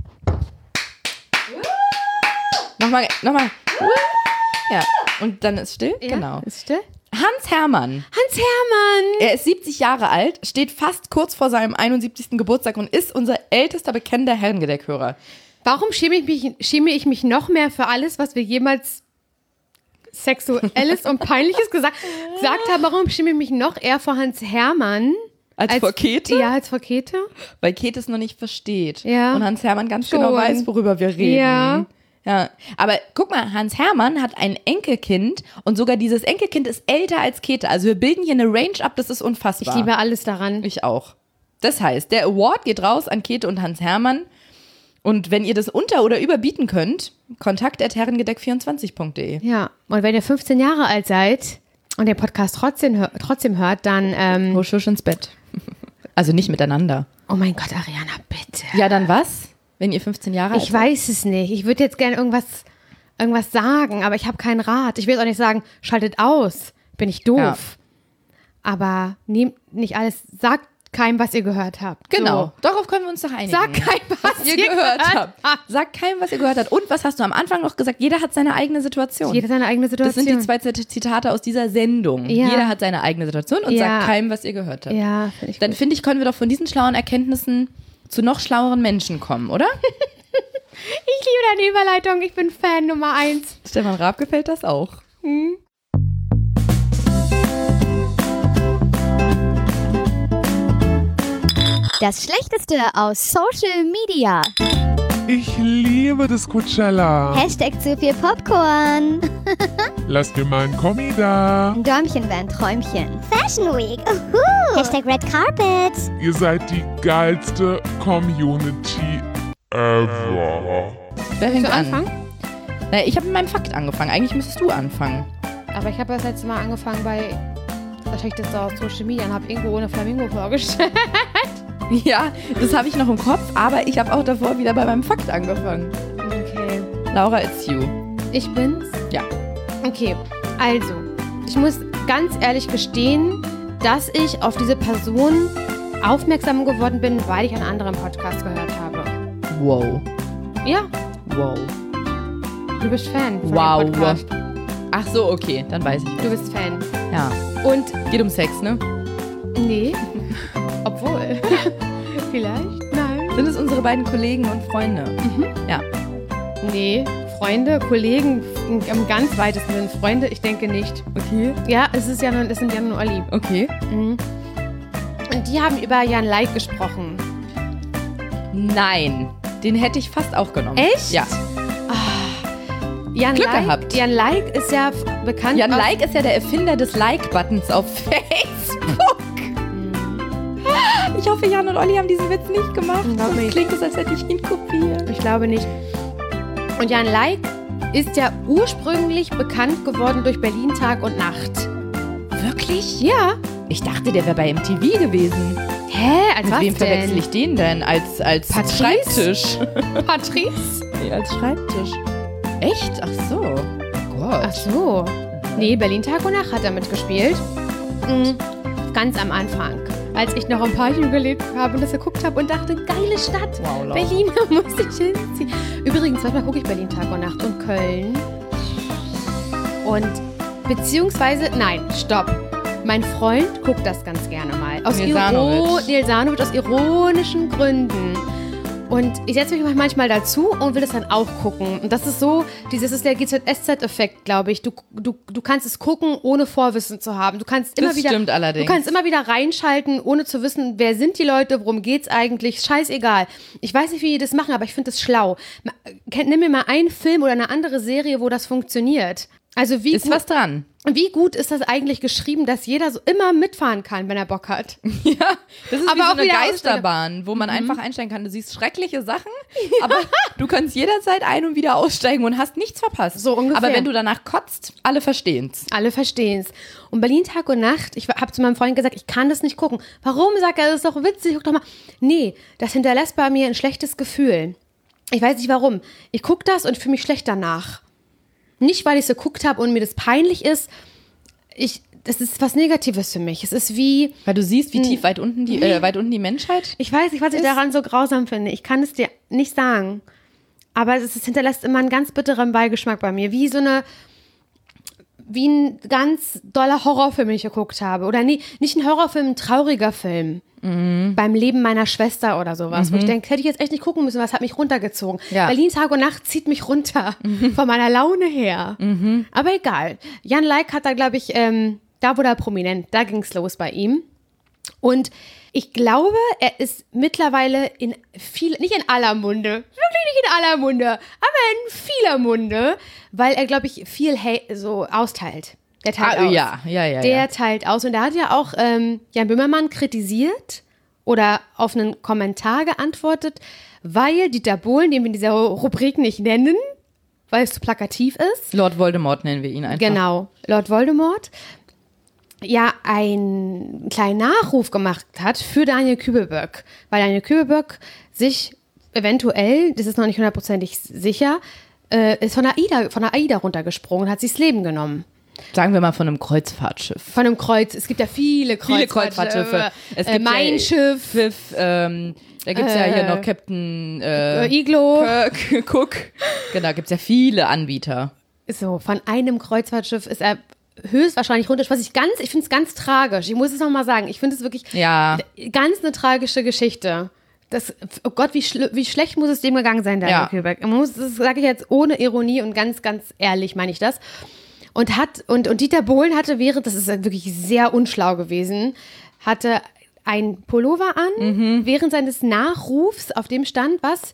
Speaker 2: nochmal, nochmal. Ja, und dann ist still, genau.
Speaker 3: Ist still?
Speaker 2: Hans Hermann.
Speaker 3: Hans Hermann.
Speaker 2: Er ist siebzig Jahre alt, steht fast kurz vor seinem einundsiebzigsten Geburtstag und ist unser ältester bekannter Herrengedeckhörer.
Speaker 3: Warum schäme ich mich, schäme ich mich noch mehr für alles, was wir jemals Sexuelles und Peinliches gesagt, gesagt haben? Warum schäme ich mich noch eher vor Hans Hermann?
Speaker 2: Als, vor Käthe?
Speaker 3: Ja, als vor Käthe.
Speaker 2: Weil Käthe es noch nicht versteht.
Speaker 3: Ja.
Speaker 2: Und Hans Hermann ganz
Speaker 3: Schon.
Speaker 2: genau weiß, worüber wir reden.
Speaker 3: Ja.
Speaker 2: Ja. Aber guck mal, Hans Hermann hat ein Enkelkind und sogar dieses Enkelkind ist älter als Käthe. Also wir bilden hier eine Range ab, das ist
Speaker 3: Ich
Speaker 2: unfassbar.
Speaker 3: liebe alles daran.
Speaker 2: Ich auch. Das heißt, der Award geht raus an Käthe und Hans Hermann. Und wenn ihr das unter- oder überbieten könnt, kontakt at herrengedeck vierundzwanzig punkt de.
Speaker 3: Ja, und wenn ihr fünfzehn Jahre alt seid und den Podcast trotzdem, hör, trotzdem hört, dann, ähm,
Speaker 2: Husch, husch ins Bett. Also nicht miteinander.
Speaker 3: oh mein Gott, Ariana, bitte.
Speaker 2: Ja, dann was? Wenn ihr fünfzehn Jahre alt
Speaker 3: Ich
Speaker 2: seid?
Speaker 3: weiß es nicht. Ich würde jetzt gerne irgendwas, irgendwas sagen, aber ich habe keinen Rat. Ich will jetzt auch nicht sagen, schaltet aus. Bin ich doof.
Speaker 2: Ja.
Speaker 3: Aber nehmt nicht alles, sagt keinem, was ihr gehört habt.
Speaker 2: Genau, darauf können wir uns doch einigen.
Speaker 3: So. Sagt keinem, was,
Speaker 2: was ihr gehört habt. Sagt keinem, was ihr gehört habt. Und was hast du am Anfang noch gesagt? Jeder hat seine eigene Situation.
Speaker 3: Jeder seine eigene
Speaker 2: Das
Speaker 3: Situation.
Speaker 2: sind die zwei Zit- Zitate aus dieser Sendung.
Speaker 3: Ja.
Speaker 2: Jeder hat seine eigene Situation und
Speaker 3: Ja.
Speaker 2: sagt keinem, was ihr gehört habt.
Speaker 3: Ja, finde ich
Speaker 2: Dann
Speaker 3: gut.
Speaker 2: finde ich, können wir doch von diesen schlauen Erkenntnissen zu noch schlaueren Menschen kommen, oder?
Speaker 3: Ich liebe deine Überleitung. Ich bin Fan Nummer eins.
Speaker 2: Stefan Raab gefällt das auch.
Speaker 4: Das Schlechteste aus Social Media. Ich liebe das Coachella.
Speaker 5: Hashtag zu viel Popcorn.
Speaker 4: Lass mir mal ein Kommi da.
Speaker 5: Ein Däumchen wäre ein Träumchen. Fashion Week. Uhu. Hashtag Red Carpet.
Speaker 4: Ihr seid die geilste Community ever.
Speaker 2: Wer fängt
Speaker 3: du
Speaker 2: an?
Speaker 3: anfangen?
Speaker 2: Na, ich habe mit meinem Fakt angefangen. Eigentlich müsstest du anfangen.
Speaker 3: Aber ich habe das letzte Mal angefangen bei, wahrscheinlich das auf Social Media und habe Ingo ohne Flamingo vorgestellt.
Speaker 2: Ja, das habe ich noch im Kopf, aber ich habe auch davor wieder bei meinem Fakt angefangen.
Speaker 3: Okay.
Speaker 2: Laura, it's you.
Speaker 3: Ich bin's?
Speaker 2: Ja.
Speaker 3: Okay, also, ich muss ganz ehrlich gestehen, dass ich auf diese Person aufmerksam geworden bin, weil ich einen anderen Podcast gehört habe.
Speaker 2: Wow.
Speaker 3: Ja,
Speaker 2: Wow.
Speaker 3: du bist Fan von
Speaker 2: Wow.
Speaker 3: dem Podcast.
Speaker 2: Ach so, okay, dann weiß ich.
Speaker 3: Du bist Fan.
Speaker 2: Ja.
Speaker 3: Und,
Speaker 2: Geht um Sex, ne?
Speaker 3: nee, obwohl, vielleicht, nein.
Speaker 2: Sind es unsere beiden Kollegen und Freunde? Ja.
Speaker 3: Nee, Freunde, Kollegen, im ganz weitesten Sinne Freunde, ich denke nicht.
Speaker 2: Okay.
Speaker 3: Ja, es ist Jan und, es sind Jan und Olli.
Speaker 2: Okay.
Speaker 3: Mhm. Und die haben über Jan Like gesprochen.
Speaker 2: Nein. Den hätte ich fast auch genommen.
Speaker 3: Echt?
Speaker 2: Ja.
Speaker 3: Jan
Speaker 2: Glück
Speaker 3: like,
Speaker 2: gehabt.
Speaker 3: Jan Like ist ja f- bekannt.
Speaker 2: Jan
Speaker 3: aus-
Speaker 2: Like ist ja der Erfinder des Like-Buttons auf Facebook. Ich hoffe, Jan und Olli haben diesen Witz nicht gemacht.
Speaker 3: Ich glaub
Speaker 2: Sonst
Speaker 3: nicht.
Speaker 2: klingt es, als hätte ich ihn kopiert.
Speaker 3: Ich glaube nicht. Und Jan Like ist ja ursprünglich bekannt geworden durch Berlin Tag und Nacht.
Speaker 2: Wirklich?
Speaker 3: Ja.
Speaker 2: Ich dachte, der wäre bei M T V gewesen.
Speaker 3: Hä? Als
Speaker 2: Mit
Speaker 3: was
Speaker 2: wem verwechsel
Speaker 3: denn?
Speaker 2: ich den denn? Als, als
Speaker 3: Patrice?
Speaker 2: Schreibtisch.
Speaker 3: Patrice?
Speaker 2: Nee, als Schreibtisch. Echt? Ach so. Oh Gott.
Speaker 3: Ach so. Nee, Berlin Tag und Nacht hat er mitgespielt. Mhm. Ganz am Anfang. Als ich noch am Parchim gelebt habe und das geguckt habe und dachte, geile Stadt.
Speaker 2: Wow, Laura.
Speaker 3: Berlin, da muss ich hinziehen. Übrigens, manchmal gucke ich Berlin Tag und Nacht und Köln. Und beziehungsweise, nein, stopp. Mein Freund guckt das ganz gerne mal. Aus
Speaker 2: Nils
Speaker 3: Iro-
Speaker 2: Sanovic.
Speaker 3: Nils Sanovic, aus ironischen Gründen. Und ich setze mich manchmal dazu und will das dann auch gucken. Und das ist so, dieses ist der G Z S Z-Effekt, glaube ich. Du, du, du kannst es gucken, ohne Vorwissen zu haben. Du kannst immer
Speaker 2: Das
Speaker 3: wieder,
Speaker 2: stimmt allerdings.
Speaker 3: Du kannst immer wieder reinschalten, ohne zu wissen, wer sind die Leute, worum geht's eigentlich. Scheißegal. Ich weiß nicht, wie die das machen, aber ich finde das schlau. Ma- kenn- Nimm mir mal einen Film oder eine andere Serie, wo das funktioniert. Also wie
Speaker 2: Ist
Speaker 3: gut,
Speaker 2: was dran.
Speaker 3: wie gut ist das eigentlich geschrieben, dass jeder so immer mitfahren kann, wenn er Bock hat?
Speaker 2: Ja, das ist
Speaker 3: Aber
Speaker 2: wie
Speaker 3: auch
Speaker 2: so eine
Speaker 3: wieder
Speaker 2: Geisterbahn, wo man einfach einsteigen kann. Du siehst schreckliche Sachen, aber du kannst jederzeit ein- und wieder aussteigen und hast nichts verpasst.
Speaker 3: So ungefähr.
Speaker 2: Aber wenn du danach kotzt, alle verstehen's.
Speaker 3: Alle verstehen's. Und Berlin Tag und Nacht, ich habe zu meinem Freund gesagt, ich kann das nicht gucken. Warum? Sagt er, das ist doch witzig, guck doch mal. Nee, das hinterlässt bei mir ein schlechtes Gefühl. Ich weiß nicht warum. Ich gucke das und fühle mich schlecht danach. Nicht, weil ich es geguckt habe und mir das peinlich ist. Ich, das ist was Negatives für mich. Es ist wie,
Speaker 2: Weil du siehst, wie tief weit unten die, äh, weit unten die Menschheit.
Speaker 3: ich weiß nicht, was ich daran so grausam finde. Ich kann es dir nicht sagen. Aber es, es hinterlässt immer einen ganz bitteren Beigeschmack bei mir. Wie so eine, wie ein ganz doller Horrorfilm, den ich geguckt habe. Oder nee, nicht ein Horrorfilm, ein trauriger Film. Mhm. Beim Leben meiner Schwester oder sowas. Mhm. Wo ich denke, hätte ich jetzt echt nicht gucken müssen, was hat mich runtergezogen.
Speaker 2: Ja.
Speaker 3: Berlin Tag und Nacht zieht mich runter. Mhm. Von meiner Laune her. Mhm. Aber egal. Jan Like hat da, glaube ich, ähm, da wurde er prominent. Da ging es los bei ihm. Und ich glaube, er ist mittlerweile in viel, nicht in aller Munde, wirklich nicht in aller Munde, aber in vieler Munde, weil er, glaube ich, viel Hate so austeilt. Der teilt
Speaker 2: Ah,
Speaker 3: aus.
Speaker 2: ja, ja, ja,
Speaker 3: Der
Speaker 2: ja.
Speaker 3: teilt aus. Und er hat ja auch ähm, Jan Böhmermann kritisiert oder auf einen Kommentar geantwortet, weil Dieter Bohlen, den wir in dieser Rubrik nicht nennen, weil es zu plakativ ist.
Speaker 2: Lord Voldemort nennen wir ihn einfach.
Speaker 3: Genau, Lord Voldemort. Ja, einen kleinen Nachruf gemacht hat für Daniel Kübelböck. Weil Daniel Kübelböck sich eventuell, das ist noch nicht hundertprozentig sicher, äh, ist von der AIDA, von der AIDA runtergesprungen und hat sich das Leben genommen.
Speaker 2: Sagen wir mal von einem Kreuzfahrtschiff.
Speaker 3: Von einem Kreuz. Es gibt ja viele
Speaker 2: Viele
Speaker 3: Kreuzfahrtschiffe.
Speaker 2: Kreuzfahrtschiffe. Es
Speaker 3: äh,
Speaker 2: gibt
Speaker 3: mein
Speaker 2: ja
Speaker 3: Schiff.
Speaker 2: Schiff, ähm, da gibt es ja
Speaker 3: Äh,
Speaker 2: hier noch Captain
Speaker 3: Äh,
Speaker 2: äh,
Speaker 3: Iglo.
Speaker 2: Kirk, Cook. Genau, gibt es ja viele Anbieter.
Speaker 3: So, von einem Kreuzfahrtschiff ist er höchstwahrscheinlich runter. Was ich ganz, ich finde es ganz tragisch. Ich muss es nochmal sagen. Ich finde es wirklich
Speaker 2: Ja.
Speaker 3: ganz eine tragische Geschichte. Das, oh Gott, wie, schl- wie schlecht muss es dem gegangen sein, Daniel
Speaker 2: Ja.
Speaker 3: Kübelböck. Man muss, das sage ich jetzt ohne Ironie und ganz, ganz ehrlich meine ich das. Und hat, und, und Dieter Bohlen hatte während, das ist wirklich sehr unschlau gewesen, hatte ein Pullover an, während seines Nachrufs, auf dem stand was?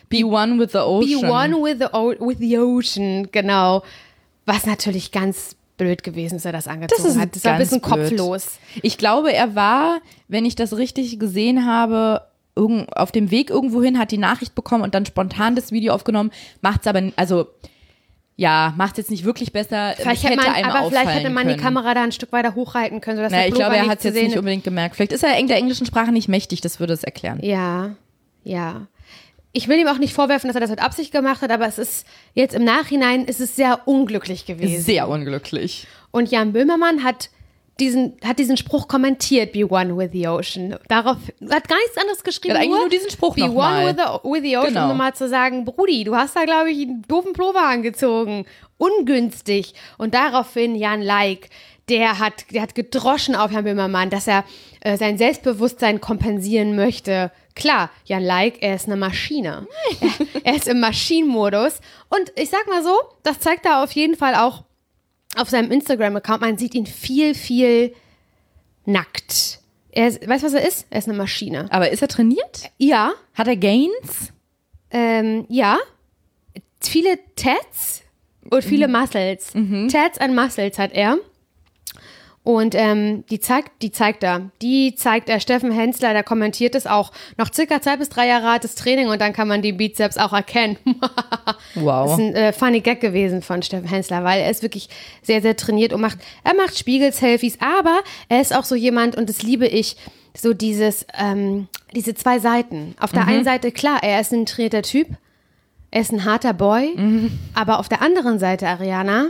Speaker 2: Be one with the ocean.
Speaker 3: Be one with the, o- with the ocean, genau. Was natürlich ganz blöd gewesen ist, dass er das angezogen
Speaker 2: Das ist
Speaker 3: hat. Das war ein
Speaker 2: ganz
Speaker 3: bisschen
Speaker 2: blöd.
Speaker 3: kopflos.
Speaker 2: Ich glaube, er war, wenn ich das richtig gesehen habe, irgend- auf dem Weg irgendwo hin, hat die Nachricht bekommen und dann spontan das Video aufgenommen. Macht's aber, also, ja, macht's jetzt nicht wirklich besser.
Speaker 3: Vielleicht
Speaker 2: Es
Speaker 3: hätte man,
Speaker 2: einem
Speaker 3: aber vielleicht
Speaker 2: auffallen
Speaker 3: hätte man
Speaker 2: können.
Speaker 3: die Kamera da ein Stück weiter hochhalten können, sodass
Speaker 2: Naja,
Speaker 3: der
Speaker 2: ich glaube,
Speaker 3: Pullover
Speaker 2: er hat es
Speaker 3: zu
Speaker 2: jetzt
Speaker 3: sehen
Speaker 2: nicht
Speaker 3: ist.
Speaker 2: unbedingt gemerkt. Vielleicht ist er in der englischen Sprache nicht mächtig, das würde es erklären.
Speaker 3: Ja, ja. Ich will ihm auch nicht vorwerfen, dass er das mit Absicht gemacht hat, aber es ist jetzt im Nachhinein ist es sehr unglücklich gewesen.
Speaker 2: Sehr unglücklich.
Speaker 3: Und Jan Böhmermann hat diesen, hat diesen Spruch kommentiert, be one with the ocean. Darauf hat gar nichts anderes geschrieben.
Speaker 2: Er hat eigentlich nur diesen Spruch
Speaker 3: Be
Speaker 2: noch
Speaker 3: one
Speaker 2: mal.
Speaker 3: with the, with the ocean,
Speaker 2: Genau.
Speaker 3: um mal zu sagen, Brudi, du hast da, glaube ich, einen doofen Pullover angezogen. Ungünstig. Und daraufhin Jan Like, der hat, der hat gedroschen auf Jan Böhmermann, dass er äh, sein Selbstbewusstsein kompensieren möchte. Klar, Jan Like, er ist eine Maschine. er, er ist im Maschinenmodus. Und ich sag mal so, das zeigt er auf jeden Fall auch auf seinem Instagram-Account. Man sieht ihn viel, viel nackt. Er ist, weißt du, was er ist? Er ist eine Maschine.
Speaker 2: Aber ist er trainiert?
Speaker 3: Ja,
Speaker 2: Hat er Gains?
Speaker 3: ähm, ja. Viele Tats und viele Muscles. Tats and Muscles hat er. Und ähm, die zeigt, die zeigt er. Die zeigt er. Steffen Hensler, der kommentiert es auch. Noch circa zwei bis drei Jahre hartes Training und dann kann man die Bizeps auch erkennen.
Speaker 2: Wow.
Speaker 3: Das ist ein äh, funny Gag gewesen von Steffen Hensler, weil er ist wirklich sehr, sehr trainiert und macht, er macht Spiegel-Selfies, aber er ist auch so jemand, und das liebe ich, so dieses, ähm, diese zwei Seiten. Auf der einen Seite, klar, er ist ein trainierter Typ, er ist ein harter Boy, aber auf der anderen Seite, Ariana,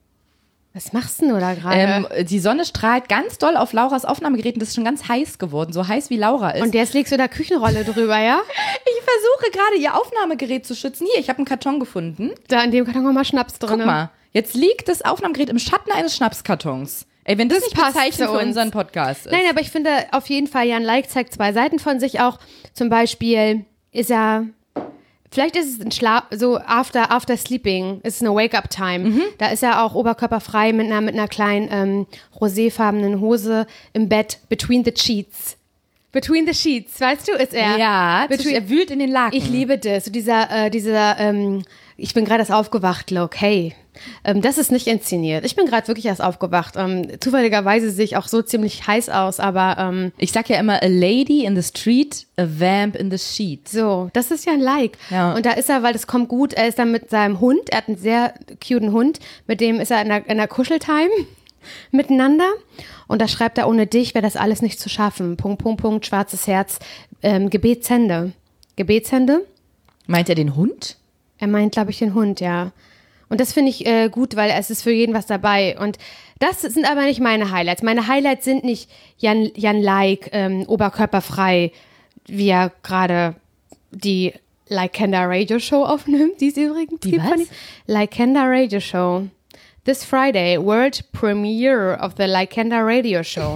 Speaker 3: was machst denn du da gerade?
Speaker 2: Ähm, die Sonne strahlt ganz doll auf Lauras Aufnahmegerät und das ist schon ganz heiß geworden, so heiß wie Laura ist.
Speaker 3: Und jetzt legst du da Küchenrolle drüber, ja?
Speaker 2: ich versuche gerade ihr Aufnahmegerät zu schützen. Hier, ich habe einen Karton gefunden.
Speaker 3: Da in dem Karton haben wir Schnaps drin.
Speaker 2: Guck mal, jetzt liegt das Aufnahmegerät im Schatten eines Schnapskartons. Ey, wenn das,
Speaker 3: Das
Speaker 2: nicht
Speaker 3: passt
Speaker 2: Bezeichnen
Speaker 3: zu
Speaker 2: für
Speaker 3: uns.
Speaker 2: unseren Podcast ist.
Speaker 3: Nein, aber ich finde auf jeden Fall, Jan Like zeigt zwei Seiten von sich auch. Zum Beispiel ist er, vielleicht ist es ein Schlaf, so after, after sleeping, ist es eine Wake-up-Time. Da ist er auch oberkörperfrei mit einer, mit einer kleinen ähm, roséfarbenen Hose im Bett, between the sheets. Between the sheets, weißt du, ist er.
Speaker 2: ja,
Speaker 3: Between-
Speaker 2: er wühlt in den Laken.
Speaker 3: Ich liebe das. So dieser, äh, dieser, ähm, ich bin gerade erst aufgewacht, Look, hey. Ähm, das ist nicht inszeniert. Ich bin gerade wirklich erst aufgewacht. Ähm, zufälligerweise sehe ich auch so ziemlich heiß aus, aber ähm,
Speaker 2: Ich sag ja immer, a lady in the street, a vamp in the sheet.
Speaker 3: so, das ist ja ein Like.
Speaker 2: Ja.
Speaker 3: Und da ist er, weil das kommt gut, er ist dann mit seinem Hund, er hat einen sehr cuten Hund, mit dem ist er in der, in der Kuscheltime miteinander. Und da schreibt er, ohne dich wäre das alles nicht zu schaffen. Punkt, Punkt, Punkt, schwarzes Herz, ähm, Gebetshände. Gebetshände?
Speaker 2: Meint er den Hund?
Speaker 3: Er meint, glaube ich, den Hund, ja. Und das finde ich äh, gut, weil es ist für jeden was dabei. Und das sind aber nicht meine Highlights. Meine Highlights sind nicht Jan, Jan Like, ähm, oberkörperfrei, wie er gerade die Lycenda Radio Show aufnimmt. Die ist übrigens
Speaker 2: Die
Speaker 3: gibt
Speaker 2: was?
Speaker 3: von ihm. Lycenda Radio Show. This Friday, World Premiere of the Lycenda Radio Show.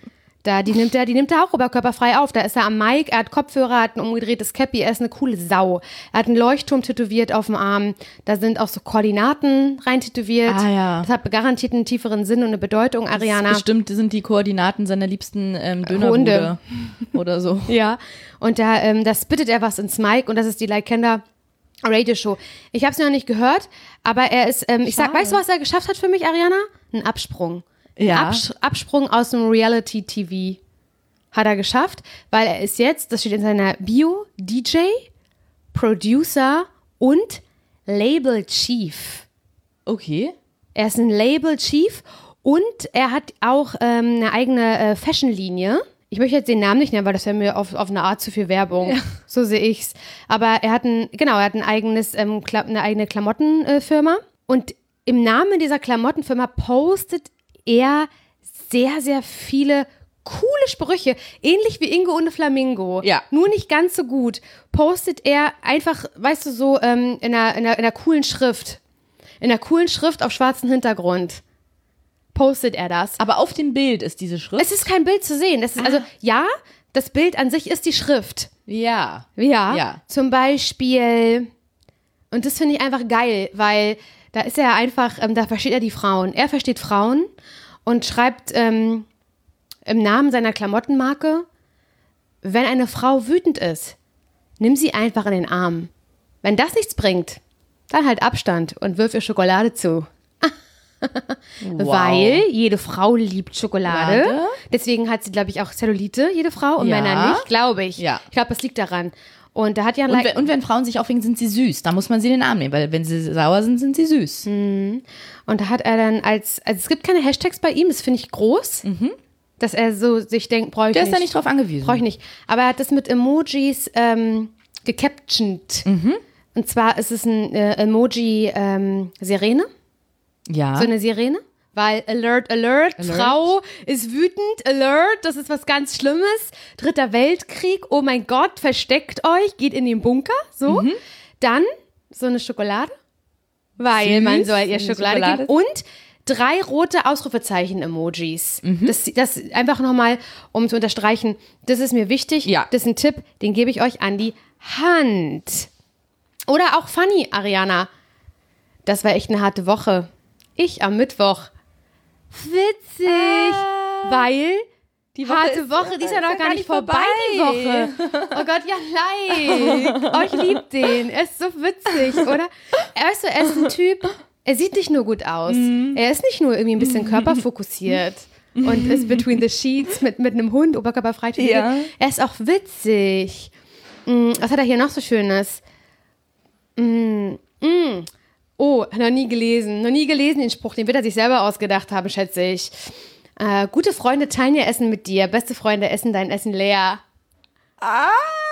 Speaker 3: Da, die nimmt er, die nimmt er auch oberkörperfrei auf. Da ist er am Mic, er hat Kopfhörer, hat ein umgedrehtes Cappy, er ist eine coole Sau. Er hat einen Leuchtturm tätowiert auf dem Arm. Da sind auch so Koordinaten rein tätowiert.
Speaker 2: Ah, ja.
Speaker 3: Das hat garantiert einen tieferen Sinn und eine Bedeutung, Ariana.
Speaker 2: Bestimmt sind die Koordinaten seiner liebsten ähm, Dönerbude
Speaker 3: Hunde.
Speaker 2: oder so.
Speaker 3: Ja. Und da, ähm, da spittet er was ins Mic und das ist die Lycenda Radio Show. Ich habe es noch nicht gehört, aber er ist, ähm, ich sag,
Speaker 2: Schade.
Speaker 3: weißt du, was er geschafft hat für mich, Ariana? Ein Absprung.
Speaker 2: Ja.
Speaker 3: Abs- Absprung aus dem Reality-T V hat er geschafft, weil er ist jetzt, das steht in seiner Bio, D J, Producer und Label Chief.
Speaker 2: Okay.
Speaker 3: Er ist ein Label Chief und er hat auch ähm, eine eigene äh, Fashion-Linie. Ich möchte jetzt den Namen nicht nennen, weil das wäre mir auf, auf eine Art zu viel Werbung.
Speaker 2: Ja.
Speaker 3: So sehe ich's. Aber er hat ein, genau, er hat ein eigenes, ähm, Kla- eine eigene Klamottenfirma. Und im Namen dieser Klamottenfirma postet er sehr, sehr viele coole Sprüche, ähnlich wie Ingo und Flamingo.
Speaker 2: Ja.
Speaker 3: Nur nicht ganz so gut. Postet er einfach, weißt du, so ähm, in, einer, in, einer, in einer coolen Schrift. In einer coolen Schrift auf schwarzem Hintergrund. Postet er das.
Speaker 2: Aber auf dem Bild ist diese Schrift.
Speaker 3: Es ist kein Bild zu sehen. Es ist, also, ja, das Bild an sich ist die Schrift.
Speaker 2: ja.
Speaker 3: Ja.
Speaker 2: Ja.
Speaker 3: Zum Beispiel, und das finde ich einfach geil, weil da ist er einfach, ähm, da versteht er die Frauen. Er versteht Frauen und schreibt ähm, im Namen seiner Klamottenmarke, wenn eine Frau wütend ist, nimm sie einfach in den Arm. Wenn das nichts bringt, dann halt Abstand und wirf ihr Schokolade zu.
Speaker 2: Wow.
Speaker 3: Weil jede Frau liebt Schokolade.
Speaker 2: Schokolade.
Speaker 3: Deswegen hat sie, glaube ich, auch Zellulite, jede Frau, und
Speaker 2: Ja.
Speaker 3: Männer nicht, glaube ich.
Speaker 2: Ja.
Speaker 3: Ich glaube, das liegt daran. Und da hat Jan
Speaker 2: Und,
Speaker 3: Like-
Speaker 2: wenn, und wenn Frauen sich aufregen, sind sie süß. Da muss man sie in den Arm nehmen, weil wenn sie sauer sind, sind sie süß.
Speaker 3: und da hat er dann als, also es gibt keine Hashtags bei ihm, das finde ich groß, dass er so sich denkt, brauche ich
Speaker 2: Der
Speaker 3: nicht.
Speaker 2: ist da nicht drauf angewiesen.
Speaker 3: Brauche ich nicht. Aber er hat das mit Emojis ähm, gecaptioned. Und zwar ist es ein äh, Emoji ähm, Sirene,
Speaker 2: Ja.
Speaker 3: so eine Sirene. Weil Alert, Alert,
Speaker 2: Alert.
Speaker 3: Frau ist wütend, Alert, das ist was ganz Schlimmes. Dritter Weltkrieg, oh mein Gott, versteckt euch, geht in den Bunker, so. Dann so eine Schokolade, weil
Speaker 2: Süß,
Speaker 3: man soll ihr
Speaker 2: eine
Speaker 3: Schokolade,
Speaker 2: Schokolade.
Speaker 3: geben. Und drei rote Ausrufezeichen-Emojis. Das, das einfach nochmal, um zu unterstreichen, das ist mir wichtig,
Speaker 2: Ja.
Speaker 3: das ist ein Tipp, den gebe ich euch an die Hand. Oder auch funny, Ariana. Das war echt eine harte Woche. Ich am Mittwoch. Witzig. weil
Speaker 2: Die Woche
Speaker 3: harte
Speaker 2: ist-
Speaker 3: Woche, die ist ja noch gar nicht vorbei, die Woche. Oh Gott, ja, like. Oh, ich liebe den. Er ist so witzig, oder? Weißt du, er ist ein Typ, er sieht nicht nur gut aus. Er ist nicht nur irgendwie ein bisschen körperfokussiert und ist between the sheets mit, mit einem Hund, oberkörperfrei.
Speaker 2: Ja.
Speaker 3: Er ist auch witzig. Mm, Was hat er hier noch so Schönes? Mm, mm. Oh, noch nie gelesen. Noch nie gelesen den Spruch. Den wird er sich selber ausgedacht haben, schätze ich. Äh, gute Freunde teilen ihr Essen mit dir. Beste Freunde essen dein Essen leer.
Speaker 2: Ah!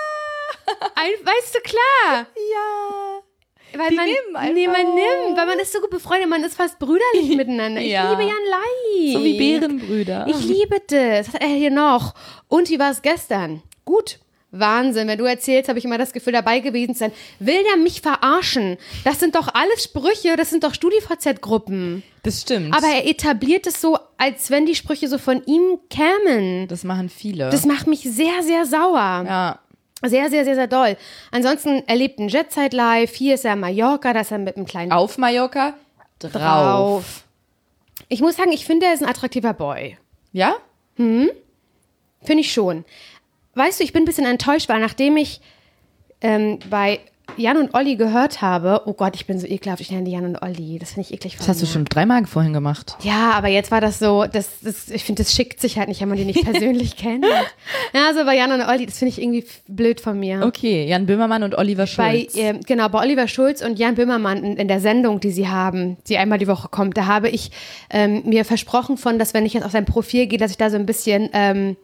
Speaker 3: Ein, weißt du, klar.
Speaker 2: Ja.
Speaker 3: Weil
Speaker 2: Die
Speaker 3: man,
Speaker 2: nehmen einfach.
Speaker 3: Nee, man nimmt, weil man ist so gut befreundet, man ist fast brüderlich miteinander. Ich
Speaker 2: Ja.
Speaker 3: liebe Jan Leik.
Speaker 2: So wie Bärenbrüder.
Speaker 3: Ich liebe das. Was hat er hier noch? Und wie war es gestern? Gut. Wahnsinn, wenn du erzählst, habe ich immer das Gefühl, dabei gewesen zu sein. Will der mich verarschen? Das sind doch alles Sprüche, das sind doch StudiVZ-Gruppen.
Speaker 2: Das stimmt.
Speaker 3: Aber er etabliert es so, als wenn die Sprüche so von ihm kämen.
Speaker 2: das machen viele.
Speaker 3: Das macht mich sehr, sehr sauer.
Speaker 2: ja.
Speaker 3: Sehr, sehr, sehr, sehr doll. Ansonsten erlebt ein Jetzeit-Live. Hier ist er in Mallorca, da ist er mit einem kleinen
Speaker 2: Auf Mallorca, drauf.
Speaker 3: drauf. Ich muss sagen, ich finde, er ist ein attraktiver Boy.
Speaker 2: Ja?
Speaker 3: Finde ich schon. Weißt du, ich bin ein bisschen enttäuscht, weil nachdem ich ähm, bei Jan und Olli gehört habe, oh Gott, ich bin so ekelhaft, ich nenne die Jan und Olli, das finde ich eklig von
Speaker 2: Das hast du
Speaker 3: mir.
Speaker 2: schon dreimal vorhin gemacht.
Speaker 3: Ja, aber jetzt war das so, das, das, ich finde, das schickt sich halt nicht, wenn man die nicht persönlich kennt. Ja, also bei Jan und Olli, das finde ich irgendwie f- blöd von mir.
Speaker 2: Okay, Jan Böhmermann und Oliver
Speaker 3: Bei,
Speaker 2: Schulz.
Speaker 3: äh, genau, bei Oliver Schulz und Jan Böhmermann in, in der Sendung, die sie haben, die einmal die Woche kommt, da habe ich ähm, mir versprochen von, dass wenn ich jetzt auf sein Profil gehe, dass ich da so ein bisschen ähm,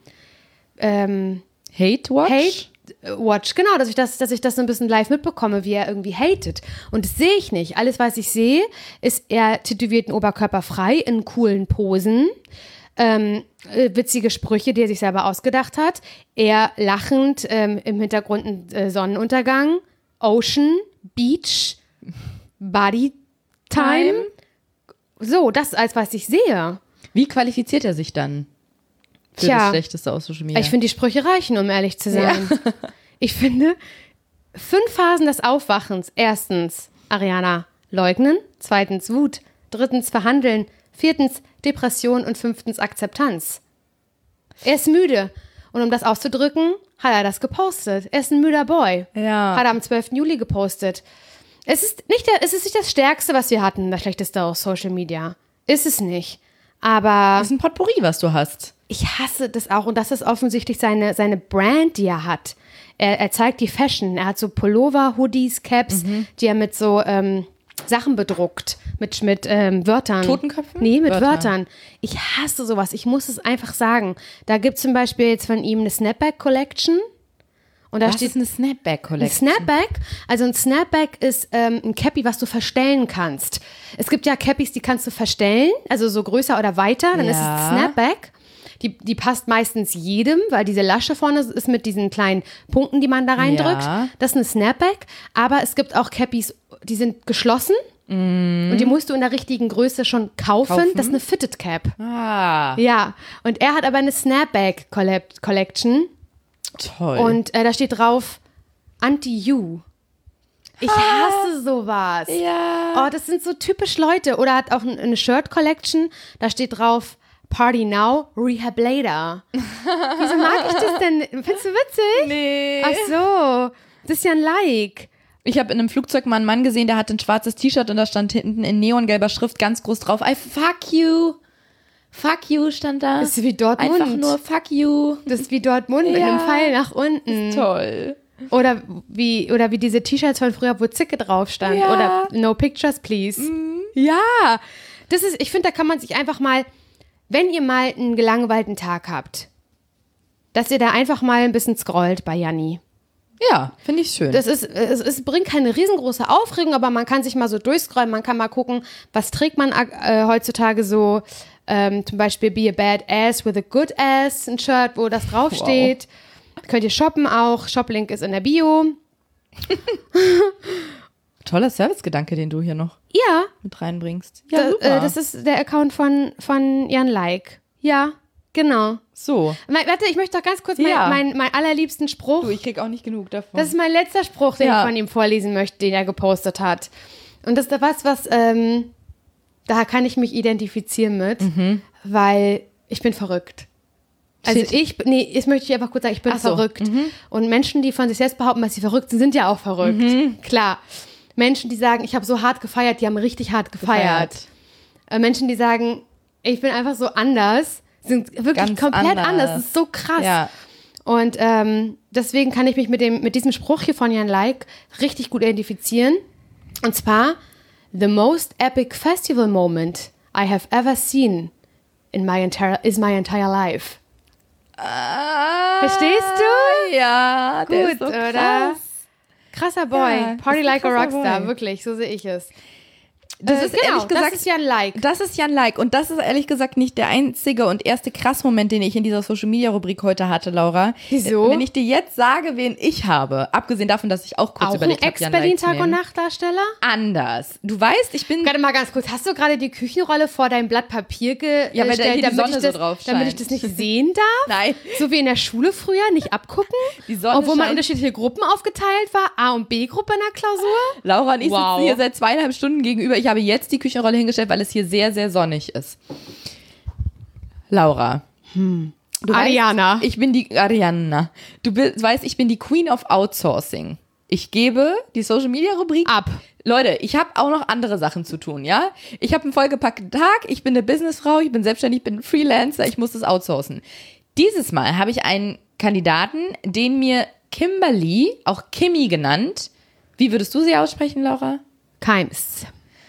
Speaker 3: ähm,
Speaker 2: Hate Watch?
Speaker 3: Hate Watch, genau, dass ich das, dass ich das so ein bisschen live mitbekomme, wie er irgendwie hatet. Und das sehe ich nicht. Alles, was ich sehe, ist er tätowierten Oberkörper frei in coolen Posen. Ähm, äh, witzige Sprüche, die er sich selber ausgedacht hat. Er lachend, ähm, im Hintergrund ein äh, Sonnenuntergang, Ocean, Beach, Body Time. So, das ist alles, was ich sehe.
Speaker 2: Wie qualifiziert er sich dann für
Speaker 3: Tja.
Speaker 2: das Schlechteste aus Social Media?
Speaker 3: Ich finde, die Sprüche reichen, um ehrlich zu sein. Ich finde, fünf Phasen des Aufwachens. Erstens, Ariana, leugnen. Zweitens, Wut. Drittens, verhandeln. Viertens, Depression. Und fünftens, Akzeptanz. Er ist müde. Und um das auszudrücken, hat er das gepostet. Er ist ein müder Boy.
Speaker 2: Ja.
Speaker 3: Hat er am zwölften Juli gepostet. Es ist nicht, der, es ist nicht das Stärkste, was wir hatten, das Schlechteste aus Social Media. Ist es nicht. Aber
Speaker 2: das ist ein Potpourri, was du hast.
Speaker 3: ich hasse das auch und das ist offensichtlich seine, seine Brand, die er hat. Er, er zeigt die Fashion. Er hat so Pullover, Hoodies, Caps, die er mit so ähm, Sachen bedruckt. Mit, mit ähm, Wörtern.
Speaker 2: Totenköpfen?
Speaker 3: Nee, mit
Speaker 2: Wörter.
Speaker 3: Wörtern. Ich hasse sowas. Ich muss es einfach sagen. Da gibt es zum Beispiel jetzt von ihm eine Snapback Collection. Und da
Speaker 2: Das
Speaker 3: steht
Speaker 2: ist eine Snapback
Speaker 3: ein
Speaker 2: Collection.
Speaker 3: Snapback, also ein Snapback ist ähm, ein Cappy, was du verstellen kannst. Es gibt ja Cappies, die kannst du verstellen, also so größer oder weiter, dann ist es
Speaker 2: Ja.
Speaker 3: Snapback. Die, die passt meistens jedem, weil diese Lasche vorne ist mit diesen kleinen Punkten, die man da reindrückt.
Speaker 2: Ja.
Speaker 3: Das ist eine Snapback, aber es gibt auch Cappies, die sind geschlossen und die musst du in der richtigen Größe schon kaufen.
Speaker 2: Kaufen.
Speaker 3: Das ist eine Fitted Cap.
Speaker 2: Ah,
Speaker 3: Ja, und er hat aber eine Snapback Collab- Collection.
Speaker 2: toll.
Speaker 3: Und äh, da steht drauf Anti-You. Ich hasse sowas.
Speaker 2: ja.
Speaker 3: Oh, das sind so typisch Leute. Oder hat auch ein- eine Shirt-Collection, da steht drauf Party Now, Rehab Later. Wieso mag ich das denn? Findest du witzig?
Speaker 2: Nee.
Speaker 3: Ach so, das ist ja ein Like.
Speaker 2: Ich habe in einem Flugzeug mal einen Mann gesehen, der hatte ein schwarzes T-Shirt und da stand hinten in neongelber Schrift ganz groß drauf, I fuck you. Fuck you stand da.
Speaker 3: Das ist wie Dortmund.
Speaker 2: Einfach nur fuck you.
Speaker 3: Das ist wie Dortmund mit
Speaker 2: Ja.
Speaker 3: einem Pfeil nach unten.
Speaker 2: Toll.
Speaker 3: Oder wie, oder wie diese T-Shirts von früher, wo Zicke drauf stand.
Speaker 2: Ja.
Speaker 3: Oder No Pictures, Please.
Speaker 2: Mhm.
Speaker 3: Ja. Das ist, ich finde, da kann man sich einfach mal, wenn ihr mal einen gelangweilten Tag habt, dass ihr da einfach mal ein bisschen scrollt bei Janni.
Speaker 2: Ja, finde ich schön.
Speaker 3: Das ist, es, es bringt keine riesengroße Aufregung, aber man kann sich mal so durchscrollen, man kann mal gucken, was trägt man äh, heutzutage so. Ähm, zum Beispiel Be a Bad Ass with a Good Ass, ein Shirt, wo das draufsteht. Wow. Könnt ihr shoppen auch. Shoplink ist in der Bio.
Speaker 2: Toller Servicegedanke, den du hier noch
Speaker 3: Ja,
Speaker 2: mit reinbringst.
Speaker 3: da, äh, das ist der Account von, von Jan Like. Ja, genau.
Speaker 2: so.
Speaker 3: Mein, warte, ich möchte doch ganz kurz
Speaker 2: Ja.
Speaker 3: meinen mein, mein allerliebsten Spruch.
Speaker 2: Du, ich krieg auch nicht genug davon.
Speaker 3: Das ist mein letzter Spruch, den
Speaker 2: Ja.
Speaker 3: ich von ihm vorlesen möchte, den er gepostet hat. Und das ist was, was, ähm, da kann ich mich identifizieren mit,
Speaker 2: Mhm.
Speaker 3: weil ich bin verrückt. Also
Speaker 2: Shit.
Speaker 3: ich, nee, jetzt möchte ich einfach kurz sagen, ich bin
Speaker 2: Ach so.
Speaker 3: verrückt. Und Menschen, die von sich selbst behaupten, dass sie verrückt sind, sind ja auch verrückt.
Speaker 2: Mhm.
Speaker 3: Klar. Menschen, die sagen, ich habe so hart gefeiert, die haben richtig hart gefeiert.
Speaker 2: Gefeiert.
Speaker 3: Äh, Menschen, die sagen, ich bin einfach so anders, sind wirklich
Speaker 2: Ganz
Speaker 3: komplett
Speaker 2: anders.
Speaker 3: anders. Das ist so krass.
Speaker 2: Ja.
Speaker 3: Und ähm, deswegen kann ich mich mit, dem, mit diesem Spruch hier von Jan Like richtig gut identifizieren. Und zwar, the most epic festival moment I have ever seen in my entire, is my entire life.
Speaker 2: Ah,
Speaker 3: Verstehst du?
Speaker 2: Ja, der
Speaker 3: Gut,
Speaker 2: ist so
Speaker 3: oder?
Speaker 2: krass.
Speaker 3: Krasser Boy.
Speaker 2: Ja,
Speaker 3: Party
Speaker 2: ist ein
Speaker 3: like a
Speaker 2: krasser
Speaker 3: Rockstar.
Speaker 2: Boy.
Speaker 3: Wirklich, so sehe ich es.
Speaker 2: Das
Speaker 3: Äh,
Speaker 2: ist
Speaker 3: genau,
Speaker 2: ehrlich gesagt,
Speaker 3: das ist Jan Like.
Speaker 2: Das ist Jan Like und das ist ehrlich gesagt nicht der einzige und erste Krass-Moment, den ich in dieser Social-Media-Rubrik heute hatte, Laura.
Speaker 3: Wieso?
Speaker 2: Wenn ich dir jetzt sage, wen ich habe, abgesehen davon, dass ich auch kurz
Speaker 3: Auch ein
Speaker 2: überlegt habe, Jan Like zu
Speaker 3: Ex-Berlin-Tag- und
Speaker 2: nehmen.
Speaker 3: Nachtdarsteller?
Speaker 2: Anders. Du weißt, ich bin...
Speaker 3: Warte mal ganz kurz, hast du gerade die Küchenrolle vor dein Blatt Papier gestellt,
Speaker 2: Ja, weil da hier die
Speaker 3: damit,
Speaker 2: Sonne
Speaker 3: ich
Speaker 2: so
Speaker 3: das,
Speaker 2: drauf
Speaker 3: damit ich
Speaker 2: scheint.
Speaker 3: das nicht sehen darf?
Speaker 2: Nein.
Speaker 3: So wie in der Schule früher, nicht abgucken?
Speaker 2: Die Sonne
Speaker 3: Obwohl man
Speaker 2: scheint-
Speaker 3: unterschiedliche Gruppen aufgeteilt war, A- und B-Gruppe in der Klausur?
Speaker 2: Laura und ich
Speaker 3: Wow.
Speaker 2: sitzen hier seit zweieinhalb Stunden gegenüber. Ich habe jetzt die Küchenrolle hingestellt, weil es hier sehr, sehr sonnig ist. Laura. Du
Speaker 3: Ariana.
Speaker 2: Weißt, ich bin die Ariana. Du bist, weißt, ich bin die Queen of Outsourcing. Ich gebe die Social-Media-Rubrik
Speaker 3: Ab.
Speaker 2: Leute, ich habe auch noch andere Sachen zu tun, ja? Ich habe einen vollgepackten Tag, ich bin eine Businessfrau, ich bin selbstständig, ich bin ein Freelancer, ich muss das outsourcen. Dieses Mal habe ich einen Kandidaten, den mir Kimberly, auch Kimmy genannt, wie würdest du sie aussprechen, Laura?
Speaker 3: Keims.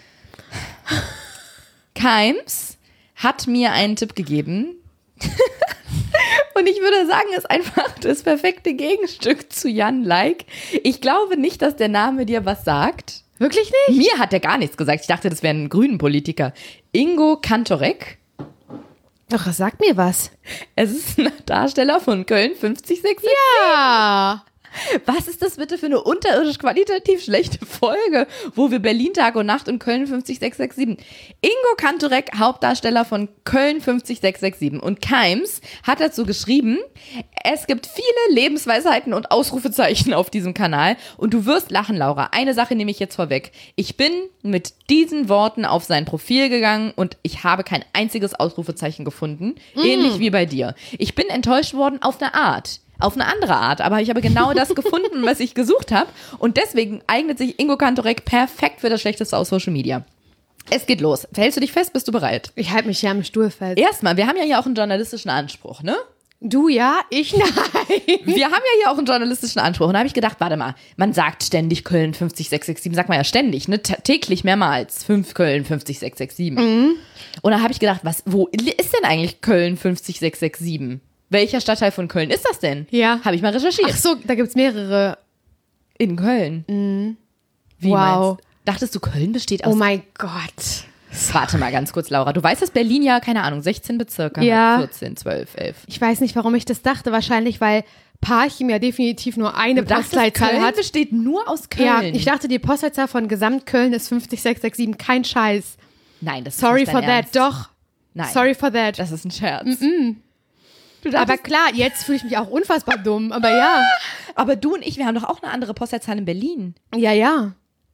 Speaker 2: Keims hat mir einen Tipp gegeben. Und ich würde sagen, ist einfach das perfekte Gegenstück zu Jan Like. Ich glaube nicht, dass der Name dir was sagt.
Speaker 3: Wirklich nicht?
Speaker 2: Mir hat er gar nichts gesagt. Ich dachte, das wäre ein grünen Politiker. Ingo Kantorek.
Speaker 3: Doch, das sagt mir was.
Speaker 2: Es ist ein Darsteller von Köln fünfzig sechs sechs.
Speaker 3: Ja.
Speaker 2: Was ist das bitte für eine unterirdisch qualitativ schlechte Folge, wo wir Berlin Tag und Nacht und Köln fünfzig sechs sechs sieben. Ingo Kantorek, Hauptdarsteller von Köln fünfzig sechs sechs sieben. Und Keims hat dazu geschrieben, es gibt viele Lebensweisheiten und Ausrufezeichen auf diesem Kanal. Und du wirst lachen, Laura. Eine Sache nehme ich jetzt vorweg. Ich bin mit diesen Worten auf sein Profil gegangen und ich habe kein einziges Ausrufezeichen gefunden. Ähnlich wie bei dir. Ich bin enttäuscht worden auf eine Art. Auf eine andere Art, aber ich habe genau das gefunden, was ich gesucht habe. Und deswegen eignet sich Ingo Kantorek perfekt für das Schlechteste aus Social Media. Es geht los. Verhältst du dich fest? Bist du bereit?
Speaker 3: Ich halte mich hier am Stuhl fest.
Speaker 2: Erstmal, wir haben ja hier auch einen journalistischen Anspruch, ne?
Speaker 3: Du ja, ich nein.
Speaker 2: Wir haben ja hier auch einen journalistischen Anspruch. Und da habe ich gedacht, warte mal, man sagt ständig Köln fünfzig sechs sechs sieben, sagt man ja ständig, ne? T- täglich mehrmals. fünf Köln fünfzig sechs sechs sieben. Mhm. Und da habe ich gedacht, was, wo ist denn eigentlich Köln fünfzig sechs sechs sieben? Welcher Stadtteil von Köln ist das denn?
Speaker 3: Ja.
Speaker 2: Habe ich mal recherchiert.
Speaker 3: Ach so, da gibt es mehrere.
Speaker 2: In Köln. Mhm. Wie
Speaker 3: Wow.
Speaker 2: meinst du? Dachtest du, Köln besteht aus...
Speaker 3: Oh mein Gott.
Speaker 2: Warte mal ganz kurz, Laura. Du weißt, dass Berlin ja, keine Ahnung, sechzehn Bezirke
Speaker 3: Ja.
Speaker 2: hat. vierzehn, zwölf, elf.
Speaker 3: Ich weiß nicht, warum ich das dachte. Wahrscheinlich, weil Parchim ja definitiv nur eine
Speaker 2: Du dachtest,
Speaker 3: Postleitzahl
Speaker 2: Köln
Speaker 3: hat.
Speaker 2: besteht nur aus Köln.
Speaker 3: Ja, ich dachte, die Postleitzahl von Gesamtköln ist fünfzig sechs sechs sieben. Kein Scheiß.
Speaker 2: Nein, das ist
Speaker 3: Sorry
Speaker 2: nicht
Speaker 3: for
Speaker 2: dein
Speaker 3: that.
Speaker 2: Ernst.
Speaker 3: Doch.
Speaker 2: Nein,
Speaker 3: Sorry for that.
Speaker 2: das ist ein Scherz.
Speaker 3: Mm-mm.
Speaker 2: Du dachtest,
Speaker 3: Aber klar, jetzt fühle ich mich auch unfassbar dumm. Aber ja.
Speaker 2: aber du und ich, wir haben doch auch eine andere Postleitzahl in Berlin.
Speaker 3: Ja, ja.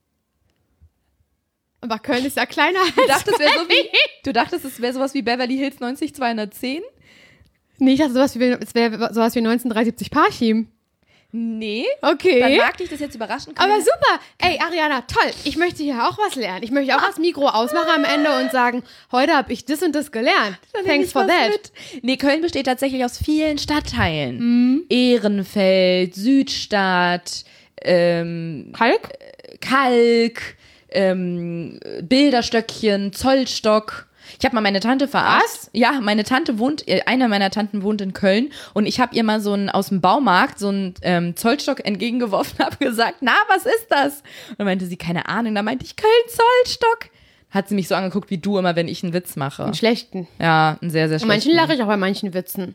Speaker 3: Aber Köln ist ja kleiner als
Speaker 2: Du dachtest, es wäre so
Speaker 3: Berlin.
Speaker 2: wie, du dachtest, es wäre sowas wie Beverly Hills neunzig zweihundertzehn?
Speaker 3: Nee, ich dachte, sowas wie, es wäre sowas wie neunzehnhundertdreiundsiebzig Parchim.
Speaker 2: Nee.
Speaker 3: Okay.
Speaker 2: Dann mag dich das jetzt überraschen.
Speaker 3: Aber super. Ey, Ariana, toll. Ich möchte hier auch was lernen. Ich möchte auch das Mikro ausmachen am Ende und sagen, heute habe ich das und das gelernt.
Speaker 2: Dann nehm
Speaker 3: Thanks
Speaker 2: ich
Speaker 3: for
Speaker 2: was
Speaker 3: that.
Speaker 2: mit. Nee, Köln besteht tatsächlich aus vielen Stadtteilen. Mhm. Ehrenfeld, Südstadt, ähm,
Speaker 3: Kalk?
Speaker 2: Kalk, ähm, Bilderstöckchen, Zollstock. Ich habe mal meine Tante verarscht.
Speaker 3: Was?
Speaker 2: Ja, meine Tante wohnt, äh, eine meiner Tanten wohnt in Köln und ich habe ihr mal so einen aus dem Baumarkt so einen ähm, Zollstock entgegengeworfen, habe gesagt, na, was ist das? Und dann meinte sie, keine Ahnung. Da meinte ich, Köln, Zollstock. Hat sie mich so angeguckt wie du immer, wenn ich einen Witz mache.
Speaker 3: Einen schlechten.
Speaker 2: Ja, einen sehr, sehr
Speaker 3: Bei
Speaker 2: schlechten.
Speaker 3: manchen lache ich auch bei manchen Witzen.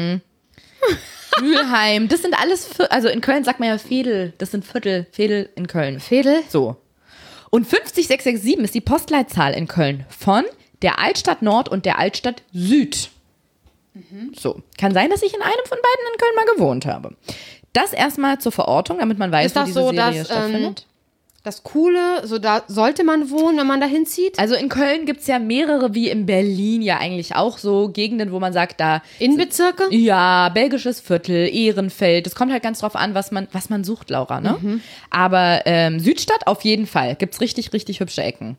Speaker 2: Mülheim, das sind alles, Vier- also in Köln sagt man ja Veedel, das sind Viertel, Veedel in Köln.
Speaker 3: Fedel?
Speaker 2: So. Und fünf null sechs sechs sieben ist die Postleitzahl in Köln von der Altstadt Nord und der Altstadt Süd. Mhm. So. Kann sein, dass ich in einem von beiden in Köln mal gewohnt habe. Das erstmal zur Verortung, damit man weiß,
Speaker 3: Ist
Speaker 2: wo
Speaker 3: das
Speaker 2: diese
Speaker 3: so,
Speaker 2: Serie
Speaker 3: dass
Speaker 2: stattfindet.
Speaker 3: ähm, das Coole, so da sollte man wohnen, wenn man da hinzieht?
Speaker 2: Also in Köln gibt es ja mehrere, wie in Berlin ja eigentlich auch so, Gegenden, wo man sagt, da
Speaker 3: Innenbezirke?
Speaker 2: ja, belgisches Viertel, Ehrenfeld. Das kommt halt ganz drauf an, was man, was man sucht, Laura, ne? Mhm. Aber ähm, Südstadt auf jeden Fall. Gibt's richtig, richtig hübsche Ecken.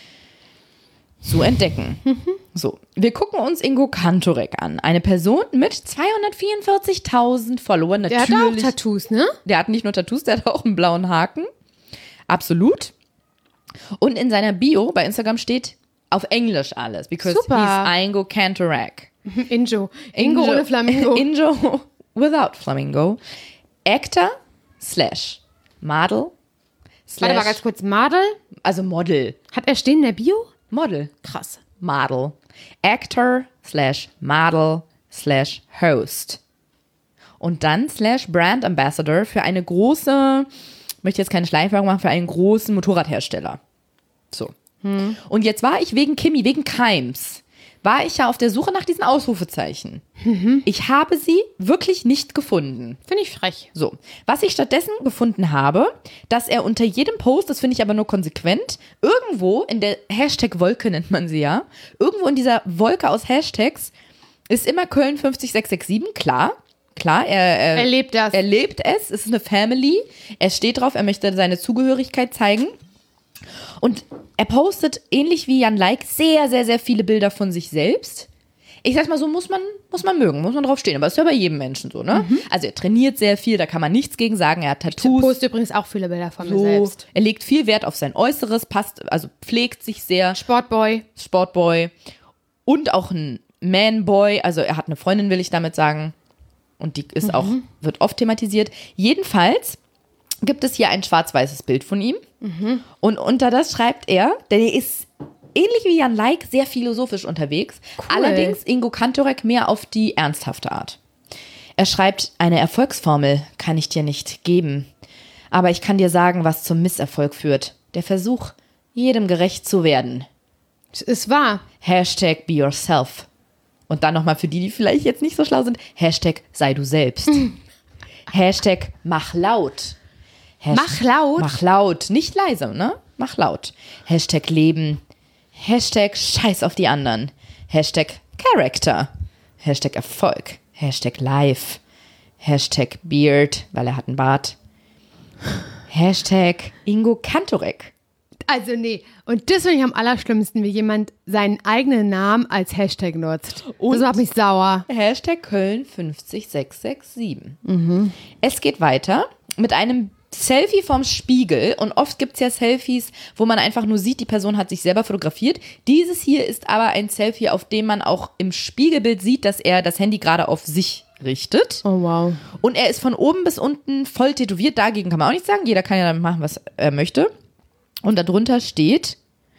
Speaker 2: Zu entdecken. Mhm. So, wir gucken uns Ingo Kantorek an. Eine Person mit zweihundertvierundvierzigtausend Followern.
Speaker 3: Der
Speaker 2: Natürlich.
Speaker 3: hat auch Tattoos, ne?
Speaker 2: Der hat nicht nur Tattoos, der hat auch einen blauen Haken. Absolut. Und in seiner Bio bei Instagram steht auf Englisch alles. Because
Speaker 3: Super.
Speaker 2: he's Ingo Kantorek.
Speaker 3: Ingo. Ingo ohne Flamingo.
Speaker 2: Ingo without Flamingo. Actor slash Model slash,
Speaker 3: Warte mal ganz kurz. Madel?
Speaker 2: also Model.
Speaker 3: Hat er stehen in der Bio?
Speaker 2: Model.
Speaker 3: Krass.
Speaker 2: Model. Actor slash Model slash Host. Und dann slash Brand Ambassador für eine große, möchte jetzt keine Schleichwerbung machen, für einen großen Motorradhersteller. So. Hm. Und jetzt war ich wegen Kimi, wegen Keims, war ich ja auf der Suche nach diesen Ausrufezeichen. Mhm. Ich habe sie wirklich nicht gefunden.
Speaker 3: Finde ich frech.
Speaker 2: So, was ich stattdessen gefunden habe, dass er unter jedem Post, das finde ich aber nur konsequent, irgendwo in der Hashtag-Wolke nennt man sie ja, irgendwo in dieser Wolke aus Hashtags ist immer Köln fünf sechs sechs sieben, klar. Klar, er, er,
Speaker 3: Er lebt das.
Speaker 2: Er lebt es, es ist eine Family, er steht drauf, er möchte seine Zugehörigkeit zeigen. Und er postet, ähnlich wie Jan Like, sehr, sehr, sehr viele Bilder von sich selbst. Ich sag's mal so, muss man, muss man mögen, muss man drauf stehen. Aber das ist ja bei jedem Menschen so, ne? Mhm. Also er trainiert sehr viel, da kann man nichts gegen sagen. Er hat
Speaker 3: Ich
Speaker 2: Tattoos.
Speaker 3: poste übrigens auch viele Bilder von mir
Speaker 2: So.
Speaker 3: selbst.
Speaker 2: Er legt viel Wert auf sein Äußeres, passt, also pflegt sich sehr.
Speaker 3: Sportboy.
Speaker 2: Sportboy. Und auch ein Manboy. Also er hat eine Freundin, will ich damit sagen. Und die ist auch, wird oft thematisiert. Jedenfalls gibt es hier ein schwarz-weißes Bild von ihm. Mhm. Und unter das schreibt er, denn er ist ähnlich wie Jan Like sehr philosophisch unterwegs.
Speaker 3: Cool.
Speaker 2: Allerdings Ingo Kantorek mehr auf die ernsthafte Art. Er schreibt, eine Erfolgsformel kann ich dir nicht geben. Aber ich kann dir sagen, was zum Misserfolg führt. Der Versuch, jedem gerecht zu werden.
Speaker 3: Es ist wahr.
Speaker 2: Hashtag be yourself. Und dann nochmal für die, die vielleicht jetzt nicht so schlau sind, Hashtag sei du selbst. Hashtag mach laut. Hashtag,
Speaker 3: Mach laut?
Speaker 2: Mach laut. Nicht leise, ne? Mach laut. Hashtag Leben. Hashtag Scheiß auf die anderen. Hashtag Character. Hashtag Erfolg. Hashtag Life. Hashtag Beard, weil er hat einen Bart. Hashtag Ingo Kantorek.
Speaker 3: Also nee. Und das finde ich am allerschlimmsten, wie jemand seinen eigenen Namen als Hashtag nutzt.
Speaker 2: Und?
Speaker 3: Das macht mich sauer.
Speaker 2: Hashtag Köln fünf sechs sechs sieben. Mhm. Es geht weiter mit einem Selfie vom Spiegel. Und oft gibt es ja Selfies, wo man einfach nur sieht, die Person hat sich selber fotografiert. Dieses hier ist aber ein Selfie, auf dem man auch im Spiegelbild sieht, dass er das Handy gerade auf sich richtet.
Speaker 3: Oh wow.
Speaker 2: Und er ist von oben bis unten voll tätowiert. Dagegen kann man auch nichts sagen. Jeder kann ja damit machen, was er möchte. Und darunter steht,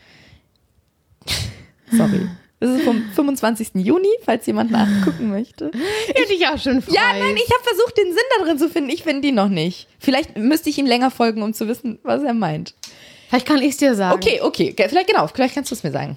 Speaker 2: sorry, das ist vom fünfundzwanzigsten Juni, falls jemand nachgucken möchte.
Speaker 3: Hätte ich auch schon frei.
Speaker 2: Ja, nein, ich habe versucht, den Sinn da drin zu finden. Ich finde ihn noch nicht. Vielleicht müsste ich ihm länger folgen, um zu wissen, was er meint.
Speaker 3: Vielleicht kann ich es dir sagen.
Speaker 2: Okay, okay, ge- vielleicht genau, vielleicht kannst du es mir sagen.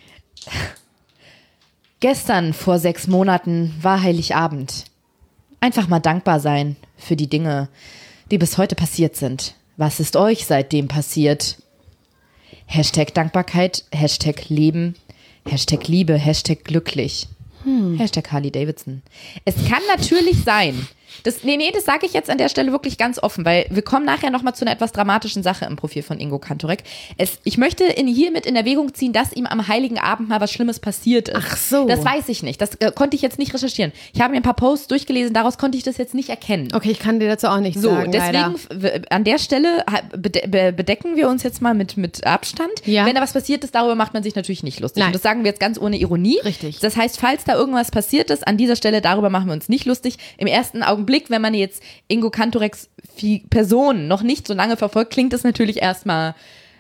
Speaker 2: Gestern vor sechs Monaten war Heiligabend. Einfach mal dankbar sein für die Dinge, die bis heute passiert sind. Was ist euch seitdem passiert? Hashtag Dankbarkeit, Hashtag Leben, Hashtag Liebe, Hashtag glücklich, hm. Hashtag Harley Davidson. Es kann natürlich sein, Das, nee, nee, das sage ich jetzt an der Stelle wirklich ganz offen, weil wir kommen nachher nochmal zu einer etwas dramatischen Sache im Profil von Ingo Kantorek. Es, ich möchte in, hiermit in Erwägung ziehen, dass ihm am Heiligen Abend mal was Schlimmes passiert ist.
Speaker 3: Ach so.
Speaker 2: Das weiß ich nicht. Das äh, konnte ich jetzt nicht recherchieren. Ich habe mir ein paar Posts durchgelesen, daraus konnte ich das jetzt nicht erkennen.
Speaker 3: Okay, ich kann dir dazu auch nichts
Speaker 2: So,
Speaker 3: sagen,
Speaker 2: deswegen
Speaker 3: leider.
Speaker 2: w- an der Stelle ha- bede- be- bedecken wir uns jetzt mal mit, mit Abstand.
Speaker 3: Ja.
Speaker 2: Wenn da was passiert ist, darüber macht man sich natürlich nicht lustig.
Speaker 3: Nein.
Speaker 2: Und das sagen wir jetzt ganz ohne Ironie.
Speaker 3: Richtig.
Speaker 2: Das heißt, falls da irgendwas passiert ist, an dieser Stelle, darüber machen wir uns nicht lustig. Im ersten Augenblick, wenn man jetzt Ingo Kantoreks Person noch nicht so lange verfolgt, klingt das natürlich erstmal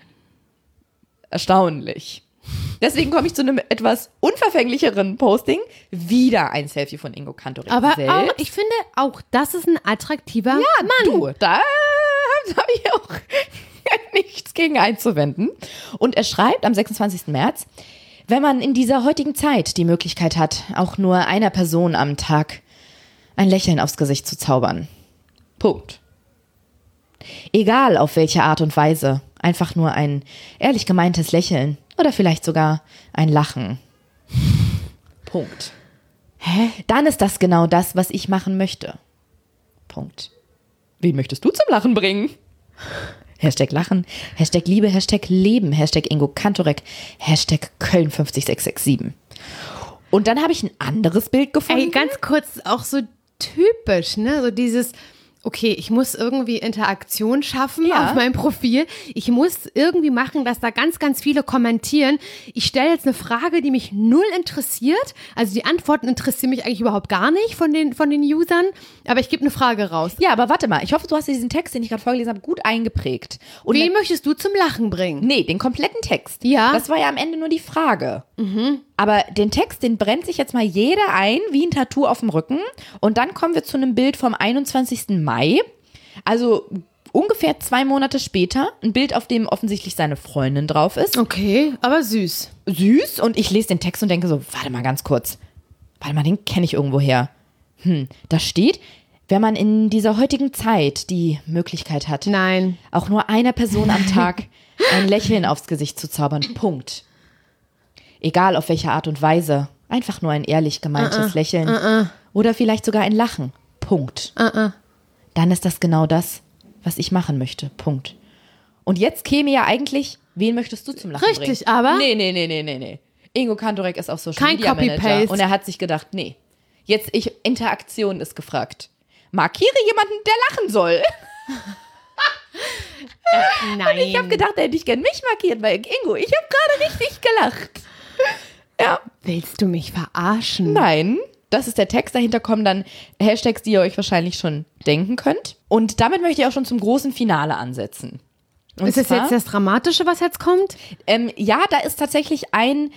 Speaker 2: erstaunlich. Deswegen komme ich zu einem etwas unverfänglicheren Posting. Wieder ein Selfie von Ingo Kantorek
Speaker 3: Aber
Speaker 2: selbst.
Speaker 3: auch, ich finde, auch das ist ein attraktiver Mann.
Speaker 2: Du, da habe ich auch nichts gegen einzuwenden. Und er schreibt am sechsundzwanzigsten März, wenn man in dieser heutigen Zeit die Möglichkeit hat, auch nur einer Person am Tag ein Lächeln aufs Gesicht zu zaubern. Punkt. Egal auf welche Art und Weise, einfach nur ein ehrlich gemeintes Lächeln oder vielleicht sogar ein Lachen. Punkt. Hä? Dann ist das genau das, was ich machen möchte. Punkt. Wen möchtest du zum Lachen bringen? Hashtag Lachen, Hashtag Liebe, Hashtag Leben, Hashtag Ingo Kantorek, Hashtag Köln fünf sechs sechs sieben. Und dann habe ich ein anderes Bild gefunden.
Speaker 3: Ey, ganz kurz, auch so typisch, ne? So dieses, okay, ich muss irgendwie Interaktion schaffen
Speaker 2: Ja.
Speaker 3: auf meinem Profil. Ich muss irgendwie machen, dass da ganz, ganz viele kommentieren. Ich stelle jetzt eine Frage, die mich null interessiert. Also die Antworten interessieren mich eigentlich überhaupt gar nicht von den, von den Usern. Aber ich gebe eine Frage raus.
Speaker 2: Ja, aber warte mal, ich hoffe, du hast dir diesen Text, den ich gerade vorgelesen habe, gut eingeprägt. Und
Speaker 3: Wen
Speaker 2: dann-
Speaker 3: möchtest du zum Lachen bringen?
Speaker 2: Nee, den kompletten Text.
Speaker 3: Ja.
Speaker 2: Das war ja am Ende nur die Frage. Aber den Text, den brennt sich jetzt mal jeder ein, wie ein Tattoo auf dem Rücken. Und dann kommen wir zu einem Bild vom einundzwanzigsten Mai. Also ungefähr zwei Monate später. Ein Bild, auf dem offensichtlich seine Freundin drauf ist.
Speaker 3: Okay, aber süß.
Speaker 2: Süß. Und ich lese den Text und denke so, warte mal ganz kurz. Warte mal, den kenne ich irgendwo her. Hm, da steht, wenn man in dieser heutigen Zeit die Möglichkeit hat,
Speaker 3: Nein.
Speaker 2: auch nur einer Person am Tag ein Lächeln aufs Gesicht zu zaubern. Punkt. Egal auf welche Art und Weise. Einfach nur ein ehrlich gemeintes uh-uh. Lächeln. Uh-uh. Oder vielleicht sogar ein Lachen. Punkt.
Speaker 3: Uh-uh.
Speaker 2: Dann ist das genau das, was ich machen möchte. Punkt. Und jetzt käme ja eigentlich, wen möchtest du zum Lachen
Speaker 3: Richtig,
Speaker 2: bringen?
Speaker 3: Richtig, aber?
Speaker 2: Nee, nee, nee, nee, nee, nee. Ingo Kantorek ist auf Social
Speaker 3: Kein
Speaker 2: Media Manager.
Speaker 3: Copy-Paste.
Speaker 2: Und er hat sich gedacht, nee. Jetzt, ich, Interaktion ist gefragt. Markiere jemanden, der lachen soll.
Speaker 3: Nein.
Speaker 2: Ich habe gedacht, er hätte ich gern mich markiert, weil Ingo, ich habe gerade richtig gelacht. Ja.
Speaker 3: Willst du mich verarschen?
Speaker 2: Nein. Das ist der Text. Dahinter kommen dann Hashtags, die ihr euch wahrscheinlich schon denken könnt. Und damit möchte ich auch schon zum großen Finale ansetzen. Und
Speaker 3: ist das
Speaker 2: zwar,
Speaker 3: jetzt das Dramatische, was jetzt kommt?
Speaker 2: Ähm, ja, da ist tatsächlich ein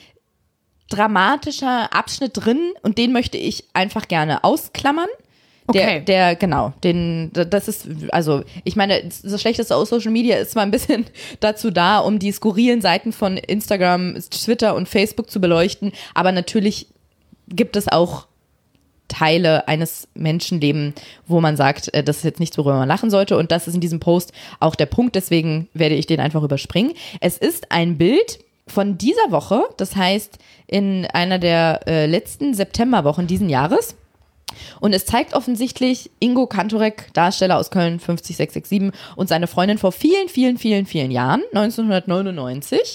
Speaker 2: dramatischer Abschnitt drin und den möchte ich einfach gerne ausklammern. Der,
Speaker 3: Okay.
Speaker 2: der, genau, den, das ist, also, ich meine, das Schlechteste aus Social Media ist zwar ein bisschen dazu da, um die skurrilen Seiten von Instagram, Twitter und Facebook zu beleuchten, aber natürlich gibt es auch Teile eines Menschenlebens, wo man sagt, das ist jetzt nichts, worüber man lachen sollte, und das ist in diesem Post auch der Punkt, deswegen werde ich den einfach überspringen. Es ist ein Bild von dieser Woche, das heißt in einer der äh, letzten Septemberwochen diesen Jahres. Und es zeigt offensichtlich Ingo Kantorek, Darsteller aus Köln fünf sechs sechs sieben, und seine Freundin vor vielen, vielen, vielen, vielen Jahren, neunzehnhundertneunundneunzig.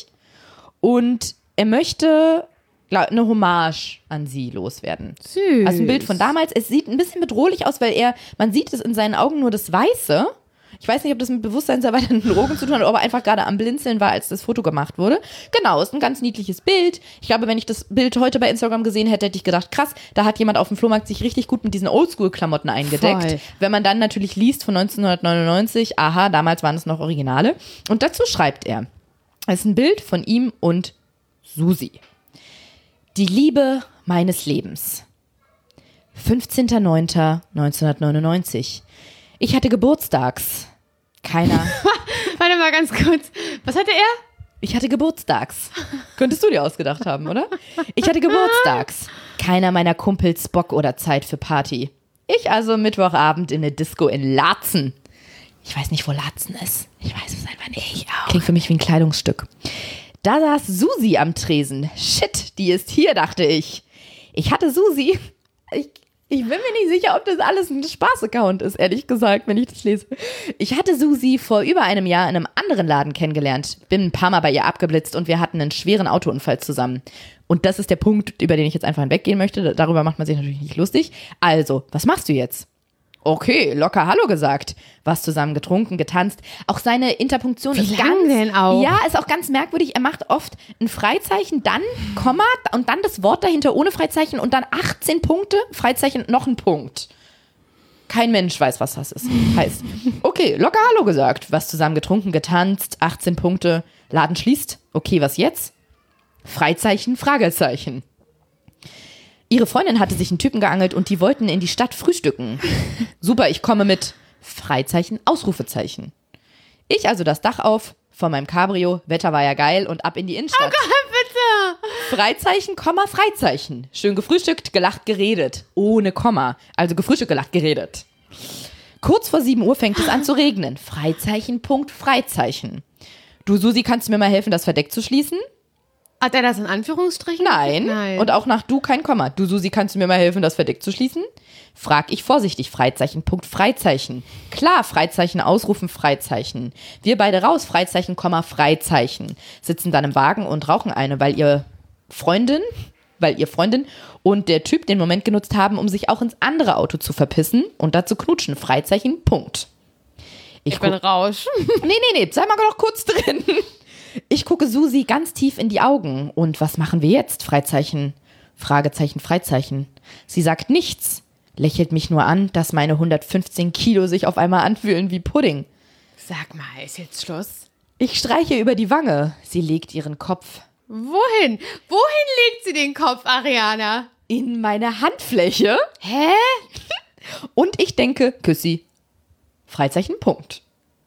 Speaker 2: Und er möchte glaub, eine Hommage an sie loswerden.
Speaker 3: Süß.
Speaker 2: Also ein Bild von damals. Es sieht ein bisschen bedrohlich aus, weil er, man sieht es in seinen Augen nur das Weiße. Ich weiß nicht, ob das mit bewusstseinserweiternden Drogen zu tun hat, oder ob er einfach gerade am Blinzeln war, als das Foto gemacht wurde. Genau, ist ein ganz niedliches Bild. Ich glaube, wenn ich das Bild heute bei Instagram gesehen hätte, hätte ich gedacht, krass, da hat jemand auf dem Flohmarkt sich richtig gut mit diesen Oldschool-Klamotten eingedeckt.
Speaker 3: Voll.
Speaker 2: Wenn man dann natürlich liest von neunzehnhundertneunundneunzig, aha, damals waren es noch Originale. Und dazu schreibt er, es ist ein Bild von ihm und Susi. Die Liebe meines Lebens. fünfzehnter neunter neunzehnhundertneunundneunzig. Ich hatte Geburtstags. Keiner.
Speaker 3: Warte mal ganz kurz. Was hatte er?
Speaker 2: Ich hatte Geburtstags. Könntest du dir ausgedacht haben, oder? Ich hatte Geburtstags. Keiner meiner Kumpels Bock oder Zeit für Party. Ich also Mittwochabend in eine Disco in Laatzen. Ich weiß nicht, wo Laatzen ist. Ich weiß es einfach nicht. Ich auch. Klingt für mich wie ein Kleidungsstück. Da saß Susi am Tresen. Shit, die ist hier, dachte ich. Ich hatte Susi. Ich, Ich bin mir nicht sicher, ob das alles ein Spaß-Account ist, ehrlich gesagt, wenn ich das lese. Ich hatte Susi vor über einem Jahr in einem anderen Laden kennengelernt, bin ein paar Mal bei ihr abgeblitzt und wir hatten einen schweren Autounfall zusammen. Und das ist der Punkt, über den ich jetzt einfach hinweggehen möchte. Darüber macht man sich natürlich nicht lustig. Also, was machst du jetzt? Okay, locker Hallo gesagt. Was zusammen getrunken, getanzt. Auch seine Interpunktion
Speaker 3: Wie
Speaker 2: ist
Speaker 3: lang
Speaker 2: ganz...
Speaker 3: denn auch?
Speaker 2: Ja, ist auch ganz merkwürdig. Er macht oft ein Freizeichen, dann Komma und dann das Wort dahinter ohne Freizeichen und dann achtzehn Punkte, Freizeichen, noch ein Punkt. Kein Mensch weiß, was das ist, heißt. Okay, locker Hallo gesagt. Was zusammen getrunken, getanzt, achtzehn Punkte. Laden schließt. Okay, was jetzt? Freizeichen, Fragezeichen. Ihre Freundin hatte sich einen Typen geangelt und die wollten in die Stadt frühstücken. Super, ich komme mit Freizeichen, Ausrufezeichen. Ich also das Dach auf von meinem Cabrio, Wetter war ja geil und ab in die Innenstadt.
Speaker 3: Oh Gott, bitte!
Speaker 2: Freizeichen, Komma, Freizeichen. Schön gefrühstückt, gelacht, geredet. Ohne Komma. Also gefrühstückt, gelacht, geredet. Kurz vor sieben Uhr fängt es an zu regnen. Freizeichen, Punkt, Freizeichen. Du, Susi, kannst du mir mal helfen, das Verdeck zu schließen?
Speaker 3: Hat er das in Anführungsstrichen?
Speaker 2: Nein.
Speaker 3: Nein.
Speaker 2: Und auch nach du kein Komma. Du, Susi, kannst du mir mal helfen, das Verdeck zu schließen? Frag ich vorsichtig. Freizeichen, Punkt, Freizeichen. Klar, Freizeichen, Ausrufen, Freizeichen. Wir beide raus, Freizeichen, Komma, Freizeichen. Sitzen dann im Wagen und rauchen eine, weil ihr Freundin, weil ihr Freundin und der Typ den Moment genutzt haben, um sich auch ins andere Auto zu verpissen und da zu knutschen. Freizeichen, Punkt. Ich,
Speaker 3: ich bin
Speaker 2: guck-
Speaker 3: Rausch.
Speaker 2: Nee, nee, nee, sei mal noch kurz drin. Ich gucke Susi ganz tief in die Augen. Und was machen wir jetzt? Freizeichen, Fragezeichen, Freizeichen. Sie sagt nichts, lächelt mich nur an, dass meine hundertfünfzehn Kilo sich auf einmal anfühlen wie Pudding.
Speaker 3: Sag mal, ist jetzt Schluss?
Speaker 2: Ich streiche über die Wange. Sie legt ihren Kopf
Speaker 3: Wohin? Wohin legt sie den Kopf, Ariana?
Speaker 2: in meine Handfläche.
Speaker 3: Hä?
Speaker 2: Und ich denke, Küssi. Freizeichen, Punkt.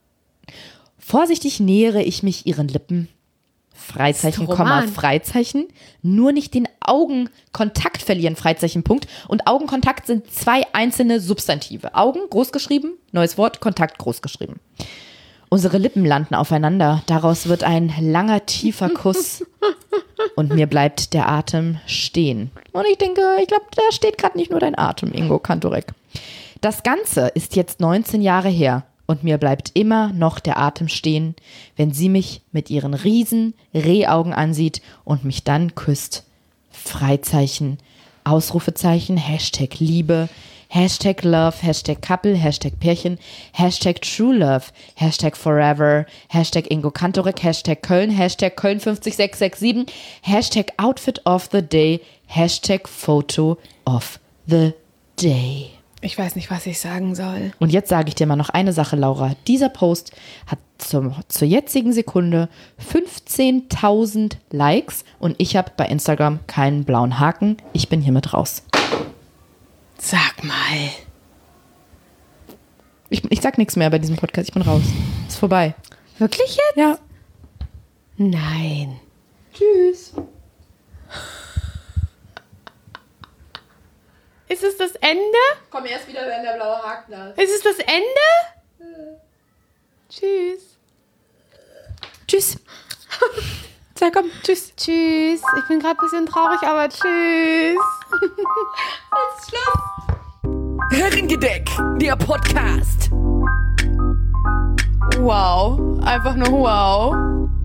Speaker 2: Vorsichtig nähere ich mich ihren Lippen. Freizeichen,
Speaker 3: Das ist
Speaker 2: Komma,
Speaker 3: Roman.
Speaker 2: Freizeichen. Nur nicht den Augenkontakt verlieren, Freizeichen, Punkt. Und Augenkontakt sind zwei einzelne Substantive. Augen, großgeschrieben, neues Wort, Kontakt, großgeschrieben. Unsere Lippen landen aufeinander. Daraus wird ein langer, tiefer Kuss. Und mir bleibt der Atem stehen. Und ich denke, ich glaube, da steht gerade nicht nur dein Atem, Ingo Kantorek. Das Ganze ist jetzt neunzehn Jahre her. Und mir bleibt immer noch der Atem stehen, wenn sie mich mit ihren riesen Rehaugen ansieht und mich dann küsst. Freizeichen, Ausrufezeichen, Hashtag Liebe, Hashtag Love, Hashtag Couple, Hashtag Pärchen, Hashtag True Love, Hashtag Forever, Hashtag Ingo Kantorek, Hashtag Köln, Hashtag Köln fünf sechs sechs sieben, Hashtag Outfit of the Day, Hashtag Photo of the Day.
Speaker 3: Ich weiß nicht, was ich sagen soll.
Speaker 2: Und jetzt sage ich dir mal noch eine Sache, Laura. Dieser Post hat zum, zur jetzigen Sekunde fünfzehntausend Likes und ich habe bei Instagram keinen blauen Haken. Ich bin hiermit raus.
Speaker 3: Sag mal.
Speaker 2: Ich, ich sag nichts mehr bei diesem Podcast. Ich bin raus. Ist vorbei.
Speaker 3: Wirklich jetzt?
Speaker 2: Ja.
Speaker 3: Nein.
Speaker 2: Tschüss.
Speaker 3: Ist es das Ende?
Speaker 2: Komm erst wieder, wenn der blaue Haken da ist.
Speaker 3: Ist es das Ende? Tschüss.
Speaker 2: Tschüss. Sag komm, tschüss.
Speaker 3: Tschüss. Ich bin gerade ein bisschen traurig, aber tschüss.
Speaker 1: Herrengedeck, der Podcast.
Speaker 3: Wow. Einfach nur wow.